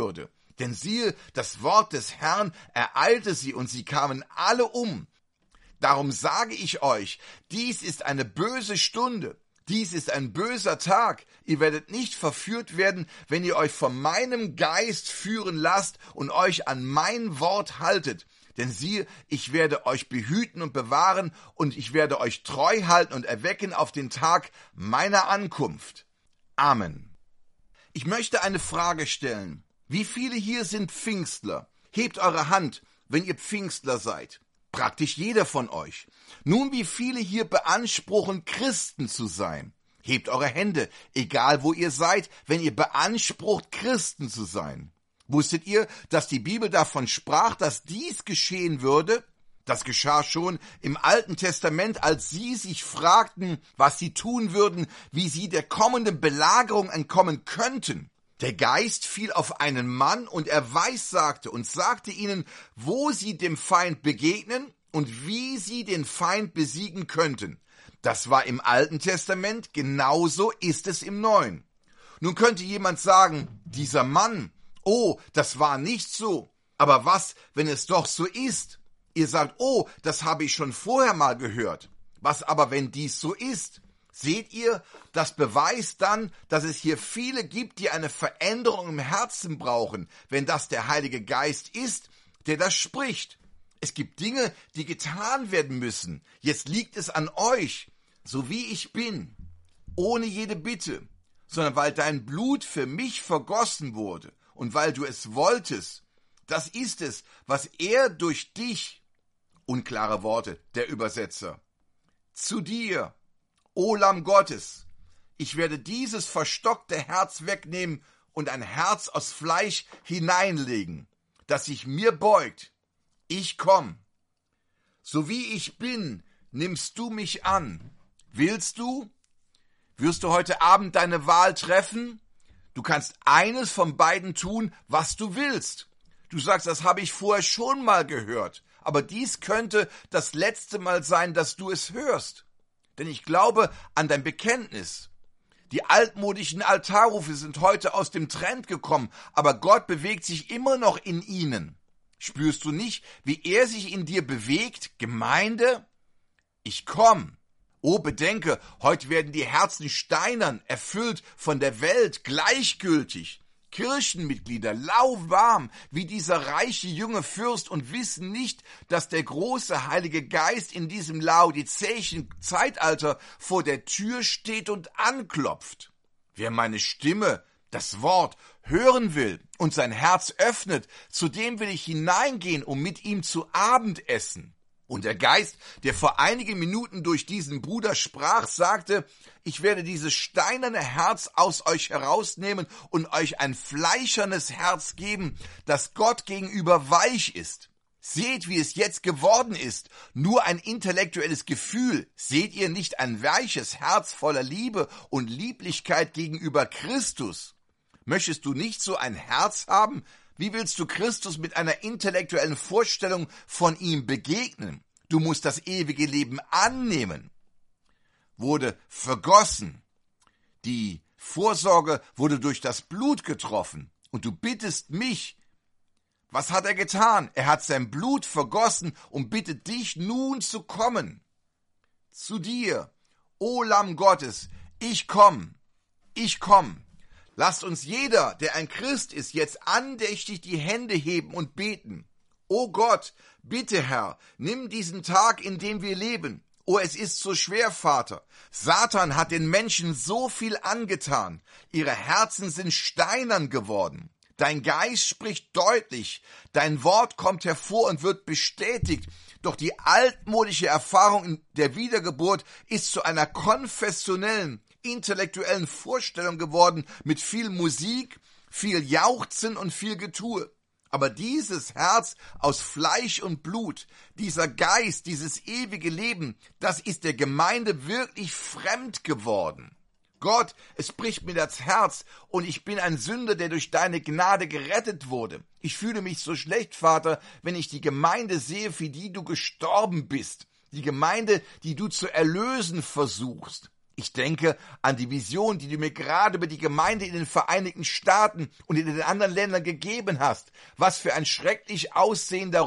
[SPEAKER 1] Denn siehe, das Wort des Herrn ereilte sie, und sie kamen alle um. Darum sage ich euch, dies ist eine böse Stunde, dies ist ein böser Tag. Ihr werdet nicht verführt werden, wenn ihr euch von meinem Geist führen lasst und euch an mein Wort haltet. Denn siehe, ich werde euch behüten und bewahren, und ich werde euch treu halten und erwecken auf den Tag meiner Ankunft. Amen. Ich möchte eine Frage stellen. Wie viele hier sind Pfingstler? Hebt eure Hand, wenn ihr Pfingstler seid. Praktisch jeder von euch. Nun, wie viele hier beanspruchen, Christen zu sein? Hebt eure Hände, egal wo ihr seid, wenn ihr beansprucht, Christen zu sein. Wusstet ihr, dass die Bibel davon sprach, dass dies geschehen würde? Das geschah schon im Alten Testament, als sie sich fragten, was sie tun würden, wie sie der kommenden Belagerung entkommen könnten. Der Geist fiel auf einen Mann, und er weissagte und sagte ihnen, wo sie dem Feind begegnen und wie sie den Feind besiegen könnten. Das war im Alten Testament, genauso ist es im Neuen. Nun könnte jemand sagen, dieser Mann, oh, das war nicht so. Aber was, wenn es doch so ist? Ihr sagt, oh, das habe ich schon vorher mal gehört. Was aber, wenn dies so ist? Seht ihr, das beweist dann, dass es hier viele gibt, die eine Veränderung im Herzen brauchen, wenn das der Heilige Geist ist, der das spricht. Es gibt Dinge, die getan werden müssen. Jetzt liegt es an euch, so wie ich bin, ohne jede Bitte, sondern weil dein Blut für mich vergossen wurde und weil du es wolltest. Das ist es, was er durch dich, unklare Worte, der Übersetzer, zu dir, O Lamm Gottes, ich werde dieses verstockte Herz wegnehmen und ein Herz aus Fleisch hineinlegen, das sich mir beugt. Ich komm. So wie ich bin, nimmst du mich an. Willst du? Wirst du heute Abend deine Wahl treffen? Du kannst eines von beiden tun, was du willst. Du sagst, das habe ich vorher schon mal gehört, aber dies könnte das letzte Mal sein, dass du es hörst. Denn ich glaube an dein Bekenntnis. Die altmodischen Altarrufe sind heute aus dem Trend gekommen, aber Gott bewegt sich immer noch in ihnen. Spürst du nicht, wie er sich in dir bewegt? Gemeinde? Ich komm. Oh, bedenke, heute werden die Herzen steinern, erfüllt von der Welt, gleichgültig. Kirchenmitglieder, lauwarm wie dieser reiche junge Fürst und wissen nicht, dass der große Heilige Geist in diesem laodizäischen Zeitalter vor der Tür steht und anklopft. Wer meine Stimme, das Wort, hören will und sein Herz öffnet, zu dem will ich hineingehen, um mit ihm zu Abend essen. Und der Geist, der vor einigen Minuten durch diesen Bruder sprach, sagte, ich werde dieses steinerne Herz aus euch herausnehmen und euch ein fleischernes Herz geben, das Gott gegenüber weich ist. Seht, wie es jetzt geworden ist, nur ein intellektuelles Gefühl. Seht ihr nicht ein weiches Herz voller Liebe und Lieblichkeit gegenüber Christus? Möchtest du nicht so ein Herz haben? Wie willst du Christus mit einer intellektuellen Vorstellung von ihm begegnen? Du musst das ewige Leben annehmen. Wurde vergossen. Die Vorsorge wurde durch das Blut getroffen. Und du bittest mich. Was hat er getan? Er hat sein Blut vergossen und bittet dich nun zu kommen. Zu dir, O Lamm Gottes, ich komm. Lasst uns jeder, der ein Christ ist, jetzt andächtig die Hände heben und beten. O Gott, bitte Herr, nimm diesen Tag, in dem wir leben. O, es ist so schwer, Vater. Satan hat den Menschen so viel angetan. Ihre Herzen sind steinern geworden. Dein Geist spricht deutlich. Dein Wort kommt hervor und wird bestätigt. Doch die altmodische Erfahrung der Wiedergeburt ist zu einer konfessionellen, intellektuellen Vorstellung geworden mit viel Musik, viel Jauchzen und viel Getue. Aber dieses Herz aus Fleisch und Blut, dieser Geist, dieses ewige Leben, das ist der Gemeinde wirklich fremd geworden. Gott, es bricht mir das Herz und ich bin ein Sünder, der durch deine Gnade gerettet wurde. Ich fühle mich so schlecht, Vater, wenn ich die Gemeinde sehe, für die du gestorben bist. Die Gemeinde, die du zu erlösen versuchst. Ich denke an die Vision, die du mir gerade über die Gemeinde in den Vereinigten Staaten und in den anderen Ländern gegeben hast. Was für ein schrecklich aussehender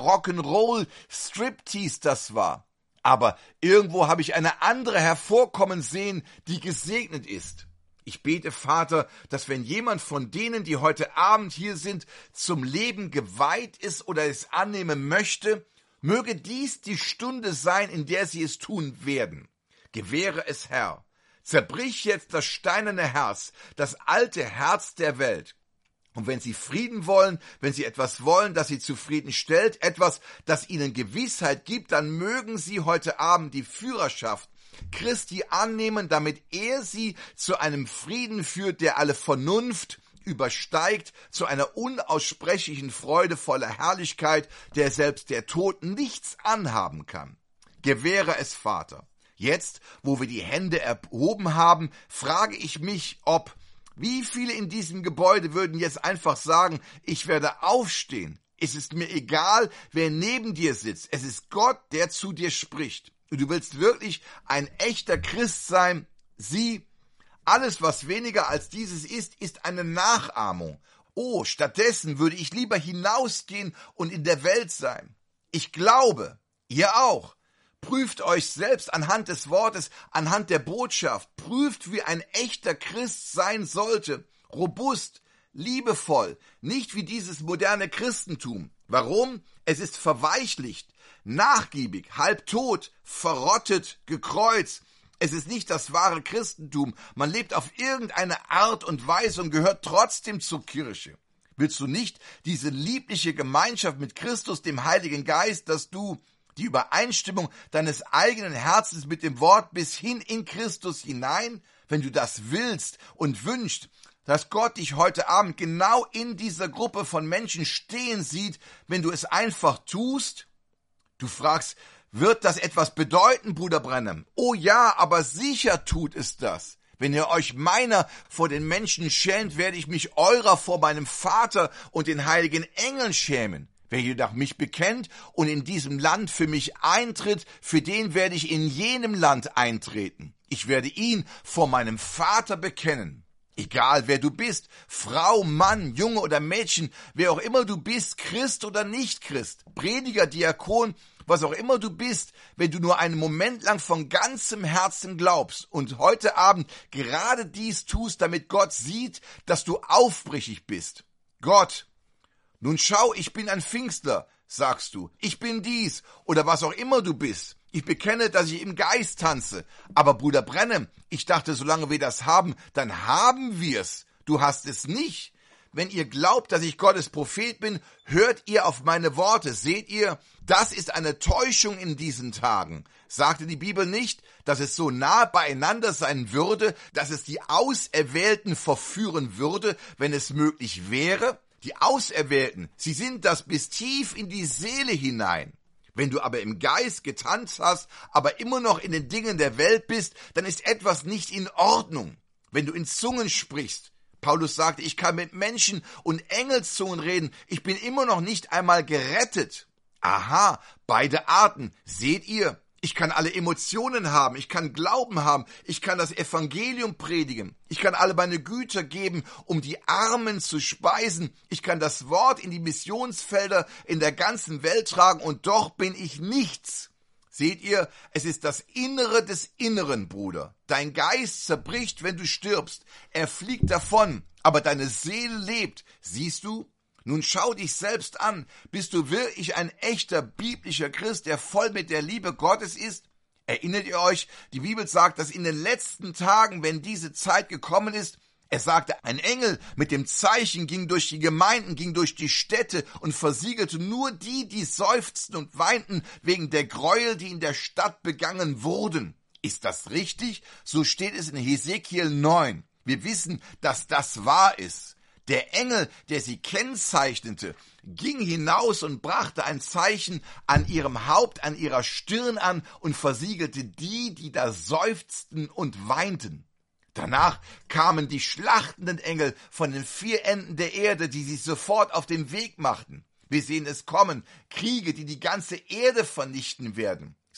[SPEAKER 1] Rock'n'Roll-Striptease das war. Aber irgendwo habe ich eine andere hervorkommen sehen, die gesegnet ist. Ich bete, Vater, dass wenn jemand von denen, die heute Abend hier sind, zum Leben geweiht ist oder es annehmen möchte, möge dies die Stunde sein, in der sie es tun werden. Gewähre es, Herr. Zerbrich jetzt das steinerne Herz, das alte Herz der Welt. Und wenn sie Frieden wollen, wenn sie etwas wollen, das sie zufriedenstellt, etwas, das ihnen Gewissheit gibt, dann mögen sie heute Abend die Führerschaft Christi annehmen, damit er sie zu einem Frieden führt, der alle Vernunft übersteigt, zu einer unaussprechlichen Freude voller Herrlichkeit, der selbst der Tod nichts anhaben kann. Gewähre es, Vater. Jetzt, wo wir die Hände erhoben haben, frage ich mich, wie viele in diesem Gebäude würden jetzt einfach sagen, ich werde aufstehen. Es ist mir egal, wer neben dir sitzt. Es ist Gott, der zu dir spricht. Und du willst wirklich ein echter Christ sein. Sieh, alles, was weniger als dieses ist eine Nachahmung. Oh, stattdessen würde ich lieber hinausgehen und in der Welt sein. Ich glaube, ihr auch. Prüft euch selbst anhand des Wortes, anhand der Botschaft. Prüft, wie ein echter Christ sein sollte. Robust, liebevoll, nicht wie dieses moderne Christentum. Warum? Es ist verweichlicht, nachgiebig, halbtot, verrottet, gekreuzt. Es ist nicht das wahre Christentum. Man lebt auf irgendeine Art und Weise und gehört trotzdem zur Kirche. Willst du nicht diese liebliche Gemeinschaft mit Christus, dem Heiligen Geist, dass du die Übereinstimmung deines eigenen Herzens mit dem Wort bis hin in Christus hinein, wenn du das willst und wünschst, dass Gott dich heute Abend genau in dieser Gruppe von Menschen stehen sieht, wenn du es einfach tust? Du fragst, wird das etwas bedeuten, Bruder Branham? Oh ja, aber sicher tut es das. Wenn ihr euch meiner vor den Menschen schämt, werde ich mich eurer vor meinem Vater und den heiligen Engeln schämen. Wer jedoch mich bekennt und in diesem Land für mich eintritt, für den werde ich in jenem Land eintreten. Ich werde ihn vor meinem Vater bekennen. Egal wer du bist, Frau, Mann, Junge oder Mädchen, wer auch immer du bist, Christ oder nicht Christ, Prediger, Diakon, was auch immer du bist, wenn du nur einen Moment lang von ganzem Herzen glaubst und heute Abend gerade dies tust, damit Gott sieht, dass du aufrichtig bist. Gott, nun schau, ich bin ein Pfingstler, sagst du. Ich bin dies oder was auch immer du bist. Ich bekenne, dass ich im Geist tanze. Aber Bruder Branham, ich dachte, solange wir das haben, dann haben wir's. Du hast es nicht. Wenn ihr glaubt, dass ich Gottes Prophet bin, hört ihr auf meine Worte. Seht ihr, das ist eine Täuschung in diesen Tagen. Sagte die Bibel nicht, dass es so nah beieinander sein würde, dass es die Auserwählten verführen würde, wenn es möglich wäre? Die Auserwählten, sie sind das bis tief in die Seele hinein. Wenn du aber im Geist getanzt hast, aber immer noch in den Dingen der Welt bist, dann ist etwas nicht in Ordnung. Wenn du in Zungen sprichst, Paulus sagte, ich kann mit Menschen und Engelszungen reden, ich bin immer noch nicht einmal gerettet. Aha, beide Arten, seht ihr? Ich kann alle Emotionen haben, ich kann Glauben haben, ich kann das Evangelium predigen, ich kann alle meine Güter geben, um die Armen zu speisen, ich kann das Wort in die Missionsfelder in der ganzen Welt tragen und doch bin ich nichts. Seht ihr, es ist das Innere des Inneren, Bruder. Dein Geist zerbricht, wenn du stirbst, er fliegt davon, aber deine Seele lebt. Siehst du? Nun schau dich selbst an. Bist du wirklich ein echter biblischer Christ, der voll mit der Liebe Gottes ist? Erinnert ihr euch, die Bibel sagt, dass in den letzten Tagen, wenn diese Zeit gekommen ist, er sagte, ein Engel mit dem Zeichen ging durch die Gemeinden, ging durch die Städte und versiegelte nur die, die seufzten und weinten wegen der Gräuel, die in der Stadt begangen wurden. Ist das richtig? So steht es in Hesekiel 9. Wir wissen, dass das wahr ist. Der Engel, der sie kennzeichnete, ging hinaus und brachte ein Zeichen an ihrem Haupt, an ihrer Stirn an und versiegelte die, die da seufzten und weinten. Danach kamen die schlachtenden Engel von den 4 Enden der Erde, die sich sofort auf den Weg machten. Wir sehen es kommen, Kriege, die die ganze Erde vernichten werden. Es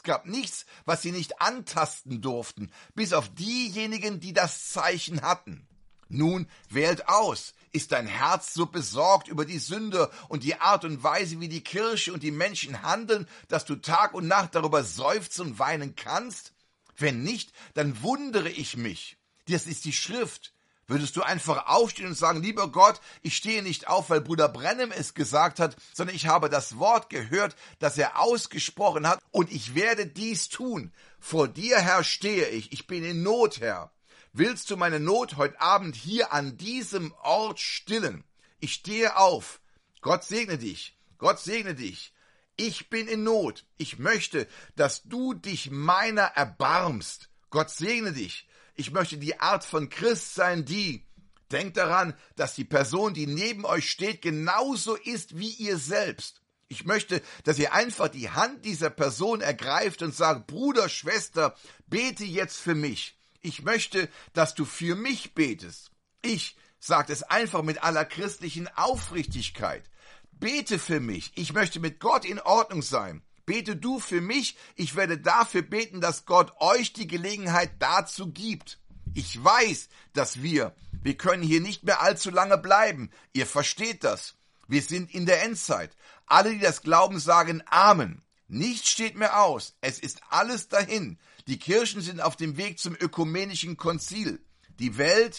[SPEAKER 1] gab nichts, was sie nicht antasten durften, bis auf diejenigen, die das Zeichen hatten. Nun wählt aus. Ist dein Herz so besorgt über die Sünde und die Art und Weise, wie die Kirche und die Menschen handeln, dass du Tag und Nacht darüber seufzen und weinen kannst? Wenn nicht, dann wundere ich mich. Das ist die Schrift. Würdest du einfach aufstehen und sagen, lieber Gott, ich stehe nicht auf, weil Bruder Branham es gesagt hat, sondern ich habe das Wort gehört, das er ausgesprochen hat, und ich werde dies tun. Vor dir, Herr, stehe ich. Ich bin in Not, Herr. Willst du meine Not heute Abend hier an diesem Ort stillen? Ich stehe auf. Gott segne dich. Gott segne dich. Ich bin in Not. Ich möchte, dass du dich meiner erbarmst. Gott segne dich. Ich möchte die Art von Christ sein, die, denkt daran, dass die Person, die neben euch steht, genauso ist wie ihr selbst. Ich möchte, dass ihr einfach die Hand dieser Person ergreift und sagt, Bruder, Schwester, bete jetzt für mich. Ich möchte, dass du für mich betest. Ich sage es einfach mit aller christlichen Aufrichtigkeit. Bete für mich. Ich möchte mit Gott in Ordnung sein. Bete du für mich, ich werde dafür beten, dass Gott euch die Gelegenheit dazu gibt. Ich weiß, dass wir können hier nicht mehr allzu lange bleiben. Ihr versteht das. Wir sind in der Endzeit. Alle, die das glauben, sagen Amen. Nichts steht mehr aus. Es ist alles dahin. Die Kirchen sind auf dem Weg zum ökumenischen Konzil. Die Welt,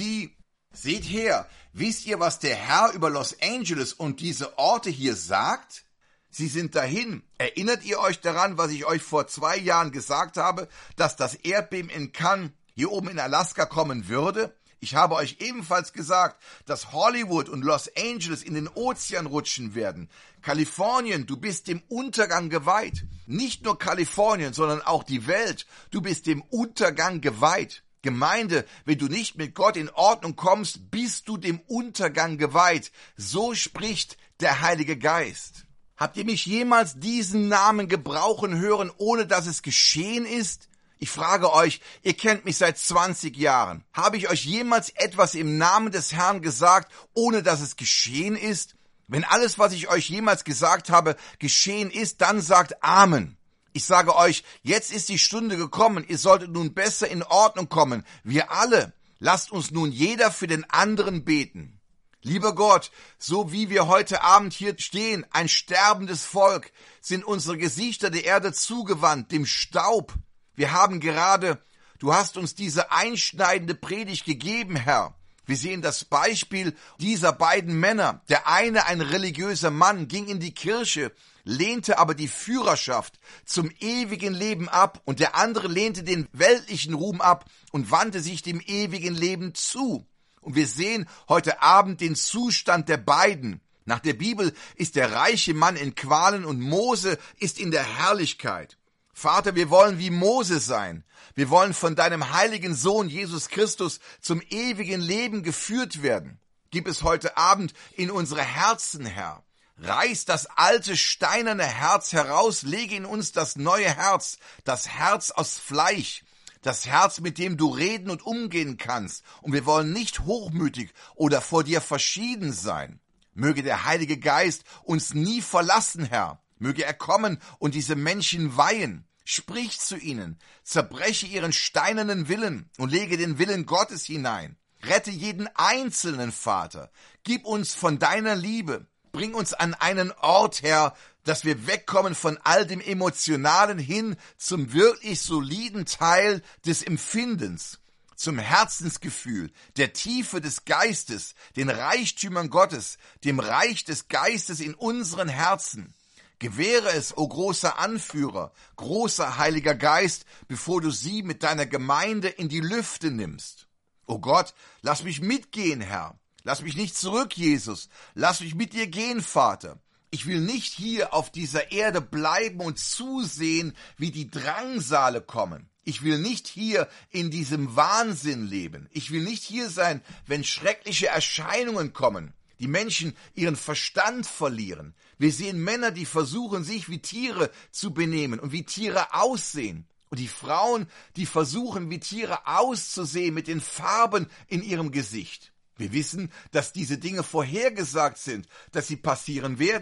[SPEAKER 1] seht her. Wisst ihr, was der Herr über Los Angeles und diese Orte hier sagt? Sie sind dahin. Erinnert ihr euch daran, was ich euch vor 2 Jahren gesagt habe, dass das Erdbeben in Cannes hier oben in Alaska kommen würde? Ich habe euch ebenfalls gesagt, dass Hollywood und Los Angeles in den Ozean rutschen werden. Kalifornien, du bist dem Untergang geweiht. Nicht nur Kalifornien, sondern auch die Welt. Du bist dem Untergang geweiht. Gemeinde, wenn du nicht mit Gott in Ordnung kommst, bist du dem Untergang geweiht. So spricht der Heilige Geist. Habt ihr mich jemals diesen Namen gebrauchen hören, ohne dass es geschehen ist? Ich frage euch, ihr kennt mich seit 20 Jahren. Habe ich euch jemals etwas im Namen des Herrn gesagt, ohne dass es geschehen ist? Wenn alles, was ich euch jemals gesagt habe, geschehen ist, dann sagt Amen. Ich sage euch, jetzt ist die Stunde gekommen, ihr solltet nun besser in Ordnung kommen. Wir alle. Lasst uns nun jeder für den anderen beten. Lieber Gott, so wie wir heute Abend hier stehen, ein sterbendes Volk, sind unsere Gesichter der Erde zugewandt, dem Staub. Wir haben gerade, du hast uns diese einschneidende Predigt gegeben, Herr. Wir sehen das Beispiel dieser beiden Männer. Der eine, ein religiöser Mann, ging in die Kirche, lehnte aber die Führerschaft zum ewigen Leben ab, und der andere lehnte den weltlichen Ruhm ab und wandte sich dem ewigen Leben zu. Und wir sehen heute Abend den Zustand der beiden. Nach der Bibel ist der reiche Mann in Qualen und Mose ist in der Herrlichkeit. Vater, wir wollen wie Mose sein. Wir wollen von deinem heiligen Sohn Jesus Christus zum ewigen Leben geführt werden. Gib es heute Abend in unsere Herzen, Herr. Reiß das alte steinerne Herz heraus, lege in uns das neue Herz, das Herz aus Fleisch. Das Herz, mit dem du reden und umgehen kannst. Und wir wollen nicht hochmütig oder vor dir verschieden sein. Möge der Heilige Geist uns nie verlassen, Herr. Möge er kommen und diese Menschen weihen. Sprich zu ihnen, zerbreche ihren steinernen Willen und lege den Willen Gottes hinein. Rette jeden Einzelnen, Vater. Gib uns von deiner Liebe. Bring uns an einen Ort, Herr, dass wir wegkommen von all dem Emotionalen hin zum wirklich soliden Teil des Empfindens, zum Herzensgefühl, der Tiefe des Geistes, den Reichtümern Gottes, dem Reich des Geistes in unseren Herzen. Gewähre es, o großer Anführer, großer Heiliger Geist, bevor du sie mit deiner Gemeinde in die Lüfte nimmst. O Gott, lass mich mitgehen, Herr. Lass mich nicht zurück, Jesus. Lass mich mit dir gehen, Vater. Ich will nicht hier auf dieser Erde bleiben und zusehen, wie die Drangsale kommen. Ich will nicht hier in diesem Wahnsinn leben. Ich will nicht hier sein, wenn schreckliche Erscheinungen kommen, die Menschen ihren Verstand verlieren. Wir sehen Männer, die versuchen, sich wie Tiere zu benehmen und wie Tiere aussehen. Und die Frauen, die versuchen, wie Tiere auszusehen mit den Farben in ihrem Gesicht. Wir wissen, dass diese Dinge vorhergesagt sind, dass sie passieren werden.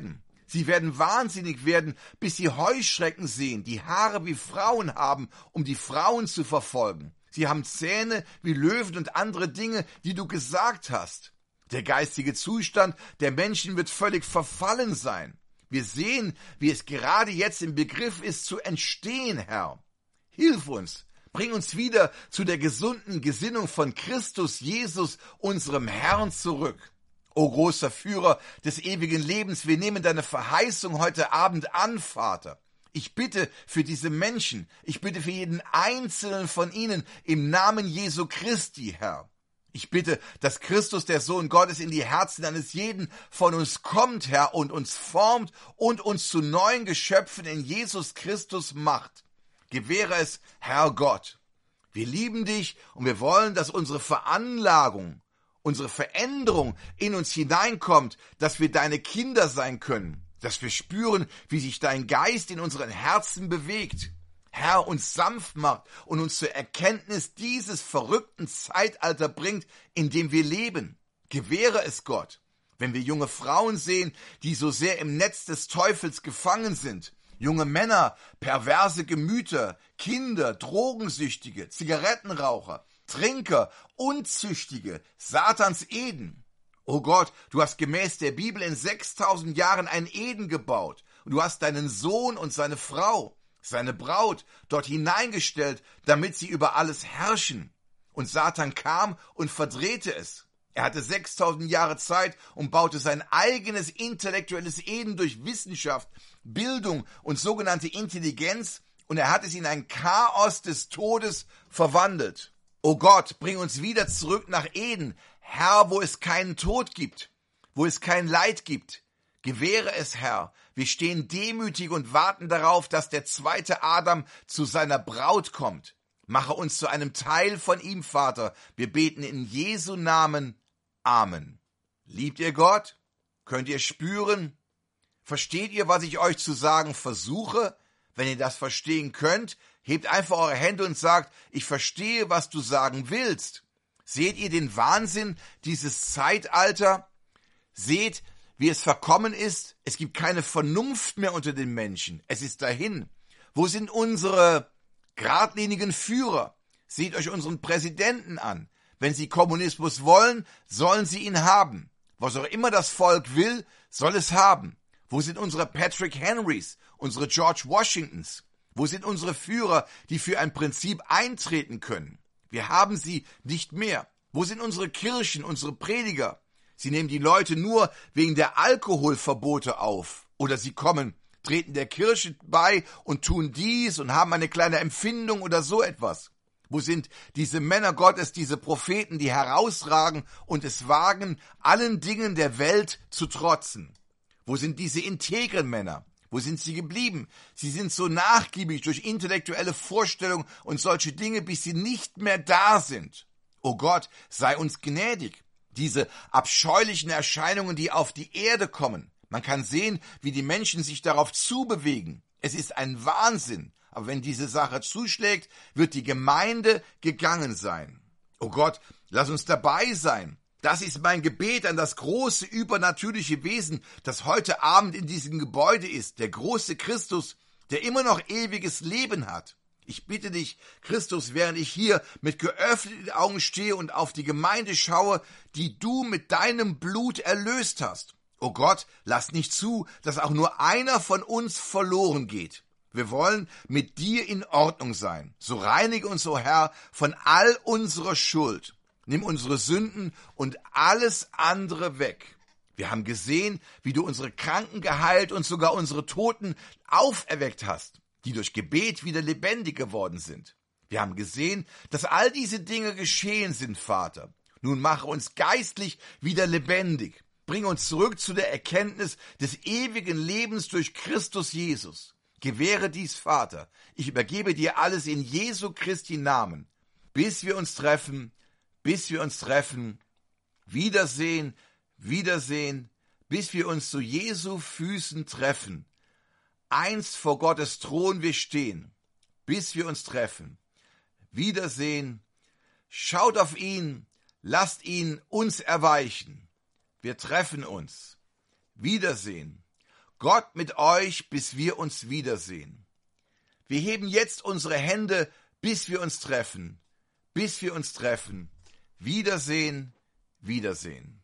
[SPEAKER 1] Sie werden wahnsinnig werden, bis sie Heuschrecken sehen, die Haare wie Frauen haben, um die Frauen zu verfolgen. Sie haben Zähne wie Löwen und andere Dinge, die du gesagt hast. Der geistige Zustand der Menschen wird völlig verfallen sein. Wir sehen, wie es gerade jetzt im Begriff ist zu entstehen, Herr. Hilf uns, bring uns wieder zu der gesunden Gesinnung von Christus Jesus, unserem Herrn, zurück. O großer Führer des ewigen Lebens, wir nehmen deine Verheißung heute Abend an, Vater. Ich bitte für diese Menschen, ich bitte für jeden einzelnen von ihnen im Namen Jesu Christi, Herr. Ich bitte, dass Christus, der Sohn Gottes, in die Herzen eines jeden von uns kommt, Herr, und uns formt und uns zu neuen Geschöpfen in Jesus Christus macht. Gewähre es, Herr Gott. Wir lieben dich und wir wollen, dass unsere Veranlagung, unsere Veränderung in uns hineinkommt, dass wir deine Kinder sein können, dass wir spüren, wie sich dein Geist in unseren Herzen bewegt. Herr, uns sanft macht und uns zur Erkenntnis dieses verrückten Zeitalter bringt, in dem wir leben. Gewähre es, Gott, wenn wir junge Frauen sehen, die so sehr im Netz des Teufels gefangen sind, junge Männer, perverse Gemüter, Kinder, Drogensüchtige, Zigarettenraucher, Trinker, Unzüchtige, Satans Eden. O Gott, du hast gemäß der Bibel in 6000 Jahren ein Eden gebaut und du hast deinen Sohn und seine Frau, seine Braut, dort hineingestellt, damit sie über alles herrschen. Und Satan kam und verdrehte es. Er hatte 6000 Jahre Zeit und baute sein eigenes intellektuelles Eden durch Wissenschaft, Bildung und sogenannte Intelligenz, und er hat es in ein Chaos des Todes verwandelt. O Gott, bring uns wieder zurück nach Eden, Herr, wo es keinen Tod gibt, wo es kein Leid gibt. Gewähre es, Herr. Wir stehen demütig und warten darauf, dass der zweite Adam zu seiner Braut kommt. Mache uns zu einem Teil von ihm, Vater. Wir beten in Jesu Namen. Amen. Liebt ihr Gott? Könnt ihr spüren? Versteht ihr, was ich euch zu sagen versuche? Wenn ihr das verstehen könnt, hebt einfach eure Hände und sagt, ich verstehe, was du sagen willst. Seht ihr den Wahnsinn dieses Zeitalter? Seht, wie es verkommen ist. Es gibt keine Vernunft mehr unter den Menschen. Es ist dahin. Wo sind unsere geradlinigen Führer? Seht euch unseren Präsidenten an. Wenn sie Kommunismus wollen, sollen sie ihn haben. Was auch immer das Volk will, soll es haben. Wo sind unsere Patrick Henrys, unsere George Washingtons? Wo sind unsere Führer, die für ein Prinzip eintreten können? Wir haben sie nicht mehr. Wo sind unsere Kirchen, unsere Prediger? Sie nehmen die Leute nur wegen der Alkoholverbote auf. Oder sie kommen, treten der Kirche bei und tun dies und haben eine kleine Empfindung oder so etwas. Wo sind diese Männer Gottes, diese Propheten, die herausragen und es wagen, allen Dingen der Welt zu trotzen? Wo sind diese integren Männer? Wo sind sie geblieben? Sie sind so nachgiebig durch intellektuelle Vorstellungen und solche Dinge, bis sie nicht mehr da sind. O Gott, sei uns gnädig. Diese abscheulichen Erscheinungen, die auf die Erde kommen. Man kann sehen, wie die Menschen sich darauf zubewegen. Es ist ein Wahnsinn. Aber wenn diese Sache zuschlägt, wird die Gemeinde gegangen sein. O Gott, lass uns dabei sein. Das ist mein Gebet an das große übernatürliche Wesen, das heute Abend in diesem Gebäude ist, der große Christus, der immer noch ewiges Leben hat. Ich bitte dich, Christus, während ich hier mit geöffneten Augen stehe und auf die Gemeinde schaue, die du mit deinem Blut erlöst hast. O Gott, lass nicht zu, dass auch nur einer von uns verloren geht. Wir wollen mit dir in Ordnung sein. So reinige uns, o Herr, von all unserer Schuld. Nimm unsere Sünden und alles andere weg. Wir haben gesehen, wie du unsere Kranken geheilt und sogar unsere Toten auferweckt hast, die durch Gebet wieder lebendig geworden sind. Wir haben gesehen, dass all diese Dinge geschehen sind, Vater. Nun mache uns geistlich wieder lebendig. Bring uns zurück zu der Erkenntnis des ewigen Lebens durch Christus Jesus. Gewähre dies, Vater. Ich übergebe dir alles in Jesu Christi Namen. Bis wir uns treffen, Wiedersehen, Wiedersehen, bis wir uns zu Jesu Füßen treffen. Einst vor Gottes Thron wir stehen, bis wir uns treffen. Wiedersehen, schaut auf ihn, lasst ihn uns erweichen. Wir treffen uns. Wiedersehen. Gott mit euch, bis wir uns wiedersehen. Wir heben jetzt unsere Hände, bis wir uns treffen. Bis wir uns treffen. Wiedersehen, Wiedersehen.